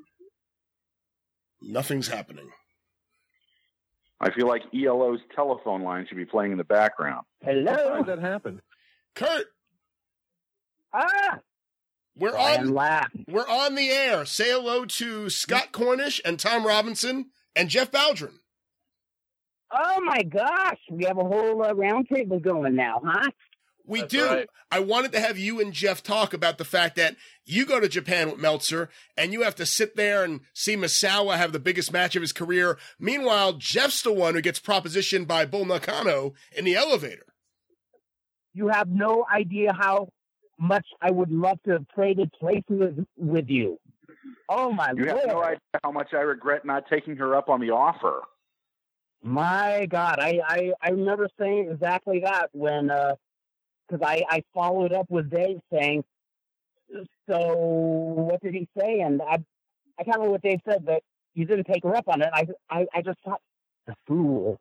Nothing's happening. I feel like ELO's telephone line should be playing in the background. Hello? How did that happen? Kurt! Ah! We're on the air. Say hello to Scott Cornish and Tom Robinson and Jeff Baldwin. Oh, my gosh. We have a whole round table going now, huh? We do. Right. I wanted to have you and Jeff talk about the fact that you go to Japan with Meltzer and you have to sit there and see Misawa have the biggest match of his career. Meanwhile, Jeff's the one who gets propositioned by Bull Nakano in the elevator. You have no idea how much I would love to have traded places with you. Oh, my Lord. You have no idea how much I regret not taking her up on the offer. My God. I remember saying exactly that when... because I followed up with Dave saying, so what did he say? And I can't remember what Dave said, but you didn't take her up on it. I just thought, the fool.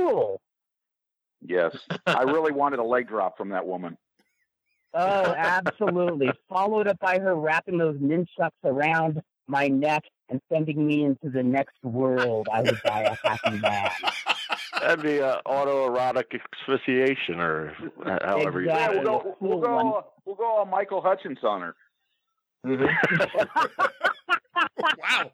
Yes. I really wanted a leg drop from that woman. Oh, absolutely. Followed up by her wrapping those nunchucks around my neck and sending me into the next world. I would die a happy man. That'd be autoerotic asphyxiation, or however you say it. We'll go on Michael Hutchins on her. Wow.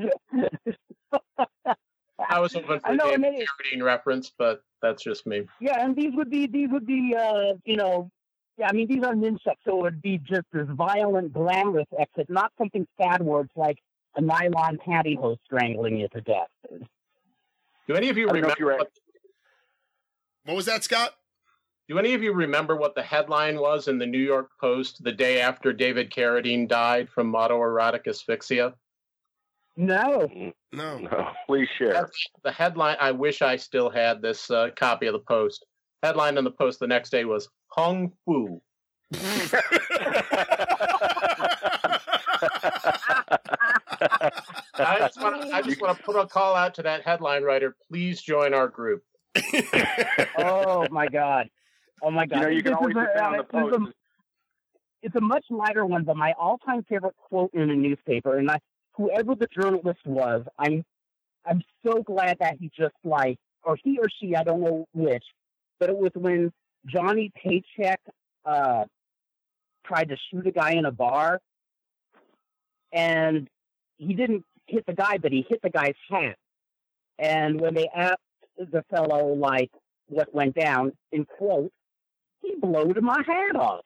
I was hoping for a David Carradine reference, but that's just me. Yeah, and these would be these are nunchucks, so it would be just this violent, glamorous exit, not something sad where it's like a nylon pantyhose strangling you to death. Do any of you remember what was that, Scott? Do any of you remember what the headline was in the New York Post the day after David Carradine died from autoerotic asphyxia? No. Please share. The headline, I wish I still had this copy of the Post. Headline in the Post the next day was Hung Fu. I just want to put a call out to that headline writer. Please join our group. Oh my God! You can always depend on the Post. It's a much lighter one, but my all-time favorite quote in a newspaper, and whoever the journalist was, I'm so glad that he just or he or she, I don't know which, but it was when Johnny Paycheck tried to shoot a guy in a bar, and he didn't hit the guy, but he hit the guy's hat. And when they asked the fellow, what went down, in quote, he blowed my hat off.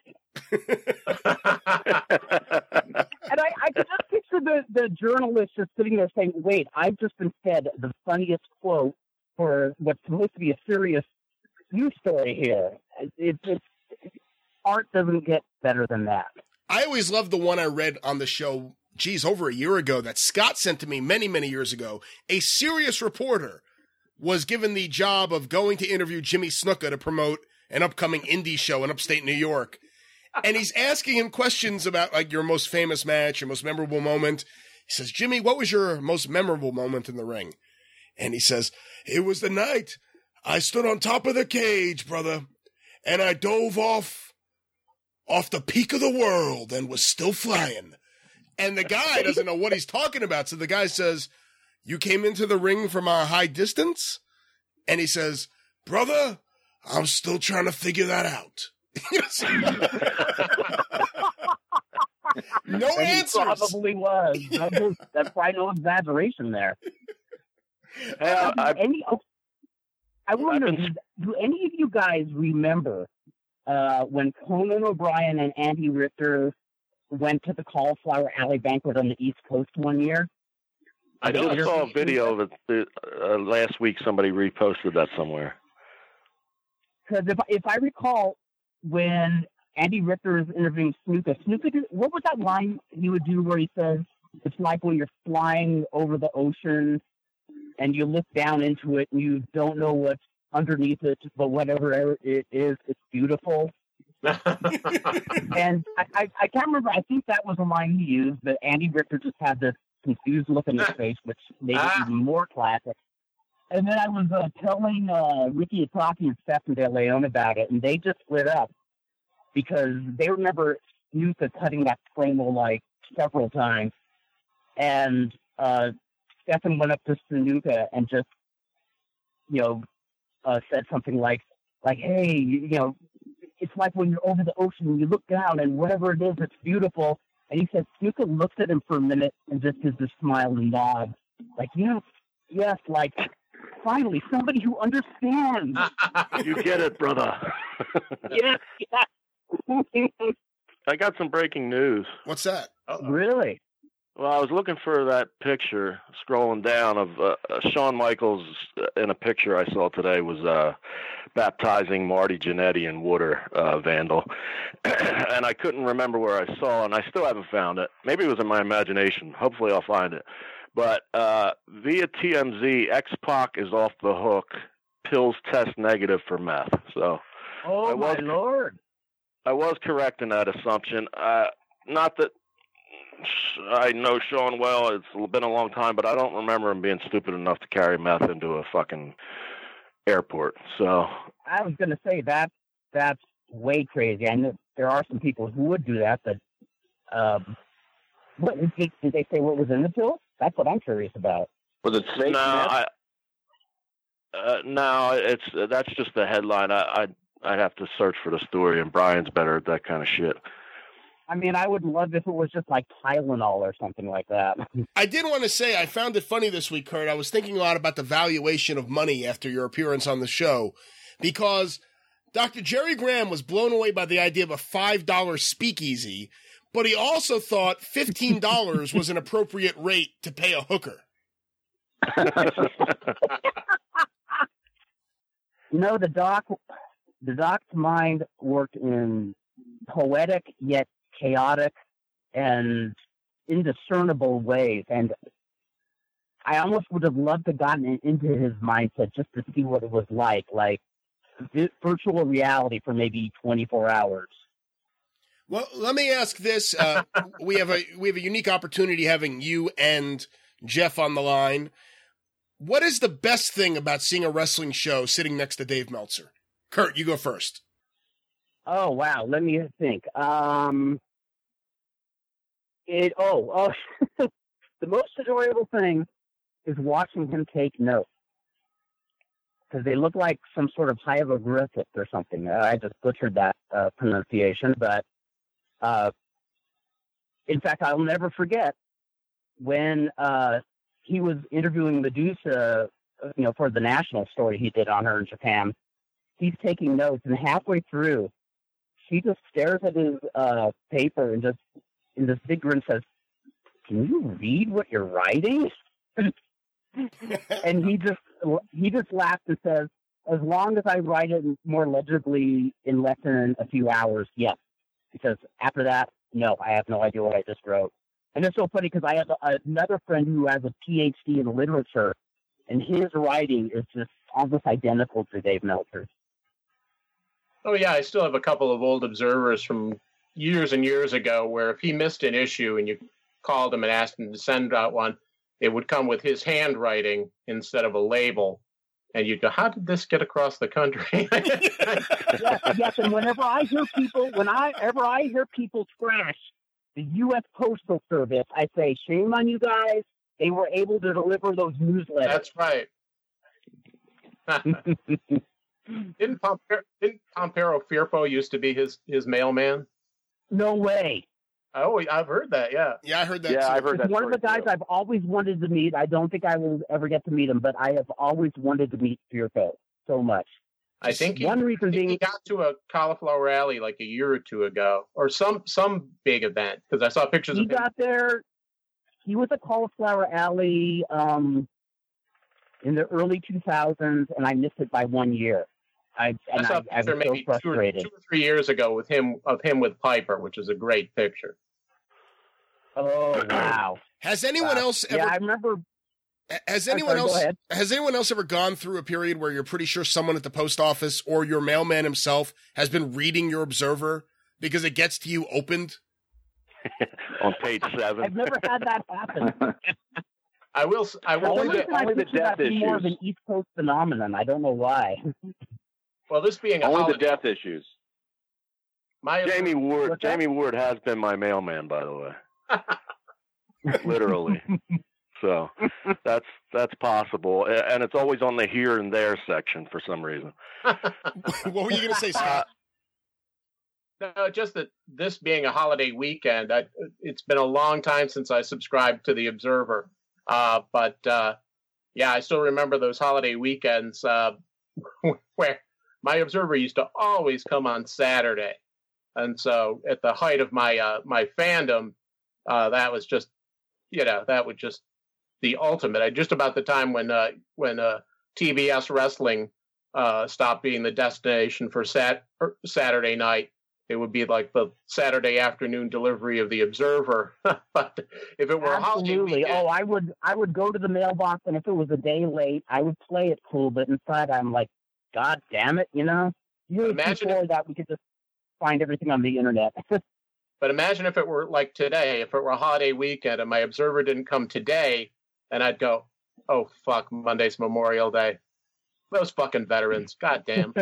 And I could just picture the journalist just sitting there saying, wait, I've just been fed the funniest quote for what's supposed to be a serious news story here. Art doesn't get better than that. I always loved the one I read on the show, over a year ago, that Scott sent to me many, many years ago. A serious reporter was given the job of going to interview Jimmy Snuka to promote an upcoming indie show in upstate New York. And he's asking him questions about, your most famous match, your most memorable moment. He says, Jimmy, what was your most memorable moment in the ring? And he says, it was the night I stood on top of the cage, brother, and I dove off the peak of the world and was still flying. And the guy doesn't know what he's talking about. So the guy says, you came into the ring from a high distance? And he says, brother, I'm still trying to figure that out. No answers. He probably was. That's probably no exaggeration there. I wonder, do any of you guys remember when Conan O'Brien and Andy Richter went to the Cauliflower Alley banquet on the East Coast one year? I just saw a video of it last week. Somebody reposted that somewhere. Because if I recall, when Andy Richter is interviewing Snuka, what was that line he would do where he says, it's like when you're flying over the ocean and you look down into it and you don't know what's underneath it, but whatever it is, it's beautiful. And I can't remember. I think that was a line he used, but Andy Richter just had this confused look in his face, which made it even more classic. And then I was telling Ricky Ataki and Stefan De Leon about it, and they just split up because they remember Snuka cutting that promo like several times. And Stefan went up to Snuka and just, said something like, hey, it's like when you're over the ocean and you look down and whatever it is, it's beautiful. And he said Snuka looks at him for a minute and just gives a smile and nod. Like, yes, like, finally, somebody who understands. You get it, brother. Yes. I got some breaking news. What's that? Really? Well, I was looking for that picture, scrolling down, of Shawn Michaels in a picture I saw today was baptizing Marty Jannetty in water, Vandal. And I couldn't remember where I saw it, and I still haven't found it. Maybe it was in my imagination. Hopefully I'll find it. But via TMZ, X-Pac is off the hook. Pills test negative for meth. So, oh, my Lord. I was correct in that assumption. Not that I know Sean well. It's been a long time, but I don't remember him being stupid enough to carry meth into a fucking airport. So I was going to say that's way crazy. I know there are some people who would do that, but what did they say? What was in the pill? That's what I'm curious about. Was it fake? No, that's just the headline. I'd have to search for the story, and Brian's better at that kind of shit. I mean, I would love if it was just like Tylenol or something like that. I did want to say I found it funny this week, Kurt. I was thinking a lot about the valuation of money after your appearance on the show, because Dr. Jerry Graham was blown away by the idea of a $5 speakeasy, but he also thought $15 was an appropriate rate to pay a hooker. The doc's mind worked in poetic yet chaotic and indiscernible ways, and I almost would have loved to gotten into his mindset just to see what it was like virtual reality for maybe 24 hours. Well, let me ask this: we have a unique opportunity having you and Jeff on the line. What is the best thing about seeing a wrestling show sitting next to Dave Meltzer? Kurt, you go first. Oh, wow. Let me think. The most enjoyable thing is watching him take notes, because they look like some sort of hieroglyphics or something. I just butchered that pronunciation, but in fact, I'll never forget when he was interviewing Medusa, for the national story he did on her in Japan. He's taking notes, and halfway through, she just stares at his paper and just, in this big grin, says, "Can you read what you're writing?" And he just laughs and says, "As long as I write it more legibly in less than a few hours, yes. Because after that, no, I have no idea what I just wrote." And it's so funny because I have another friend who has a PhD in literature, and his writing is just almost identical to Dave Meltzer's. Oh, yeah, I still have a couple of old observers from years and years ago where if he missed an issue and you called him and asked him to send out one, it would come with his handwriting instead of a label. And you'd go, how did this get across the country? Yes, and whenever I hear people trash the U.S. Postal Service, I say, shame on you guys. They were able to deliver those newsletters. That's right. Didn't Pompero Firpo used to be his mailman? No way. Oh, I've heard that, yeah. Yeah, I heard that. Yeah, I've heard that. One of the guys I've always wanted to meet. I don't think I will ever get to meet him, but I have always wanted to meet Firpo so much. I think he got to a cauliflower alley like a year or two ago, or some big event, because I saw pictures of him. Got there. he was at Cauliflower Alley in the early 2000s, and I missed it by 1 year. I was so frustrated. 2 or 3 years ago with him with Piper, which is a great picture. Oh wow! Has anyone else ever? Yeah, I remember. Has anyone else ever gone through a period where you're pretty sure someone at the post office or your mailman himself has been reading your Observer because it gets to you opened? On page 7. I've never had that happen. I will only the death issues. More of an East Coast phenomenon. I don't know why. Well, this being only the death issues. Jamie Ward has been my mailman, by the way. Literally. So that's possible, and it's always on the here and there section for some reason. What were you going to say, Scott? No, just that this being a holiday weekend, it's been a long time since I subscribed to the Observer. But I still remember those holiday weekends where my Observer used to always come on Saturday, and so at the height of my my fandom, that was just the ultimate. Just about the time when TBS wrestling stopped being the destination for Saturday night. It would be like the Saturday afternoon delivery of the Observer. But if it were absolutely, I would go to the mailbox, and if it was a day late, I would play it cool. But inside, I'm like, God damn it, Years before that, we could just find everything on the internet. But imagine if it were like today, if it were a holiday weekend, and my Observer didn't come today, and I'd go, oh fuck, Monday's Memorial Day. Those fucking veterans, goddamn.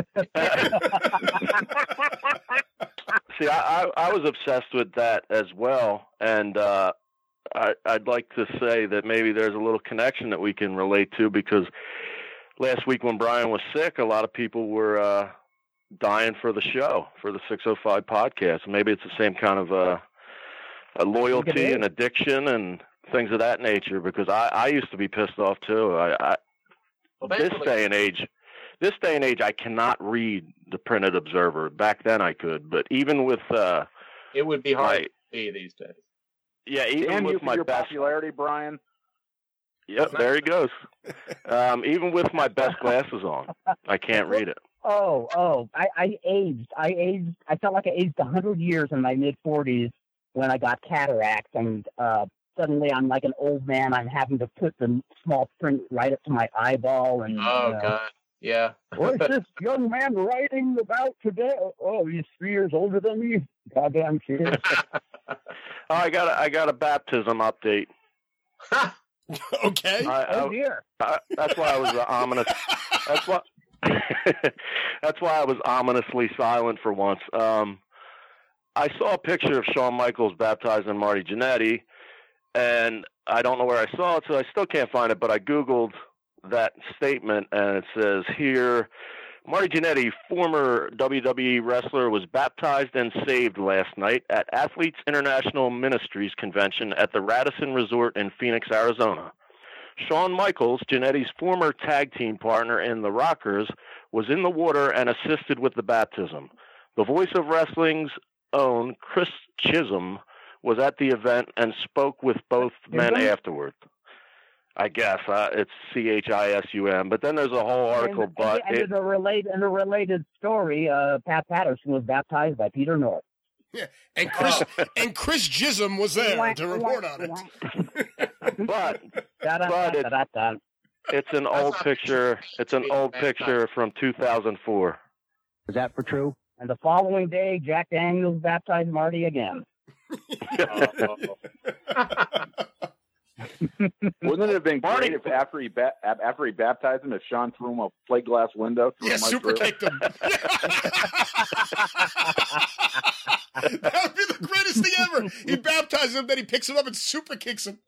See, I was obsessed with that as well, and I'd like to say that maybe there's a little connection that we can relate to, because last week when Brian was sick, a lot of people were dying for the show, for the 605 podcast. Maybe it's the same kind of a loyalty and addiction and things of that nature, because I used to be pissed off too. This day and age, I cannot read the printed Observer. Back then I could, but even with it would be hard to see these days. Yeah, even with my best popularity, Brian. Yep, there he goes. Even with my best glasses on, I can't read it. I aged. I felt like I aged 100 years in my mid-40s when I got cataracts, and suddenly I'm like an old man. I'm having to put the small print right up to my eyeball. And God, yeah. What's this young man writing about today? Oh, he's 3 years older than me. Goddamn kid. I got a baptism update. Okay. Dear. That's why I was ominous. That's why I was ominously silent for once. I saw a picture of Shawn Michaels baptizing Marty Jannetty, and I don't know where I saw it, so I still can't find it, but I Googled that statement, and it says here, Marty Jannetty, former WWE wrestler, was baptized and saved last night at Athletes International Ministries Convention at the Radisson Resort in Phoenix, Arizona. Shawn Michaels, Jannetty's former tag team partner in the Rockers, was in the water and assisted with the baptism. The Voice of Wrestling's own Chris Chisholm was at the event and spoke with both men afterward. I guess it's CHISUM, but then there's a whole article. In a related story, Pat Patterson was baptized by Peter North. Yeah, and Chris Chisholm was there to report on it. but it's an old picture. It's an old picture from 2004. Is that for true? And the following day, Jack Daniels baptized Marty again. Wouldn't it have been great if after he baptized him, if Sean threw him a plate glass window? Yeah, super kicked him. That would be the greatest thing ever. He baptizes him, then he picks him up and super kicks him.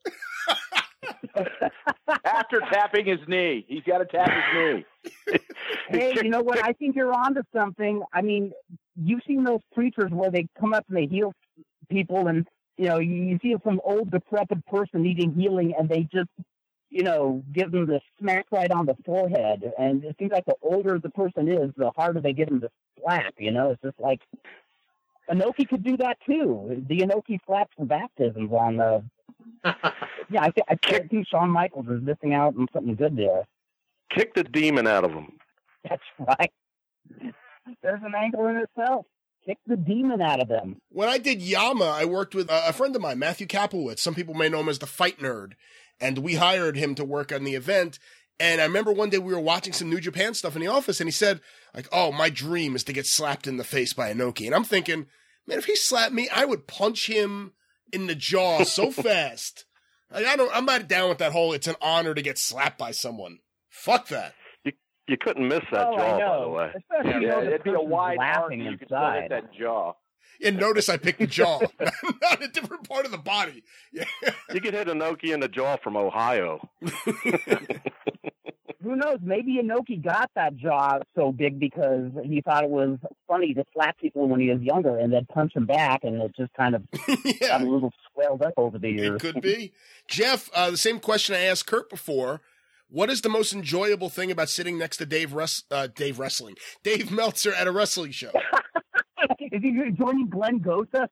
After tapping his knee. He's got to tap his knee. Hey, you know what? I think you're onto something. I mean, you've seen those preachers where they come up and they heal people, and you see some old decrepit person needing healing, and they just, give them the smack right on the forehead. And it seems like the older the person is, the harder they give them the slap. It's just like Inoki could do that too. The Inoki slaps for baptisms on Yeah, I think Shawn Michaels is missing out on something good there. Kick the demon out of him. That's right. There's an angle in itself. Kick the demon out of them. When I did Yama, I worked with a friend of mine, Matthew Kaplowitz. Some people may know him as the Fight Nerd. And we hired him to work on the event. And I remember one day we were watching some New Japan stuff in the office, and he said, like, oh, my dream is to get slapped in the face by Inoki. And I'm thinking, man, if he slapped me, I would punch him in the jaw so fast. Like, I'm not down with that whole, it's an honor to get slapped by someone. Fuck that. You couldn't miss that jaw, by the way. Especially it'd be a wide arc. You could still hit inside. that jaw. And notice I picked the jaw, not a different part of the body. Yeah. You could hit Inoki in the jaw from Ohio. Who knows? Maybe Inoki got that jaw so big because he thought it was funny to slap people when he was younger and then punch them back, and it just kind of got a little swelled up over the years. It could be. Jeff, the same question I asked Kurt before. What is the most enjoyable thing about sitting next to Dave Meltzer at a wrestling show? Is he joining Glenn Gotha?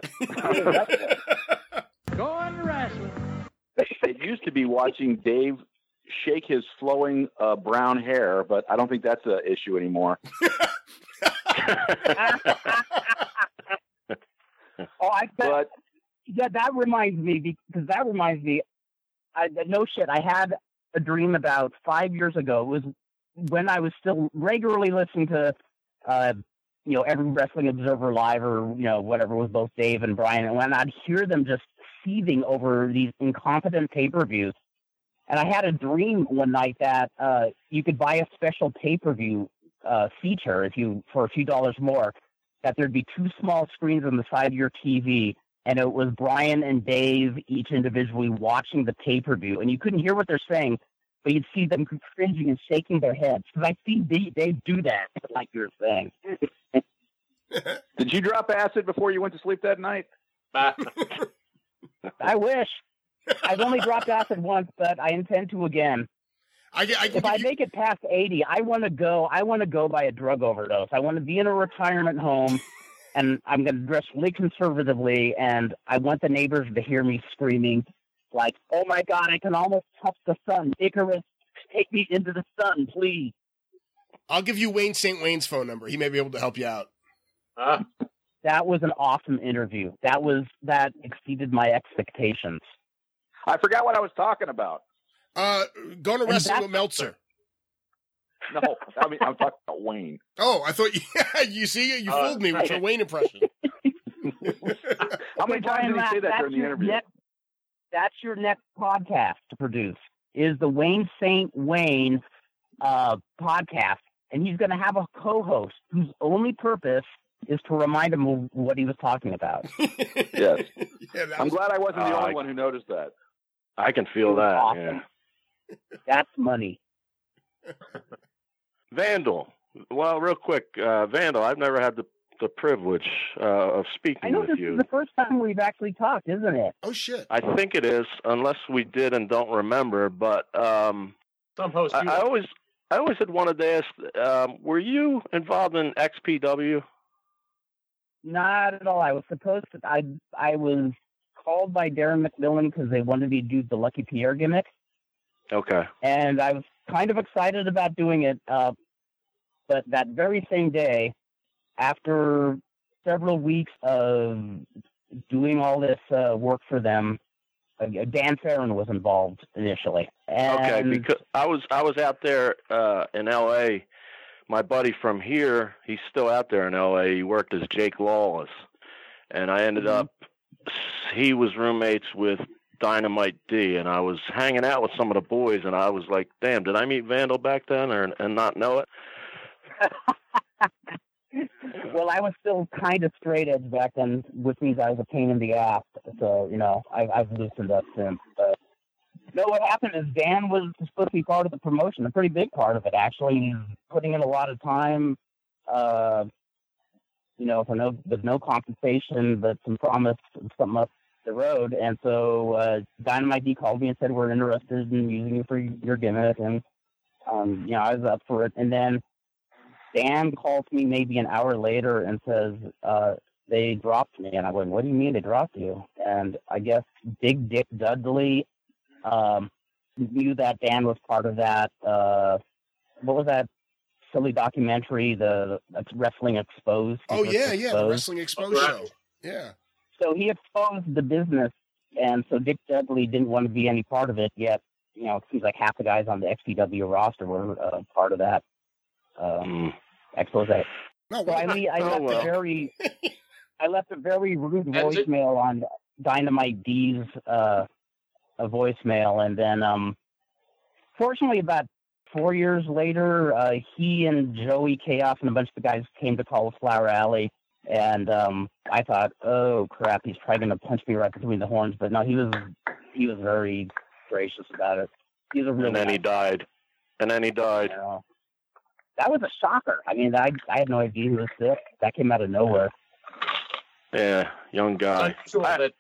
Going wrestling. It used to be watching Dave shake his flowing brown hair, but I don't think that's an issue anymore. That reminds me, no shit, I had a dream about 5 years ago. It was when I was still regularly listening to, every Wrestling Observer Live or, whatever was both Dave and Brian. And when I'd hear them just seething over these incompetent pay-per-views. And I had a dream one night that you could buy a special pay-per-view feature for a few dollars more, that there'd be two small screens on the side of your TV, and it was Brian and Dave each individually watching the pay-per-view. And you couldn't hear what they're saying, but you'd see them cringing and shaking their heads. Because I see Dave do that, like you're saying. Did you drop acid before you went to sleep that night? I wish. I've only dropped acid once, but I intend to again. If I make it past 80, I want to go by a drug overdose. I want to be in a retirement home, and I'm going to dress really conservatively, and I want the neighbors to hear me screaming, like, oh my God, I can almost touch the sun. Icarus, take me into the sun, please. I'll give you Wayne St. Wayne's phone number. He may be able to help you out. That was an awesome interview. That exceeded my expectations. I forgot what I was talking about. Going to wrestling with Meltzer. No, I'm talking about Wayne. Oh, I thought you see, you fooled me with your Wayne impression. How many times did he say that during the interview? That's your next podcast to produce, is the Wayne St. Wayne podcast. And he's going to have a co-host whose only purpose is to remind him of what he was talking about. Yes. I'm glad I wasn't the only one who noticed that. I can feel that. Awesome. Yeah. That's money. Vandal. Well, real quick, Vandal, I've never had the privilege of speaking I know with this you. is the first time we've actually talked, isn't it? Oh, shit. I think it is, unless we did and don't remember. But some hosts. I always had wanted to ask, were you involved in XPW? Not at all. I was supposed to. I was called by Darren McMillan because they wanted me to do the Lucky Pierre gimmick. Okay. And I was kind of excited about doing it. But that very same day, after several weeks of doing all this work for them, Dan Farron was involved initially. And okay, because I was out there in L.A. My buddy from here, he's still out there in L.A. He worked as Jake Lawless, and I ended up. He was roommates with Dynamite D, and I was hanging out with some of the boys, and I was like, "Damn, did I meet Vandal back then, and not know it?" Well, I was still kind of straight edge back then, which means I was a pain in the ass. So I've loosened up since. But no, what happened is Dan was supposed to be part of the promotion, a pretty big part of it, actually. He's putting in a lot of time, with no compensation, but some promise of something up the road. And so Dynamite D called me and said, we're interested in using you for your gimmick. And, I was up for it. And then Dan calls me maybe an hour later and says, they dropped me. And I went, what do you mean they dropped you? And I guess Big Dick Dudley knew that Dan was part of that. What was that silly documentary, the Wrestling Exposed? Oh, yeah, the Wrestling Exposed show. Yeah. So he exposed the business, and so Dick Dudley didn't want to be any part of it, yet, you know, it seems like half the guys on the XPW roster were part of that expose. No, so I left a very rude voicemail on Dynamite D's a voicemail, and then fortunately about 4 years later, he and Joey Chaos and a bunch of the guys came to Cauliflower Alley, and I thought, oh crap, he's probably going to punch me right between the horns. But no, he was very gracious about it. He's a real And then guy. he died. You know, that was a shocker. I mean, I had no idea he was sick. That came out of nowhere. Yeah, young guy. Go ahead.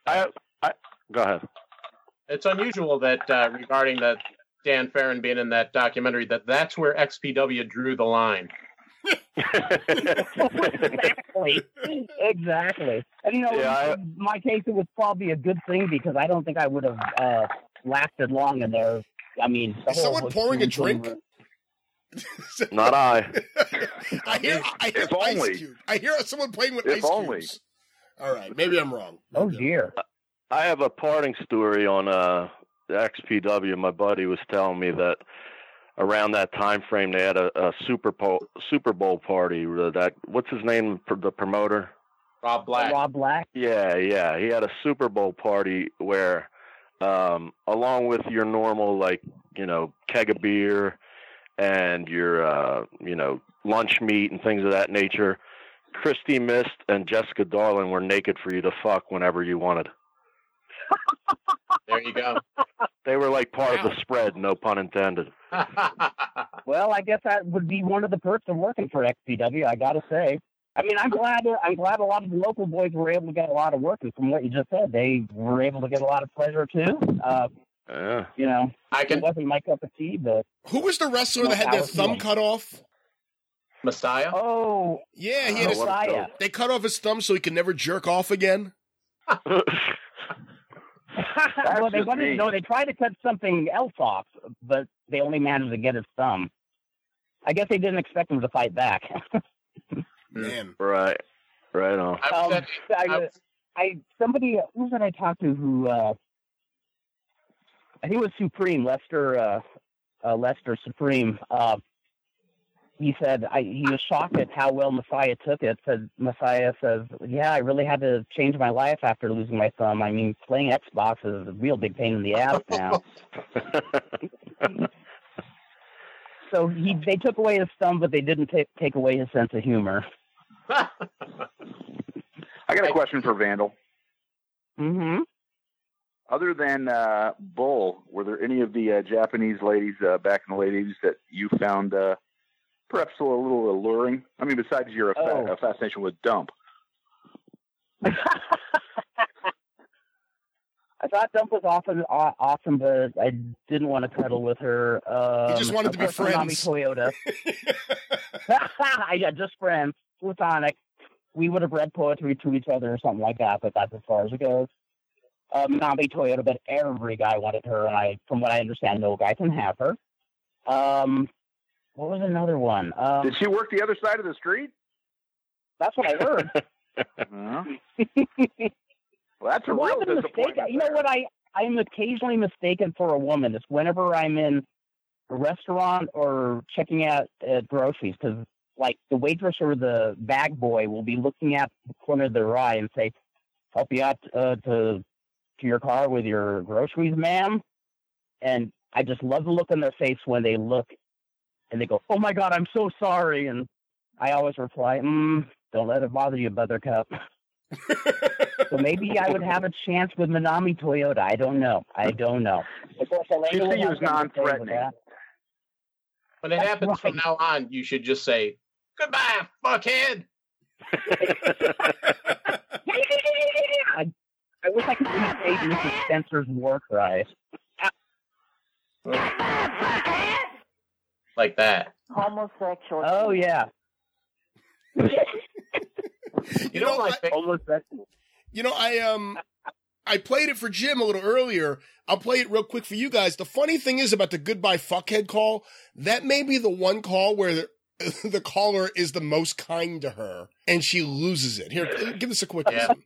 It's unusual that regarding that Dan Farron being in that documentary, that's where XPW drew the line. Exactly. And you know, in my case, it was probably a good thing because I don't think I would have lasted long in there. I mean, is someone pouring a drink? Not I. I hear Ice Cube. I hear someone playing with ice cubes. All right, maybe I'm wrong. Oh dear. I have a parting story on the XPW. My buddy was telling me that around that time frame they had a Super Bowl party. What's his name? The promoter? Rob Black. Rob Black. Yeah. He had a Super Bowl party where, along with your normal keg of beer and your lunch meat and things of that nature, Christy Mist and Jessica Darlin were naked for you to fuck whenever you wanted. There you go. They were like part of the spread, no pun intended. Well, I guess that would be one of the perks of working for XPW, I gotta say. I mean, I'm glad a lot of the local boys were able to get a lot of work, and from what you just said, they were able to get a lot of pleasure too. Yeah. You know, it wasn't my cup of tea, but who was the wrestler that had their thumb cut off? Messiah? Oh, yeah, he had Messiah. They cut off his thumb so he could never jerk off again. Well, they tried to cut something else off, but they only managed to get his thumb. I guess they didn't expect him to fight back. Man, right on. Somebody, who was it I talked to who? I think it was Supreme Lester Supreme. He said he was shocked at how well Messiah took it. Messiah says, yeah, I really had to change my life after losing my thumb. I mean, playing Xbox is a real big pain in the ass now. So they took away his thumb, but they didn't take away his sense of humor. I got a question for Vandal. Mm-hmm. Other than Bull, were there any of the Japanese ladies back in the late 80s that you found perhaps a little alluring? I mean, besides your fascination with Dump. I thought Dump was awesome, but I didn't want to cuddle with her. You just wanted to be friends. Nami Toyota. Yeah, just friends. Platonic. We would have read poetry to each other or something like that, but that's as far as it goes. Nami Toyota, but every guy wanted her, and from what I understand, no guy can have her. What was another one? Did she work the other side of the street? That's what I heard. Well, that's a real disappointment. You know what? I'm occasionally mistaken for a woman. It's whenever I'm in a restaurant or checking out groceries, because like the waitress or the bag boy will be looking at the corner of their eye and say, "Help you out to your car with your groceries, ma'am." And I just love the look on their face when they look and they go, "Oh my God, I'm so sorry." And I always reply, "Don't let it bother you, Buttercup." So maybe I would have a chance with Minami Toyota. I don't know. Of course, she was non-threatening. When it happens from now on, you should just say, "Goodbye, fuckhead." I wish I could imitate Mrs. Spencer's war cry. Like that. Homosexual. Oh, yeah. You know, I played it for Jim a little earlier. I'll play it real quick for you guys. The funny thing is about the goodbye fuckhead call, that may be the one call where the caller is the most kind to her, and she loses it. Here, give us a quick listen.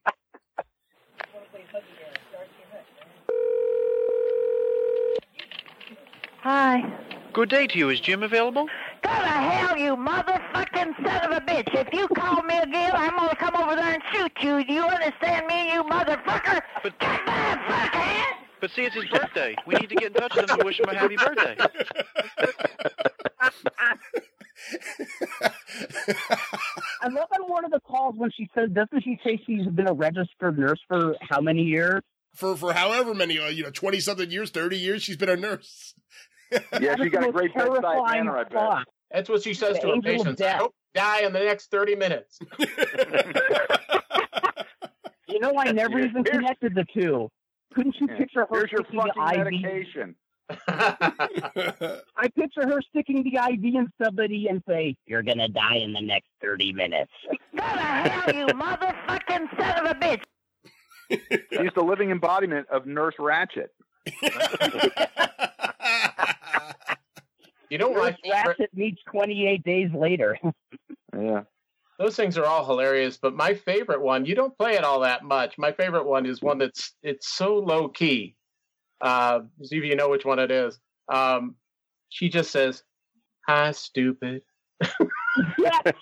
Hi. Good day to you. Is Jim available? Go to hell, you motherfucking son of a bitch. If you call me again, I'm going to come over there and shoot you. Do you understand me, you motherfucker? Get back, fuckhead! But see, it's his birthday. We need to get in touch with him to wish him a happy birthday. I love on one of the calls when she said, doesn't she say she's been a registered nurse for how many years? For however many, 20-something years, 30 years, she's been a nurse. Yeah, she got a great bedside manner, I bet. That's what she says to her patients. I hope you die in the next 30 minutes. You know, I never even connected the two. Couldn't you picture her sticking the IV? Medication. I picture her sticking the IV in somebody and say, "You're gonna die in the next 30 minutes." Go to hell, you motherfucking son of a bitch! She's the living embodiment of Nurse Ratchet. You know what? Ratchet meets 28 days later. Yeah. Those things are all hilarious, but my favorite one, you don't play it all that much. My favorite one is one it's so low key. See if you know which one it is. She just says, "Hi, stupid." Yes.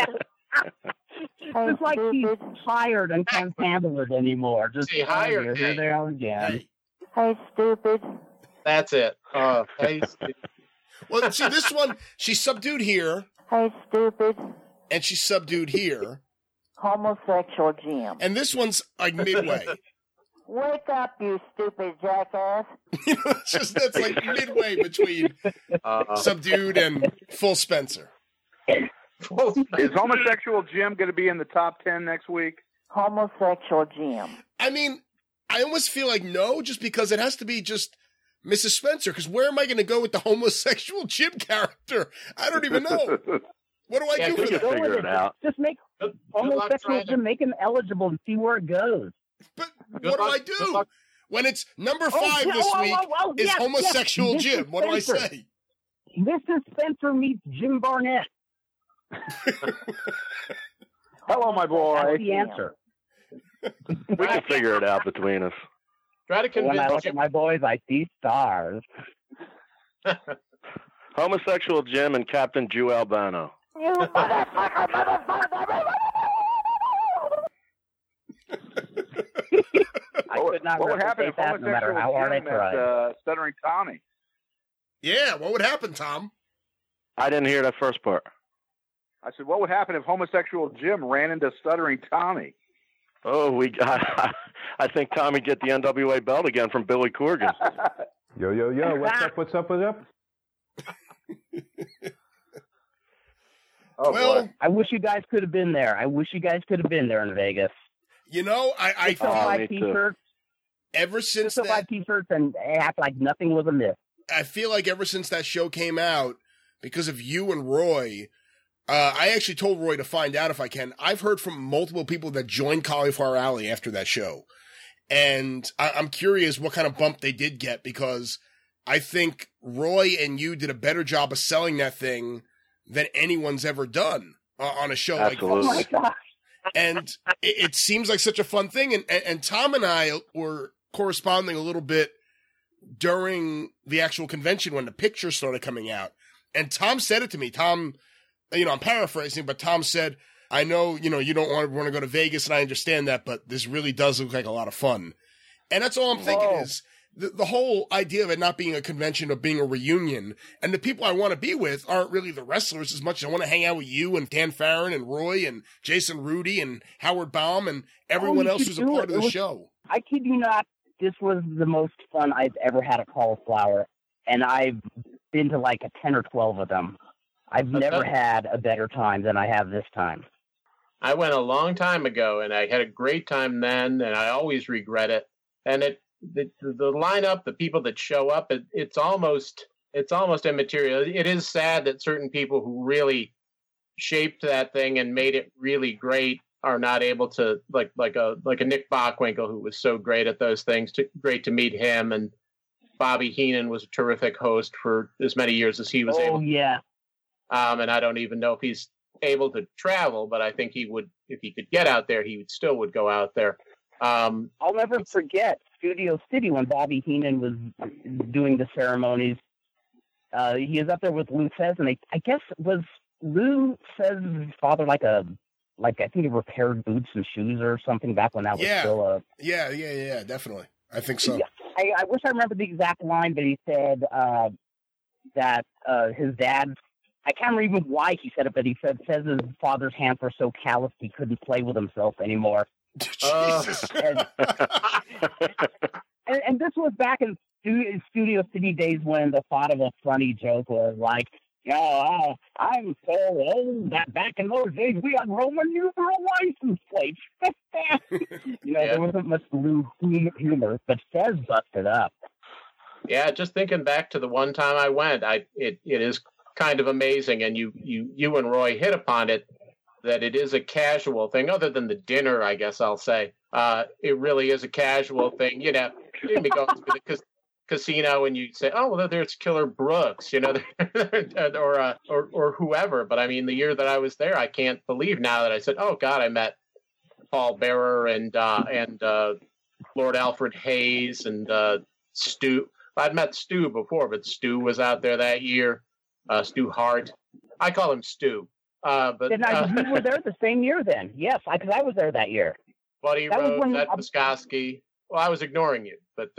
It's like she's tired and can't handle it anymore. Just here they are again. Hey, stupid. That's it. Hey, stupid. Well, see, this one, she's subdued here. Hey, stupid. And she's subdued here. Homosexual Jim. And this one's like midway. Wake up, you stupid jackass. That's like midway between subdued and full Spencer. Is homosexual Jim going to be in the top 10 next week? Homosexual Jim. I mean, I almost feel like no, just because it has to be just Mrs. Spencer, because where am I going to go with the homosexual Jim character? I don't even know. What do I do for that? Figure it out. Just make homosexual Jim, make him eligible and see where it goes. But what do I do? When it's number 5 this week is homosexual Jim. What do I say? Mrs. Spencer meets Jim Barnett. Hello, my boy. That's the answer. We can figure it out between us. Try to convince when I look at my boys, I see stars. Homosexual Jim and Captain Jew Albano. You motherfucker. What would happen if that, no matter how hard I tried. Stuttering Tommy? Yeah, what would happen, Tom? I didn't hear that first part. I said, what would happen if homosexual Jim ran into Stuttering Tommy? Oh, I think Tommy get the NWA belt again from Billy Corgan. Yo, what's up? Oh, well, boy. I wish you guys could have been there. In Vegas. You know, I buy t-shirts. Ever since that, buy t-shirts and act like nothing was amiss. I feel like ever since that show came out, because of you and Roy, I actually told Roy to find out if I can. I've heard from multiple people that joined Cauliflower Alley after that show. And I'm curious what kind of bump they did get, because I think Roy and you did a better job of selling that thing than anyone's ever done on a show Absolutely. like this. Oh my gosh. And it seems like such a fun thing. And Tom and I were corresponding a little bit during the actual convention when the pictures started coming out. And Tom said it to me. Tom, I'm paraphrasing, but Tom said, I know, you don't want to go to Vegas, and I understand that, but this really does look like a lot of fun. And that's all I'm thinking is the whole idea of it not being a convention, of being a reunion, and the people I want to be with aren't really the wrestlers as much as I want to hang out with you and Dan Farron and Roy and Jason Rudy and Howard Baum and everyone else who's a part of the show. I kid you not, this was the most fun I've ever had at Cauliflower, and I've been to like 10 or 12 of them. I've never had a better time than I have this time. I went a long time ago, and I had a great time then, and I always regret it. And the lineup, the people that show up, it's almost immaterial. It is sad that certain people who really shaped that thing and made it really great are not able to like a Nick Bockwinkel, who was so great at those things. Great to meet him, and Bobby Heenan was a terrific host for as many years as he was able. Oh yeah. And I don't even know if he's able to travel, but I think he would, if he could get out there, he would go out there. I'll never forget Studio City when Bobby Heenan was doing the ceremonies. He was up there with Lou Thesz, and I guess was Lou Thesz's father like I think he repaired boots and shoes or something back when that was still Yeah, definitely. I think so. I wish I remember the exact line, but he said that his dad, I can't remember why he said it, but he said his father's hands were so calloused he couldn't play with himself anymore. Jesus. And this was back in Studio City days when the thought of a funny joke was like, I'm so old that back in those days we had Roman numeral license plates. There wasn't much Lou humor, but Fez busted up. Yeah, just thinking back to the one time I went, it is kind of amazing, and you and Roy hit upon it, that it is a casual thing, other than the dinner, I guess I'll say. It really is a casual thing. You know, you'd be going to the casino and you say, oh, well, there's Killer Brooks, or whoever. But I mean, the year that I was there, I can't believe now that I said, oh God, I met Paul Bearer and Lord Alfred Hayes and Stu. I'd met Stu before, but Stu was out there that year. Stu Hart. I call him Stu. But you were there the same year then? Yes, because I was there that year. Buddy Rose, Ed Muskoski. Well, I was ignoring you, but.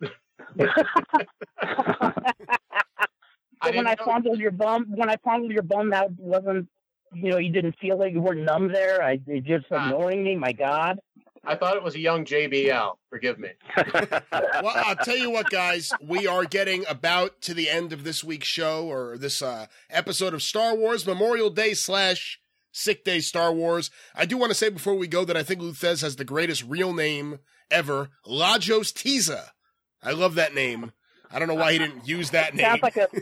When I fondled your bum, that wasn't, you didn't feel like you were numb there. You're just ignoring me. My God. I thought it was a young JBL. Forgive me. Well, I'll tell you what, guys. We are getting about to the end of this week's show, or this episode of Star Wars Memorial Day / Sick Day Star Wars. I do want to say before we go that I think Lou Thesz has the greatest real name ever, Lajos Tiza. I love that name. I don't know why he didn't use that name. Sounds like a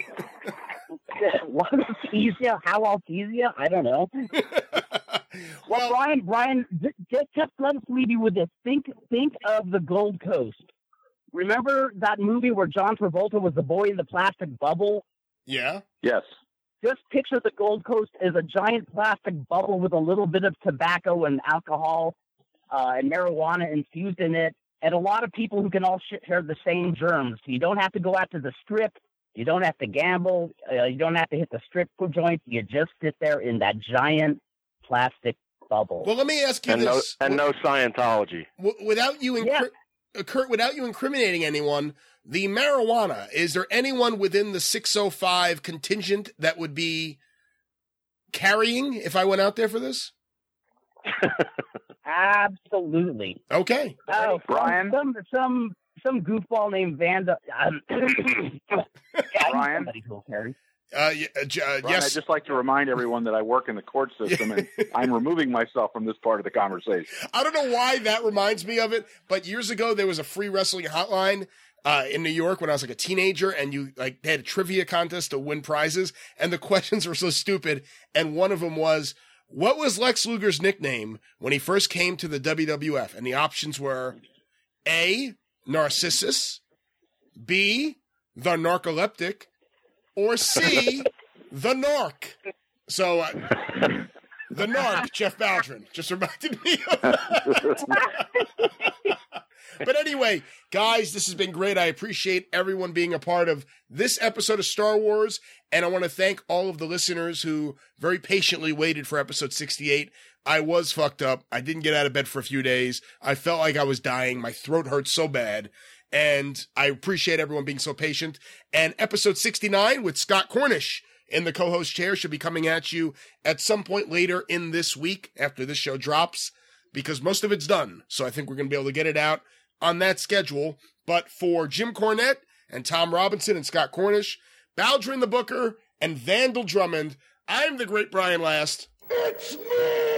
Lajos How Altezia? I don't know. Well, Brian, just let us leave you with this. Think of the Gold Coast. Remember that movie where John Travolta was the boy in the plastic bubble? Yeah. Yes. Just picture the Gold Coast as a giant plastic bubble with a little bit of tobacco and alcohol and marijuana infused in it, and a lot of people who can all share the same germs. You don't have to go out to the strip. You don't have to gamble. You don't have to hit the strip joints. You just sit there in that giant plastic bubble. Well, let me ask you this. No Scientology. Without you, Kurt, without you incriminating anyone, the marijuana, is there anyone within the 605 contingent that would be carrying if I went out there for this? Absolutely. Okay. Oh, Brian. Some goofball named Vanda. Brian. Brian, yes. I'd just like to remind everyone that I work in the court system and I'm removing myself from this part of the conversation. I don't know why that reminds me of it, but years ago there was a free wrestling hotline in New York when I was like a teenager, and they had a trivia contest to win prizes, and the questions were so stupid. And one of them was, what was Lex Luger's nickname when he first came to the WWF? And the options were A, Narcissus, B, the Narcoleptic, or C, the Narc. So, the Narc, Jeff Baldwin, just reminded me of that. But anyway, guys, this has been great. I appreciate everyone being a part of this episode of Star Wars, and I want to thank all of the listeners who very patiently waited for episode 68. I was fucked up. I didn't get out of bed for a few days. I felt like I was dying. My throat hurt so bad. And I appreciate everyone being so patient. And episode 69 with Scott Cornish in the co-host chair should be coming at you at some point later in this week after this show drops, because most of it's done. So I think we're going to be able to get it out on that schedule. But for Jim Cornette and Tom Robinson and Scott Cornish, Baldwin the Booker, and Vandal Drummond, I'm the great Brian Last. It's me!